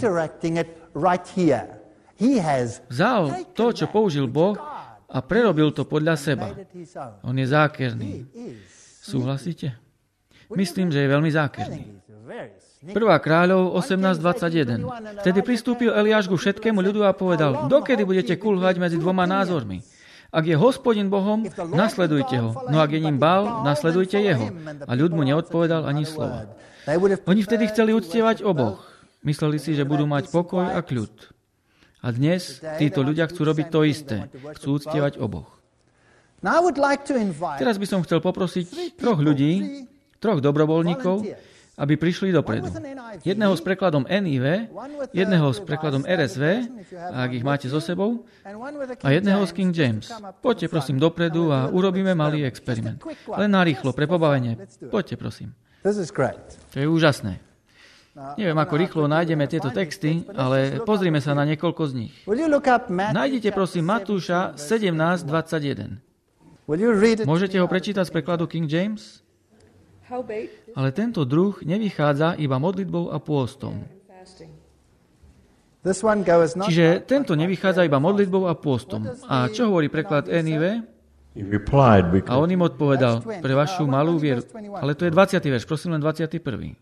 Vzal to, čo použil Boh a prerobil to podľa seba. On je zákerný. Súhlasíte? Myslím, že je veľmi zákerný. Prvá kráľov osemnásť dvadsaťjeden. Vtedy pristúpil Eliáš ku všetkému ľudu a povedal, dokedy budete kulhať medzi dvoma názormi? Ak je Hospodin Bohom, nasledujte ho. No ak je ním Bál, nasledujte jeho. A ľud mu neodpovedal ani slova. Oni vtedy chceli uctievať oboch. Mysleli si, že budú mať pokoj a kľud. A dnes títo ľudia chcú robiť to isté. Chcú uctievať oboch. Teraz by som chcel poprosiť troch ľudí, troch dobrovoľníkov, aby prišli dopredu. Jedného s prekladom en í vé, jedného s prekladom er es vé, ak ich máte so sebou, a jedného z King James. Poďte prosím dopredu a urobíme malý experiment. Len narýchlo, pre pobavenie. Poďte prosím. To je úžasné. Neviem, ako rýchlo nájdeme tieto texty, ale pozrime sa na niekoľko z nich. Nájdite prosím Matúša sedemnásť dvadsaťjeden. Môžete ho prečítať z prekladu King James? Ale tento druh nevychádza iba modlitbou a pôstom. Čiže tento nevychádza iba modlitbou a pôstom. A čo hovorí preklad en í vé? A on im odpovedal, pre vašu malú vieru. Ale to je dvadsiaty verš, prosím len dvadsiaty prvý.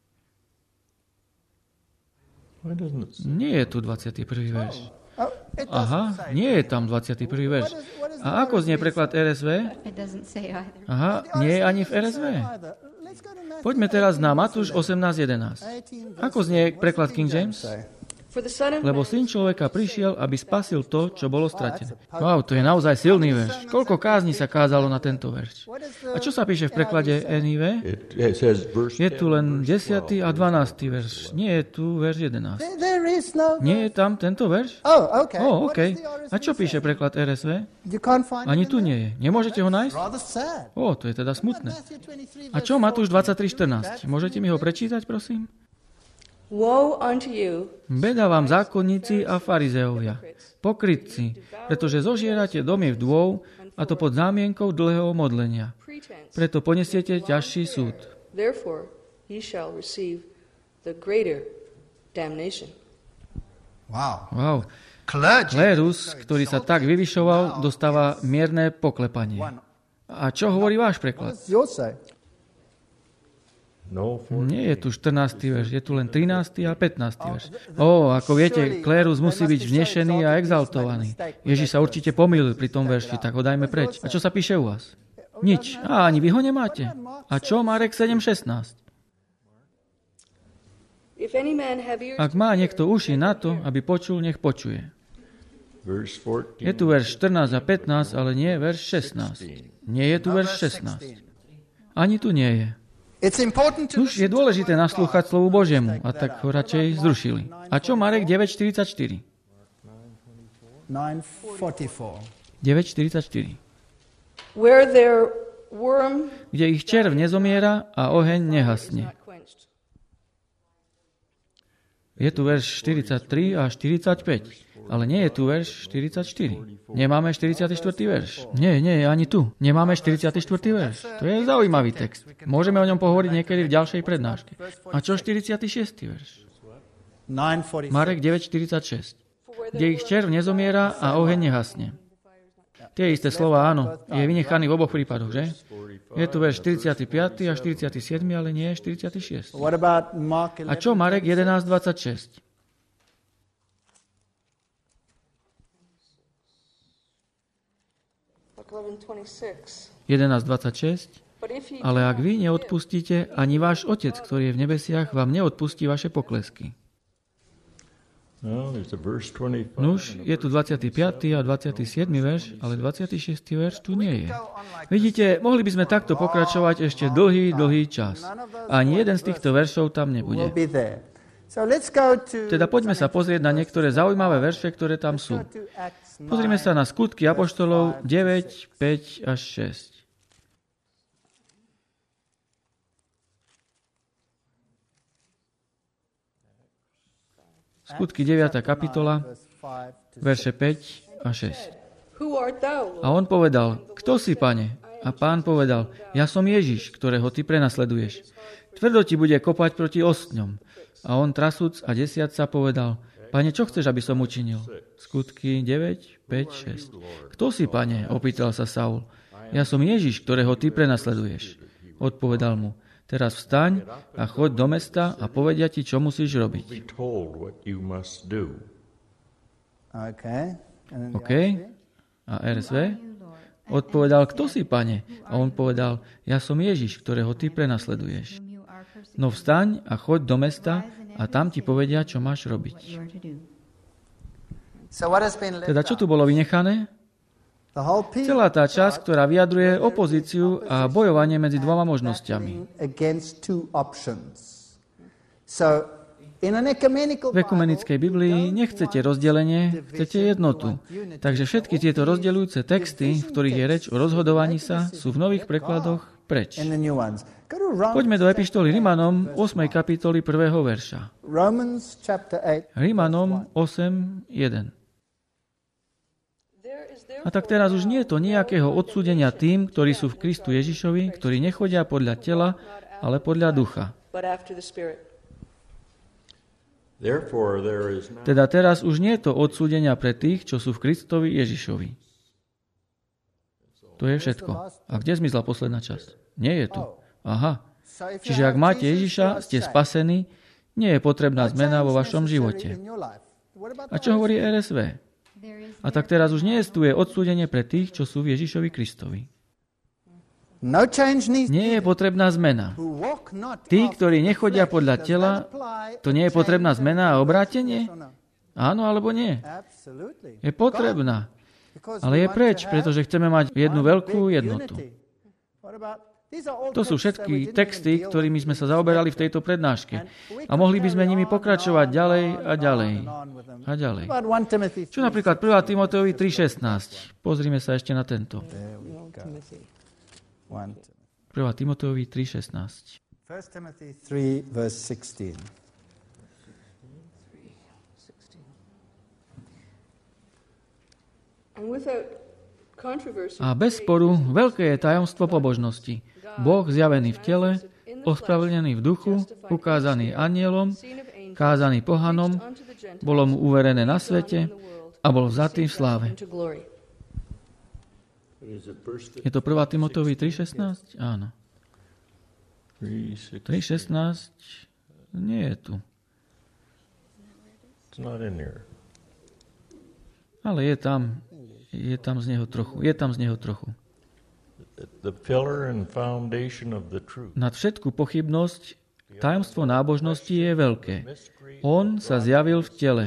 Nie je tu dvadsiaty prvý verš. Aha, nie je tam dvadsiaty prvý verš. A ako znie preklad er es vé? Aha, nie je ani v er es vé. Poďme teraz na Matúš osemnásť jedenásť. Ako znie preklad King James? Lebo Syn človeka prišiel, aby spasil to, čo bolo stratené. Wow, to je naozaj silný verš. Koľko kázni sa kázalo na tento verš? A čo sa píše v preklade en í vé? Je tu len desiaty a dvanásty verš. Nie je tu verš jedenásty. Nie je tam tento verš? Oh, OK. A čo píše preklad er es vé? Ani tu nie je. Nemôžete ho nájsť? Ó, to je teda smutné. A čo Matúš dvadsaťtri štrnásť? Môžete mi ho prečítať, prosím? Beda vám zákonníci a farizeovia, pokrytci, pretože zožierate domy vdôv, a to pod zámienkou dlhého modlenia. Preto ponesiete ťažší súd. Wow. Klérus, ktorý sa tak vyvyšoval, dostáva mierne poklepanie. A čo hovorí váš preklad? Nie je tu štrnásty verš, je tu len trinásty a pätnásty verš. Ó, ako viete, klérus musí byť vznešený a exaltovaný. Ježiš sa určite pomýlil pri tom verši, tak ho dajme preč. A čo sa píše u vás? Nič. A ani vy ho nemáte. A čo Marek sedem šestnásť? Ak má niekto uši na to, aby počul, nech počuje. Je tu verš štrnásť a pätnásť, ale nie verš šestnásť. Nie je tu verš šestnásť. Ani tu nie je. Už je dôležité naslúchať slovu Božiemu, a tak ho radšej zrušili. A čo Marek deväť štyridsaťštyri? deväť štyridsaťštyri. Kde ich červ nezomiera a oheň nehasne. Je tu verš štyridsaťtri a štyridsaťpäť. Ale nie je tu verš štyridsaťštyri. Nemáme štyridsiaty štvrtý verš. Nie, nie, ani tu. Nemáme štyridsiaty štvrtý verš. To je zaujímavý text. Môžeme o ňom pohovoriť niekedy v ďalšej prednáške. A čo štyridsiaty šiesty verš? Marek deväť štyridsaťšesť. Kde ich červ nezomiera a oheň nehasne. Tie isté slova, áno. Je vynechaný v oboch prípadoch, že? Je tu verš štyridsiaty piaty a štyridsiaty siedmy, ale nie štyridsiaty šiesty. A čo Marek jedenásť dvadsaťšesť? jedenásť dvadsaťšesť. Ale ak vy neodpustíte, ani váš Otec, ktorý je v nebesiach, vám neodpustí vaše poklesky. Nuž, je tu dvadsiaty piaty a dvadsiaty siedmy verš, ale dvadsiaty šiesty verš tu nie je. Vidíte, mohli by sme takto pokračovať ešte dlhý, dlhý čas. Ani jeden z týchto veršov tam nebude. Teda poďme sa pozrieť na niektoré zaujímavé verše, ktoré tam sú. Pozrime sa na Skutky apoštolov deväť, päť až šesť. Skutky deviata kapitola, verše päť a šesť. A on povedal, kto si, Pane? A Pán povedal, ja som Ježiš, ktorého ty prenasleduješ. Tvrdo ti bude kopať proti ostňom. A on trasúc a desiac sa povedal, Pane, čo chceš, aby som učinil? Skutky deväť, päť, šesť. Kto si, Pane? Opýtal sa Saul. Ja som Ježiš, ktorého ty prenasleduješ. Odpovedal mu, teraz vstaň a choď do mesta a povedia ti, čo musíš robiť. OK. A er es vé? Odpovedal, kto si, Pane? A on povedal, ja som Ježiš, ktorého ty prenasleduješ. No vstaň a choď do mesta a tam ti povedia, čo máš robiť. Teda čo tu bolo vynechané? Celá tá časť, ktorá vyjadruje opozíciu a bojovanie medzi dvoma možnosťami. V ekumenickej Biblii nechcete rozdelenie, chcete jednotu. Takže všetky tieto rozdeľujúce texty, v ktorých je reč o rozhodovaní sa, sú v nových prekladoch preč. Poďme do epištoly Rimanom ôsmej kapitoly prvého verša. Rimanom osem jeden. A tak teraz už nie je to nejakého odsúdenia tým, ktorí sú v Kristu Ježišovi, ktorí nechodia podľa tela, ale podľa ducha. Teda teraz už nie je to odsúdenia pre tých, čo sú v Kristovi Ježišovi. To je všetko. A kde zmizla posledná časť? Nie je tu. Aha. Čiže ak máte Ježiša, ste spasení, nie je potrebná zmena vo vašom živote. A čo hovorí er es vé? A tak teraz už nie je tu odsúdenie pre tých, čo sú v Ježišovi Kristovi. Nie je potrebná zmena. Tí, ktorí nechodia podľa tela, to nie je potrebná zmena a obrátenie? Áno alebo nie? Je potrebná. Ale je preč, pretože chceme mať jednu veľkú jednotu. To sú všetky texty, ktorými sme sa zaoberali v tejto prednáške. A mohli by sme nimi pokračovať ďalej a ďalej a ďalej. Čo napríklad prvá Timotejovi tri šestnásť. Pozrime sa ešte na tento. prvá Timotejovi tri šestnásť. First Timothy three, verse sixteen. A bez sporu veľké je tajomstvo pobožnosti. Boh zjavený v tele, ospravedlnený v duchu, ukázaný anjelom, kázaný pohanom, bolo mu uverené na svete a bol vzatý v sláve. Je to prvá Timotejovi tri šestnásť? Áno. tri šestnásť nie je tu. Ale je tam, je tam z neho trochu. Je tam z neho trochu. Nad všetku pochybnosť tajomstvo nábožnosti je veľké. On sa zjavil v tele.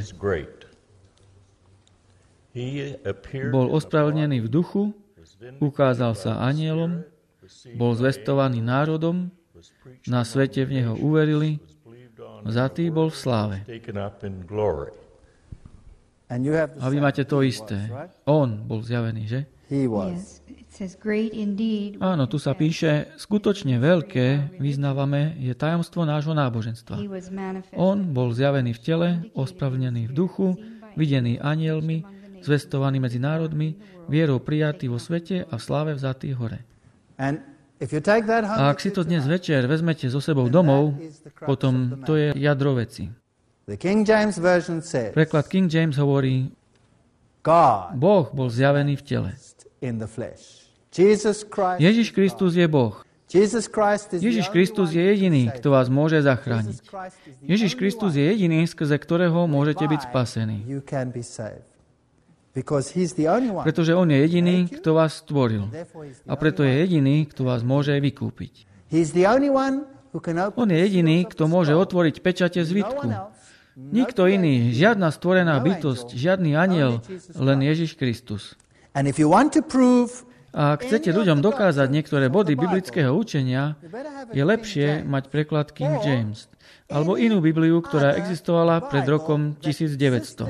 Bol ospravedlnený v duchu, ukázal sa anjelom, bol zvestovaný národom, na svete v neho uverili, vzatý bol v sláve. A vy máte to isté. On bol zjavený, že? Áno, tu sa píše, skutočne veľké, vyznávame, je tajomstvo nášho náboženstva. On bol zjavený v tele, ospravedlnený v duchu, videný anielmi, zvestovaný medzi národmi, vierou prijatý vo svete a v sláve vzatý hore. A ak si to dnes večer vezmete so sebou domov, potom to je jadro veci. Preklad King James hovorí, Boh bol zjavený v tele. Ježiš Kristus je Boh. Ježiš Kristus je jediný, kto vás môže zachrániť. Ježiš Kristus je jediný, skrze ktorého môžete byť spasení. Pretože on je jediný, kto vás stvoril. A preto je jediný, kto vás môže vykúpiť. On je jediný, kto môže otvoriť pečate zvitku. Nikto iný, žiadna stvorená bytosť, žiadny anjel, len Ježiš Kristus. A ak chcete ľuďom dokázať niektoré body biblického učenia, je lepšie mať preklad King James alebo inú Bibliu, ktorá existovala pred rokom devätnásťsto.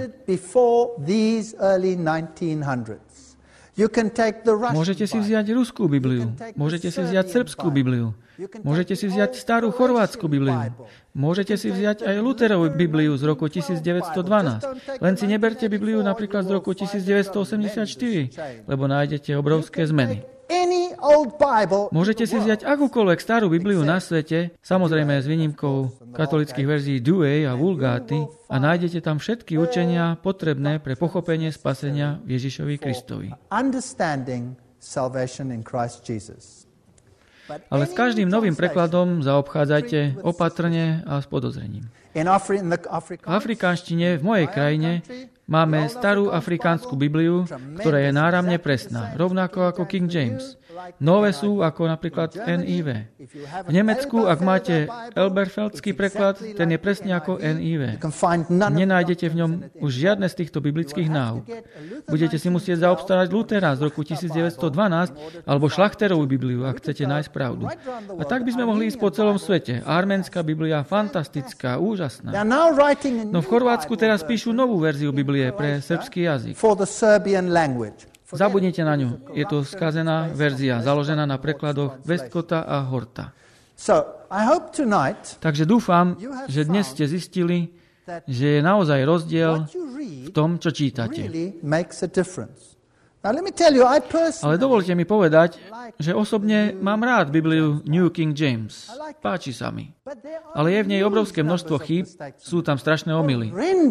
Môžete si vziať ruskú Bibliu, môžete si vziať srbskú Bibliu, môžete si vziať starú chorvátsku Bibliu, môžete si vziať aj Lutherovú Bibliu z roku devätnásť dvanásť. Len si neberte Bibliu napríklad z roku devätnásť osemdesiatštyri, lebo nájdete obrovské zmeny. Môžete si vziať akúkoľvek starú Bibliu na svete, samozrejme s výnimkou katolických verzií Douay a Vulgáty, a nájdete tam všetky učenia potrebné pre pochopenie spasenia Ježišovi Kristovi. Ale s každým novým prekladom zaobchádzajte opatrne a s podozrením. V afrikánštine v mojej krajine máme starú afrikánsku Bibliu, ktorá je náramne presná, rovnako ako King James. Nové sú ako napríklad en í vé. V Nemecku, ak máte Elberfeldský preklad, ten je presne ako en í vé. Nenájdete v ňom už žiadne z týchto biblických náuk. Budete si musieť zaobstarať Luthera z roku devätnásť dvanásť alebo Šlachterovú Bibliu, ak chcete nájsť pravdu. A tak by sme mohli ísť po celom svete. Arménska Biblia, fantastická, úžasná. No v Chorvátsku teraz píšu novú verziu Biblie pre srbský jazyk. Zabudnite na ňu. Je to skazená verzia, založená na prekladoch Westcota a Horta. Takže dúfam, že dnes ste zistili, že je naozaj rozdiel v tom, čo čítate. Ale dovolte mi povedať, že osobne mám rád Bibliu New King James. Páči sa mi. Ale je v nej obrovské množstvo chýb, sú tam strašné omyly.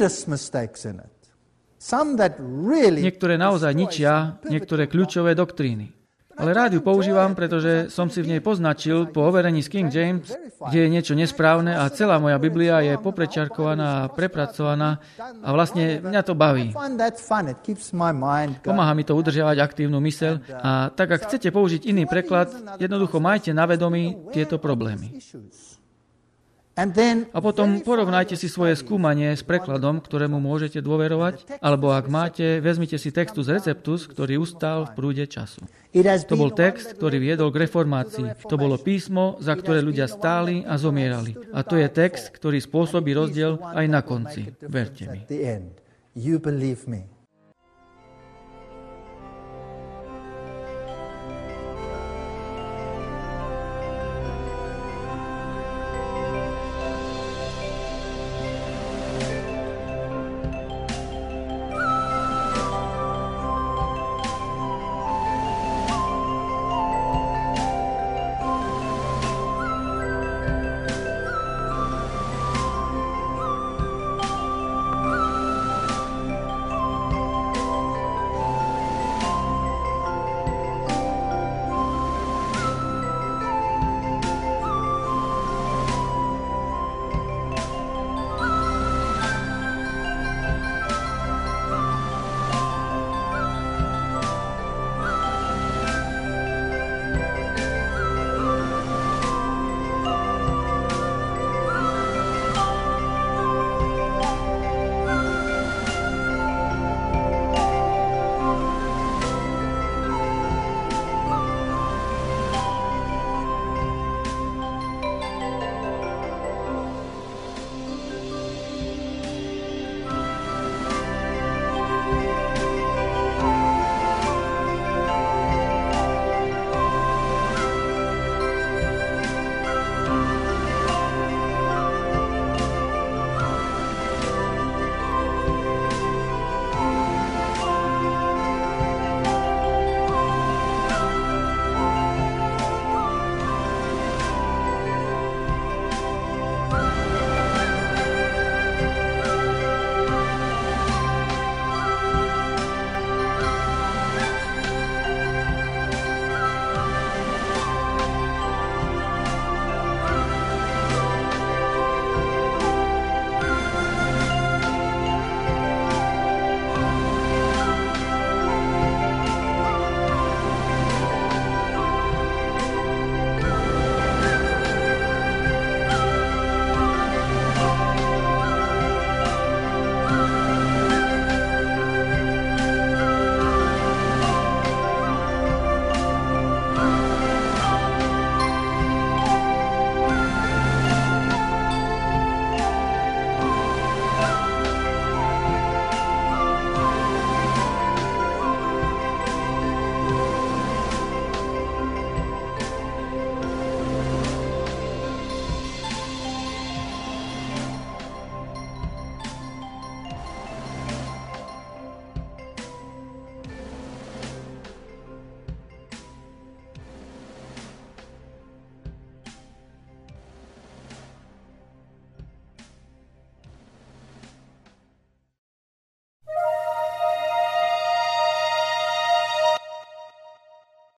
Niektoré naozaj ničia niektoré kľúčové doktríny. Ale rád ju používam, pretože som si v nej poznačil po overení z King James, kde je niečo nesprávne a celá moja Biblia je poprečarkovaná a prepracovaná a vlastne mňa to baví. Pomáha mi to udržiavať aktívnu myseľ a tak, ak chcete použiť iný preklad, jednoducho majte na vedomí tieto problémy. A potom porovnajte si svoje skúmanie s prekladom, ktorému môžete dôverovať, alebo ak máte, vezmite si textus Receptus, ktorý ustal v prúde času. To bol text, ktorý viedol k reformácii. To bolo písmo, za ktoré ľudia stáli a zomierali. A to je text, ktorý spôsobí rozdiel aj na konci. Verte mi.